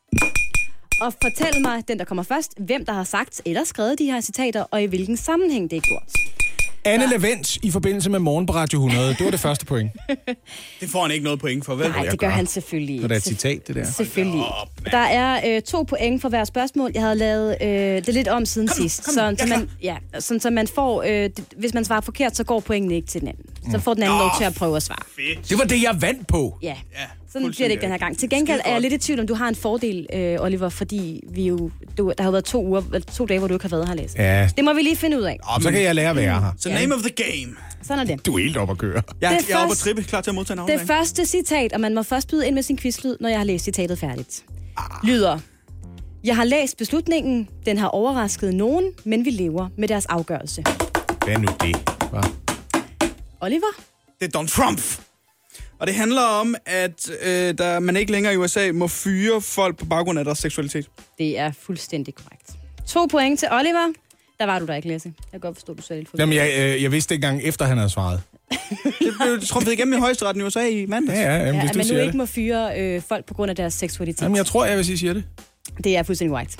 [SPEAKER 4] Og fortæl mig, den der kommer først, hvem der har sagt eller skrevet de her citater, og i hvilken sammenhæng det er gjort.
[SPEAKER 2] Anne Lavent i forbindelse med Morgen på Radio 100. Det var det første point.
[SPEAKER 3] Det får han ikke noget point for, vel?
[SPEAKER 4] Nej, det gør han selvfølgelig.
[SPEAKER 2] Når der er et citat, det der.
[SPEAKER 4] Selvfølgelig. Der er 2 point for hver spørgsmål. Jeg havde lavet det lidt om siden sidst. Så man får, hvis man svarer forkert, så går pointene ikke til den anden. Så får den anden lov til at prøve at svare.
[SPEAKER 2] Fedt. Det var det, jeg vandt på.
[SPEAKER 4] Ja. Sådan bliver det ikke den her gang. Til gengæld er jeg lidt i tvivl, om du har en fordel, Oliver, fordi der har været 2 dage, hvor du ikke har været her læst. Ja. Det må vi lige finde ud af.
[SPEAKER 2] Så kan jeg lære at være her.
[SPEAKER 3] Så name of the game.
[SPEAKER 4] Sådan er det.
[SPEAKER 2] Du er helt oppe at køre.
[SPEAKER 3] Jeg er oppe at trippe, klar til at modtage en aflevering.
[SPEAKER 4] Det første citat, og man må først byde ind med sin quizlyd, når jeg har læst citatet færdigt. Lyder: Jeg har læst beslutningen, den har overrasket nogen, men vi lever med deres afgørelse.
[SPEAKER 2] Hvad er nu det? Hva?
[SPEAKER 4] Oliver?
[SPEAKER 3] Det er Donald Trump. Og det handler om, at man ikke længere i USA må fyre folk på baggrund af deres seksualitet.
[SPEAKER 4] Det er fuldstændig korrekt. 2 point til Oliver. Der var du der ikke, Lasse. Jeg kan godt forstå, du selv.
[SPEAKER 2] Jamen, jeg vidste ikke engang efter, han havde svaret.
[SPEAKER 3] Det blev trumfet igennem i højesteretten i USA i mandags.
[SPEAKER 4] Jamen, hvis man nu ikke må fyre folk på grund af deres seksualitet.
[SPEAKER 2] Jamen, jeg tror, hvis I siger det.
[SPEAKER 4] Det er fuldstændig korrekt.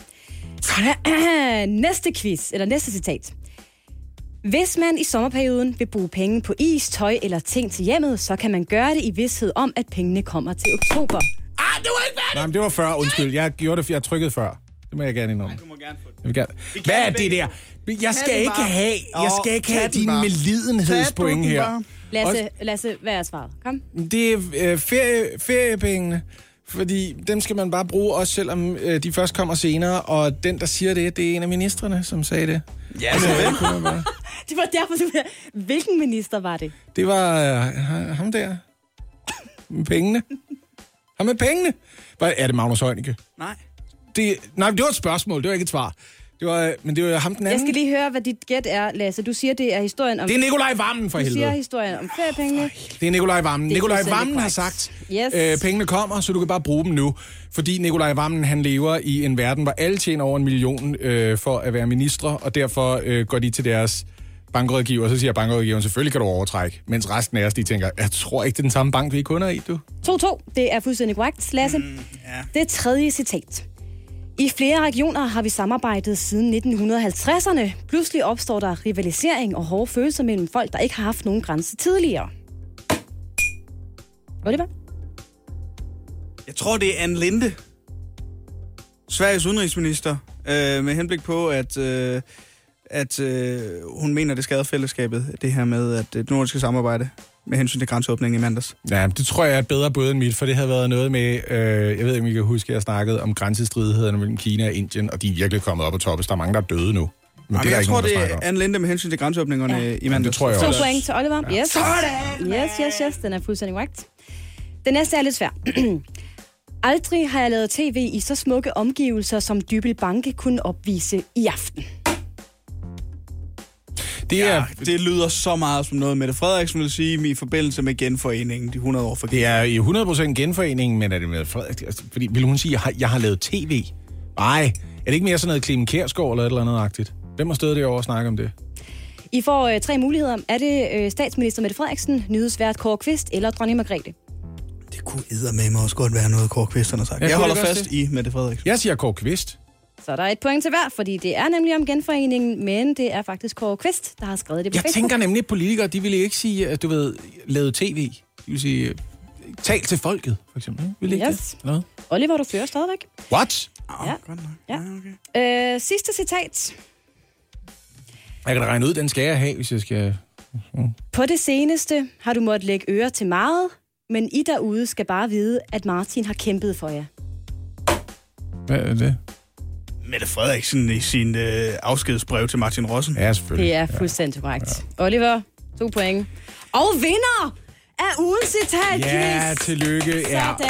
[SPEAKER 4] Næste quiz, eller næste citat. Hvis man i sommerperioden vil bruge penge på is, tøj eller ting til hjemmet, så kan man gøre det i vidsthed om, at pengene kommer til oktober.
[SPEAKER 3] Det var ikke værdigt!
[SPEAKER 2] Nej, men det var før, undskyld. Jeg gjorde det, for jeg trykkede før. Det må jeg gerne indrømme.
[SPEAKER 3] Du må gerne få det.
[SPEAKER 2] Hvad er det der? Jeg skal ikke have dine medlidenhedspoint her.
[SPEAKER 4] Lasse, hvad er svaret? Kom.
[SPEAKER 2] Det er feriepengene. Fordi dem skal man bare bruge, også selvom de først kommer senere. Og den, der siger det er en af ministrene, som sagde det.
[SPEAKER 3] Ja, så
[SPEAKER 4] det var derfor, hvilken minister var det?
[SPEAKER 2] Det var ham der. Med pengene. Ham med pengene. Er det Magnus Heunicke?
[SPEAKER 3] Nej.
[SPEAKER 2] Det var et spørgsmål, det var ikke et svar. Men det var ham den anden.
[SPEAKER 4] Jeg skal lige høre, hvad dit gæt er, Lasse. Du siger, det er historien om...
[SPEAKER 2] Det er Nikolaj Vammen, for helvede.
[SPEAKER 4] Du siger historien om feriepengene.
[SPEAKER 2] Det er Nikolaj Vammen. Nikolaj Vammen har sagt, pengene kommer, så du kan bare bruge dem nu. Fordi Nikolaj Vammen, han lever i en verden, hvor alle tjener over 1 million for at være ministre, og derfor går de til deres bankrådgiver, og så siger bankrådgiveren, selvfølgelig kan du overtrække. Mens resten af os, de tænker, jeg tror ikke, det er den samme bank, vi er kunder i, du.
[SPEAKER 4] 2-2, det er fuldstændig korrekt, Lasse. Det tredje citat. I flere regioner har vi samarbejdet siden 1950'erne. Pludselig opstår der rivalisering og hårde følelser mellem folk, der ikke har haft nogen grænse tidligere. Oliver?
[SPEAKER 3] Jeg tror, det er Anne Linde, Sveriges udenrigsminister, med henblik på, at hun mener, det skader fællesskabet, det her med at det nordiske samarbejde med hensyn til grænseåbningen i mandags.
[SPEAKER 2] Ja, det tror jeg er et bedre bud end mit, for det havde været noget med, jeg ved ikke, om I kan huske, at jeg snakkede om grænsestridighederne mellem Kina og Indien, og de er virkelig kommet op på toppen. Der er mange, der er døde nu. Men det
[SPEAKER 3] jeg tror, det er Anne Linde med hensyn til grænseåbningerne i mandags.
[SPEAKER 2] Det tror jeg også.
[SPEAKER 4] 2 point til Oliver. Yes.
[SPEAKER 3] Sådan!
[SPEAKER 4] Yes. Den er fuldstændig korrekt. Den næste er lidt svær. Aldrig har jeg lavet tv i så smukke omgivelser, som Dybbøl Banke kunne opvise i aften.
[SPEAKER 3] Det lyder så meget som noget, Mette Frederiksen vil sige i forbindelse med genforeningen, de 100 år for
[SPEAKER 2] det er i 100% genforeningen, men er det med Frederiksen? Altså, fordi vil hun sige, at jeg har lavet tv? Nej, er det ikke mere sådan noget Clemen Kjærsgaard eller et eller andet-agtigt? Hvem har stået derovre og snakket om det?
[SPEAKER 4] I får 3 muligheder. Er det statsminister Mette Frederiksen, nyhedsvært Kåre Kvist eller dronning Margrethe?
[SPEAKER 3] Det kunne eddermame også godt være noget, Kåre Kvist har sagt. Jeg holder fast i Mette Frederiksen.
[SPEAKER 2] Jeg siger Kåre Kvist.
[SPEAKER 4] Så der er 1 point til hver, fordi det er nemlig om genforeningen, men det er faktisk Kåre Kvist, der har skrevet det på Facebook.
[SPEAKER 2] Jeg tænker nemlig, at politikere, de ville ikke sige, at du ved, lavet tv. De vil sige, tal til folket, for eksempel. Vil ikke
[SPEAKER 4] det? Noget? Oliver, du fører stadigvæk.
[SPEAKER 2] What?
[SPEAKER 4] Ja. Okay. Sidste citat.
[SPEAKER 2] Jeg kan da regne ud, den skal jeg have, hvis jeg skal...
[SPEAKER 4] På det seneste har du måttet lægge øre til meget, men I derude skal bare vide, at Martin har kæmpet for jer.
[SPEAKER 2] Hvad er det?
[SPEAKER 3] Mette Frederiksen i sin afskedsbrev til Martin Rossen.
[SPEAKER 2] Ja, selvfølgelig.
[SPEAKER 4] Det er fuldstændig korrekt. Ja. Oliver, 2 point. Og vinder af ugens citat.
[SPEAKER 2] Ja, tillykke.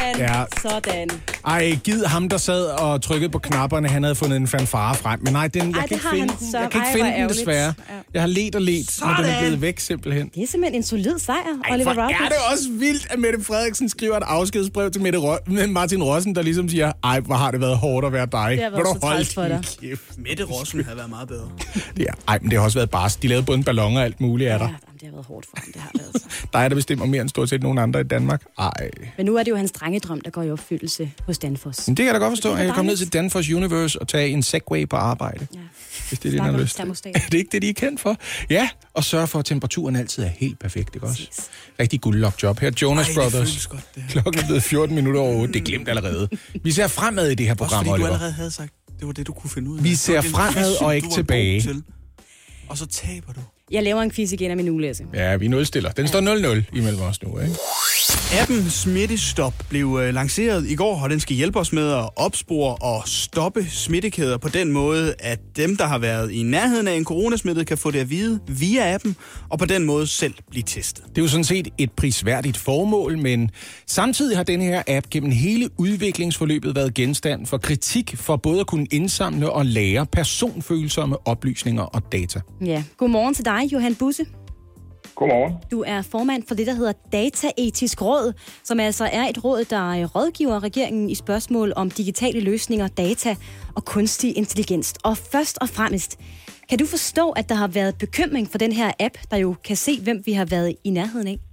[SPEAKER 4] Sådan.
[SPEAKER 2] Ej, gid ham, der sad og trykkede på knapperne, han havde fundet en fanfare frem. Men nej, jeg kan ikke finde den desværre. Ja. Jeg har let og let, men den er blevet væk simpelthen.
[SPEAKER 4] Det er simpelthen en solid sejr,
[SPEAKER 2] Ej,
[SPEAKER 4] Oliver Routledge.
[SPEAKER 2] Er det også vildt, at Mette Frederiksen skriver et afskedsbrev til Martin Rossen, der ligesom siger, ej, hvor har det været hårdt at være dig.
[SPEAKER 4] Det har været så træls for dig.
[SPEAKER 3] Mette Rossen havde været meget bedre.
[SPEAKER 2] Men det har også været bars. De lavede både en ballon og alt muligt af dig.
[SPEAKER 4] Det har været hårdt for ham, det har været så.
[SPEAKER 2] Der er der bestemmer mere end stort set nogen andre i Danmark. Ej.
[SPEAKER 4] Men nu er det jo hans drengedrøm, der går i opfyldelse hos Danfoss.
[SPEAKER 2] Men det kan jeg da godt forstå. Jeg kan komme ned til Danfoss Universe og tage en Segway på arbejde. Ja. Hvis det er det, han har lyst til. Er det ikke det, de er kendt for? Ja, og sørge for, at temperaturen altid er helt perfekt, ikke også? Rigtig guldlok-job. Her Jonas Brothers. Godt, klokken er blevet 14 minutter over 8. Det er glemt allerede. Vi ser fremad i det her program,
[SPEAKER 3] Oliver. Du allerede havde sagt, det var det, du kunne finde ud af.
[SPEAKER 2] Vi ser fremad og ikke tilbage.
[SPEAKER 3] Og så taber du.
[SPEAKER 4] Jeg laver en quiz igen af min ugelæse.
[SPEAKER 2] Ja, vi nulstiller. Den står 0-0 imellem os nu, ikke?
[SPEAKER 3] Appen Smittestop blev lanceret i går, og den skal hjælpe os med at opspore og stoppe smittekæder på den måde, at dem, der har været i nærheden af en coronasmittet, kan få det at vide via appen, og på den måde selv blive testet.
[SPEAKER 2] Det er jo sådan set et prisværdigt formål, men samtidig har denne her app gennem hele udviklingsforløbet været genstand for kritik for både at kunne indsamle og lagre personfølsomme oplysninger og data.
[SPEAKER 4] Ja, godmorgen til dig, Johan Busse.
[SPEAKER 21] Godmorgen.
[SPEAKER 4] Du er formand for det, der hedder Dataetisk Råd, som altså er et råd, der rådgiver regeringen i spørgsmål om digitale løsninger, data og kunstig intelligens. Og først og fremmest, kan du forstå, at der har været bekymring for den her app, der jo kan se, hvem vi har været i nærheden af?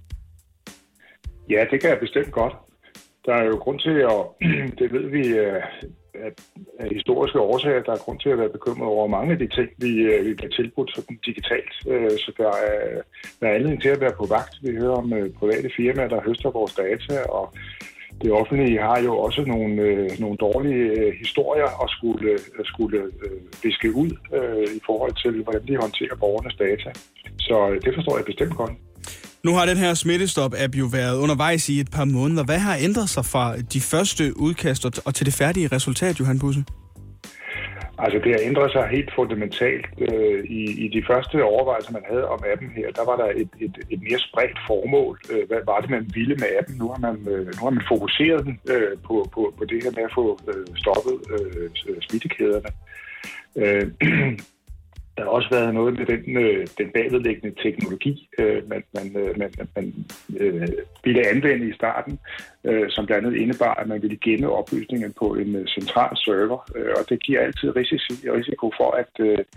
[SPEAKER 21] Ja, det kan jeg bestemt godt. Der er jo grund til, at det ved vi, at af historiske årsager, der er grund til at være bekymret over mange af de ting, vi bliver tilbudt sådan digitalt. Så der er anledning til at være på vagt. Vi hører om private firmaer, der høster vores data, og det offentlige har jo også nogle dårlige historier at skulle viske ud i forhold til, hvordan de håndterer borgernes data. Så det forstår jeg bestemt godt.
[SPEAKER 3] Nu har den her Smittestop-app jo været undervejs i et par måneder. Hvad har ændret sig fra de første udkast og til det færdige resultat, Johan Busse?
[SPEAKER 21] Altså det har ændret sig helt fundamentalt. I de første overvejelser, man havde om appen her, der var der et mere spredt formål. Hvad var det, man ville med appen? Nu har man fokuseret den på det her med at få stoppet smittekæderne. Der har også været noget med den bagvedliggende teknologi, man ville anvende i starten, som blandt andet indebar, at man ville gemme oplysninger på en central server, og det giver altid risiko for, at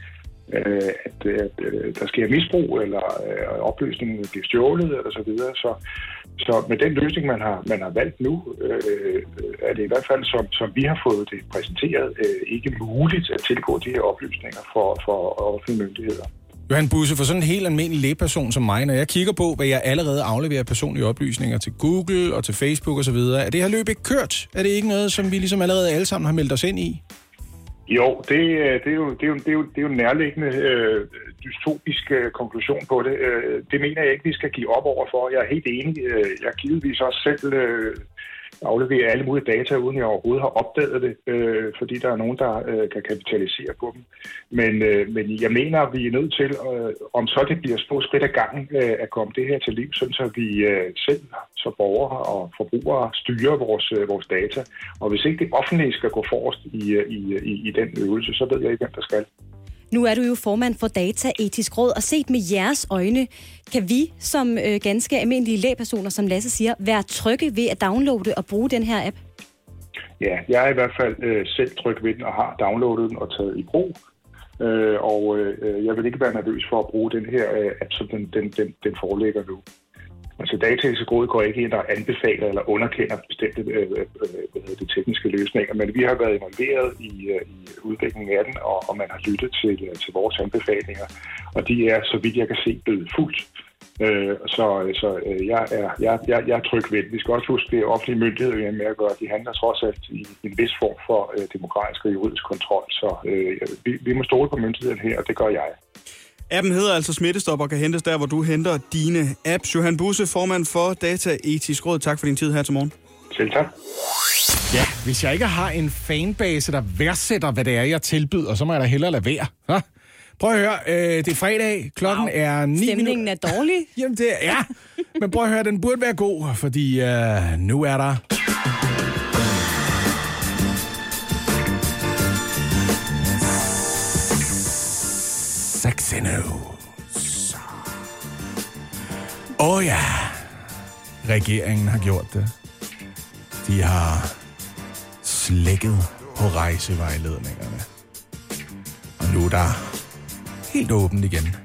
[SPEAKER 21] der sker misbrug, eller oplysningen bliver stjålet, eller så videre. Så med den løsning, man har valgt nu, er det i hvert fald, som vi har fået det præsenteret, ikke muligt at tilgå de her oplysninger for offentlige myndigheder.
[SPEAKER 2] Johan Busse, for sådan en helt almindelig lægeperson som mig, når jeg kigger på, hvad jeg allerede afleverer personlige oplysninger til Google og til Facebook osv., er det her løb ikke kørt? Er det ikke noget, som vi ligesom allerede alle sammen har meldt os ind i?
[SPEAKER 21] Jo, det er jo en nærliggende dystopisk konklusion på det. Det mener jeg ikke, vi skal give op over for. Jeg er helt enig. Jeg har givetvis også selv afleverer alle mulige data, uden jeg overhovedet har opdaget det, fordi der er nogen, der kan kapitalisere på dem. Men jeg mener, at vi er nødt til, om så det bliver små skridt ad gangen, at komme det her til liv, sådan så vi selv, så borgere og forbrugere, styrer vores data. Og hvis ikke det offentlige skal gå forrest i den øvelse, så ved jeg ikke, hvem der skal.
[SPEAKER 4] Nu er du jo formand for Dataetisk Råd, og set med jeres øjne, kan vi som ganske almindelige lægepersoner, som Lasse siger, være trygge ved at downloade og bruge den her app?
[SPEAKER 21] Ja, jeg er i hvert fald selv tryg ved den og har downloadet den og taget i brug. Og jeg vil ikke være nervøs for at bruge den her app, som den foreligger nu. Altså Dataetisk Råd går ikke ind og anbefaler eller underkender bestemte tekniske løsninger, men vi har været involveret i udviklingen af den, og man har lyttet til vores anbefalinger, og de er, så vidt jeg kan se, blevet fuldt. Så jeg er tryg ved det. Vi skal også huske, det offentlige myndigheder med at gøre, de handler trods alt i en vis form for demokratisk og juridisk kontrol, så vi må stole på myndigheden her, og det gør jeg.
[SPEAKER 3] Appen hedder altså Smittestop og kan hentes der, hvor du henter dine apps. Johan Busse, formand for Dataetisk Råd. Tak for din tid her til morgen.
[SPEAKER 21] Selv tak.
[SPEAKER 2] Ja, hvis jeg ikke har en fanbase, der værdsætter, hvad det er, jeg tilbyder, så må jeg da hellere lade være. Ha? Prøv at høre, det er fredag, klokken er 9
[SPEAKER 4] Stemningen er dårlig.
[SPEAKER 2] Jamen det er, ja. Men prøv at høre, den burde være god, fordi nu er der... Sexy news. Ja, regeringen har gjort det. De har slækket på rejsevejledningerne. Og nu er der helt åbent igen.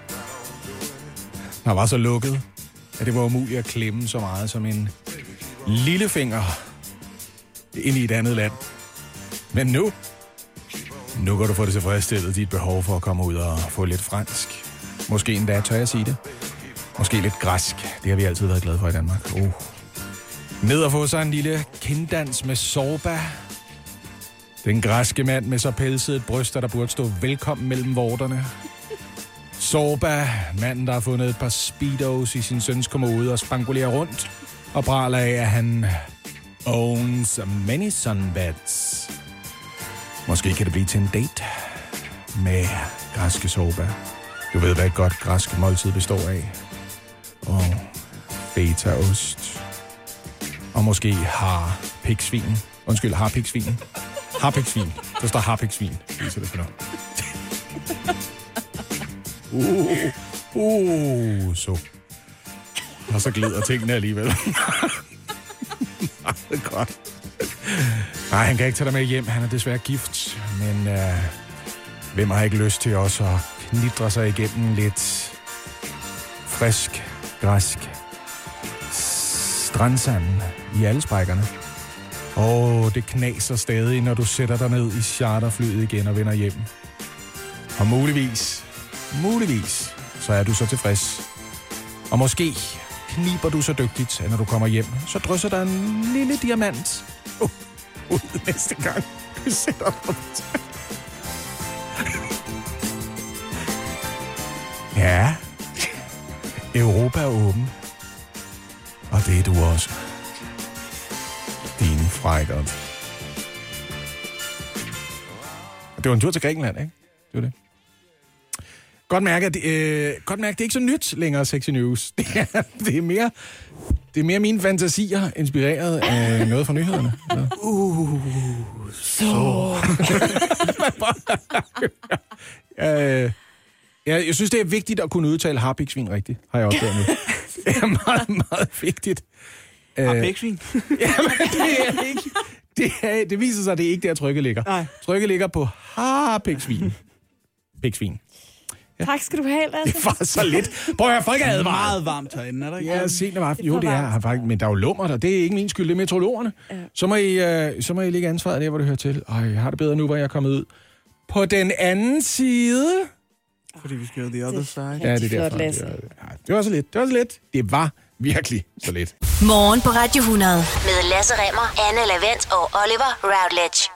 [SPEAKER 2] Der var så lukket, at det var umuligt at klemme så meget som en lillefinger ind i et andet land. Men nu kan du få det tilfredsstillet, dit behov for at komme ud og få lidt fransk. Måske endda, tør jeg sige det. Måske lidt græsk. Det har vi altid været glade for i Danmark. Ned og få sig en lille kinddans med Sorba. Den græske mand med så pelset et bryst, der burde stå velkommen mellem vorterne. Sorba, manden, der har fundet et par speedos i sin søns kommode og spangulerer rundt og praler af, at han owns many sunbeds. Måske kan det blive til en date med græske Sorba. Du ved, hvad et godt græsk måltid består af. Og fetaost. Og måske harpiksvin. Undskyld, harpiksvin. Harpiksvin. Der står harpiksvin. Viser det for noget. Så. Og så glider tingene alligevel. Det er godt. Nej, han kan ikke tage dig med hjem. Han er desværre gift. Men hvem har ikke lyst til også at knitre sig igennem lidt frisk, græsk strandsand i alle sprækkerne? Det knaser stadig, når du sætter dig ned i charterflyet igen og vender hjem. Og muligvis, så er du så tilfreds. Og måske kniber du så dygtigt, at når du kommer hjem, så drysser der en lille diamant ud næste gang, du sætter dig. Ja. Europa er åben. Og det er du også. Din frækkert. Det var en tur til Grækenland, ikke? Det var det. Godt mærke, at det er ikke så nyt længere, Sexy News. Det er mere mine fantasier, inspireret af noget fra nyhederne. Jeg synes, det er vigtigt at kunne udtale harpiksvin rigtigt, har jeg opdaget nu. Det er meget, meget vigtigt.
[SPEAKER 3] Harpiksvin?
[SPEAKER 2] Jamen, det er ikke... Det viser sig, at det er ikke der, trykket ligger.
[SPEAKER 3] Nej.
[SPEAKER 2] Trykket ligger på harpiksvin. Piksvin.
[SPEAKER 4] Ja. Tak skal du have, Lasse.
[SPEAKER 2] Det var så lidt. Prøv at høre, folk er advaret.
[SPEAKER 3] Meget varmt herinde, er der ikke?
[SPEAKER 2] Ja, sent om aftenen. Jo, det er faktisk, men der er jo lummer der. Det er ikke min skyld, det er meteorologerne. Ja. Så må I lægge ansvaret der, hvor det hører til. Jeg har det bedre nu, hvor jeg er kommet ud. På den anden side...
[SPEAKER 3] Fordi vi skal jo the other side.
[SPEAKER 2] Ja, det er derfor. Det var så lidt. Det var virkelig så lidt.
[SPEAKER 1] Morgen på Radio 100 med Lasse Remmer, Anne Lavent og Oliver Routledge.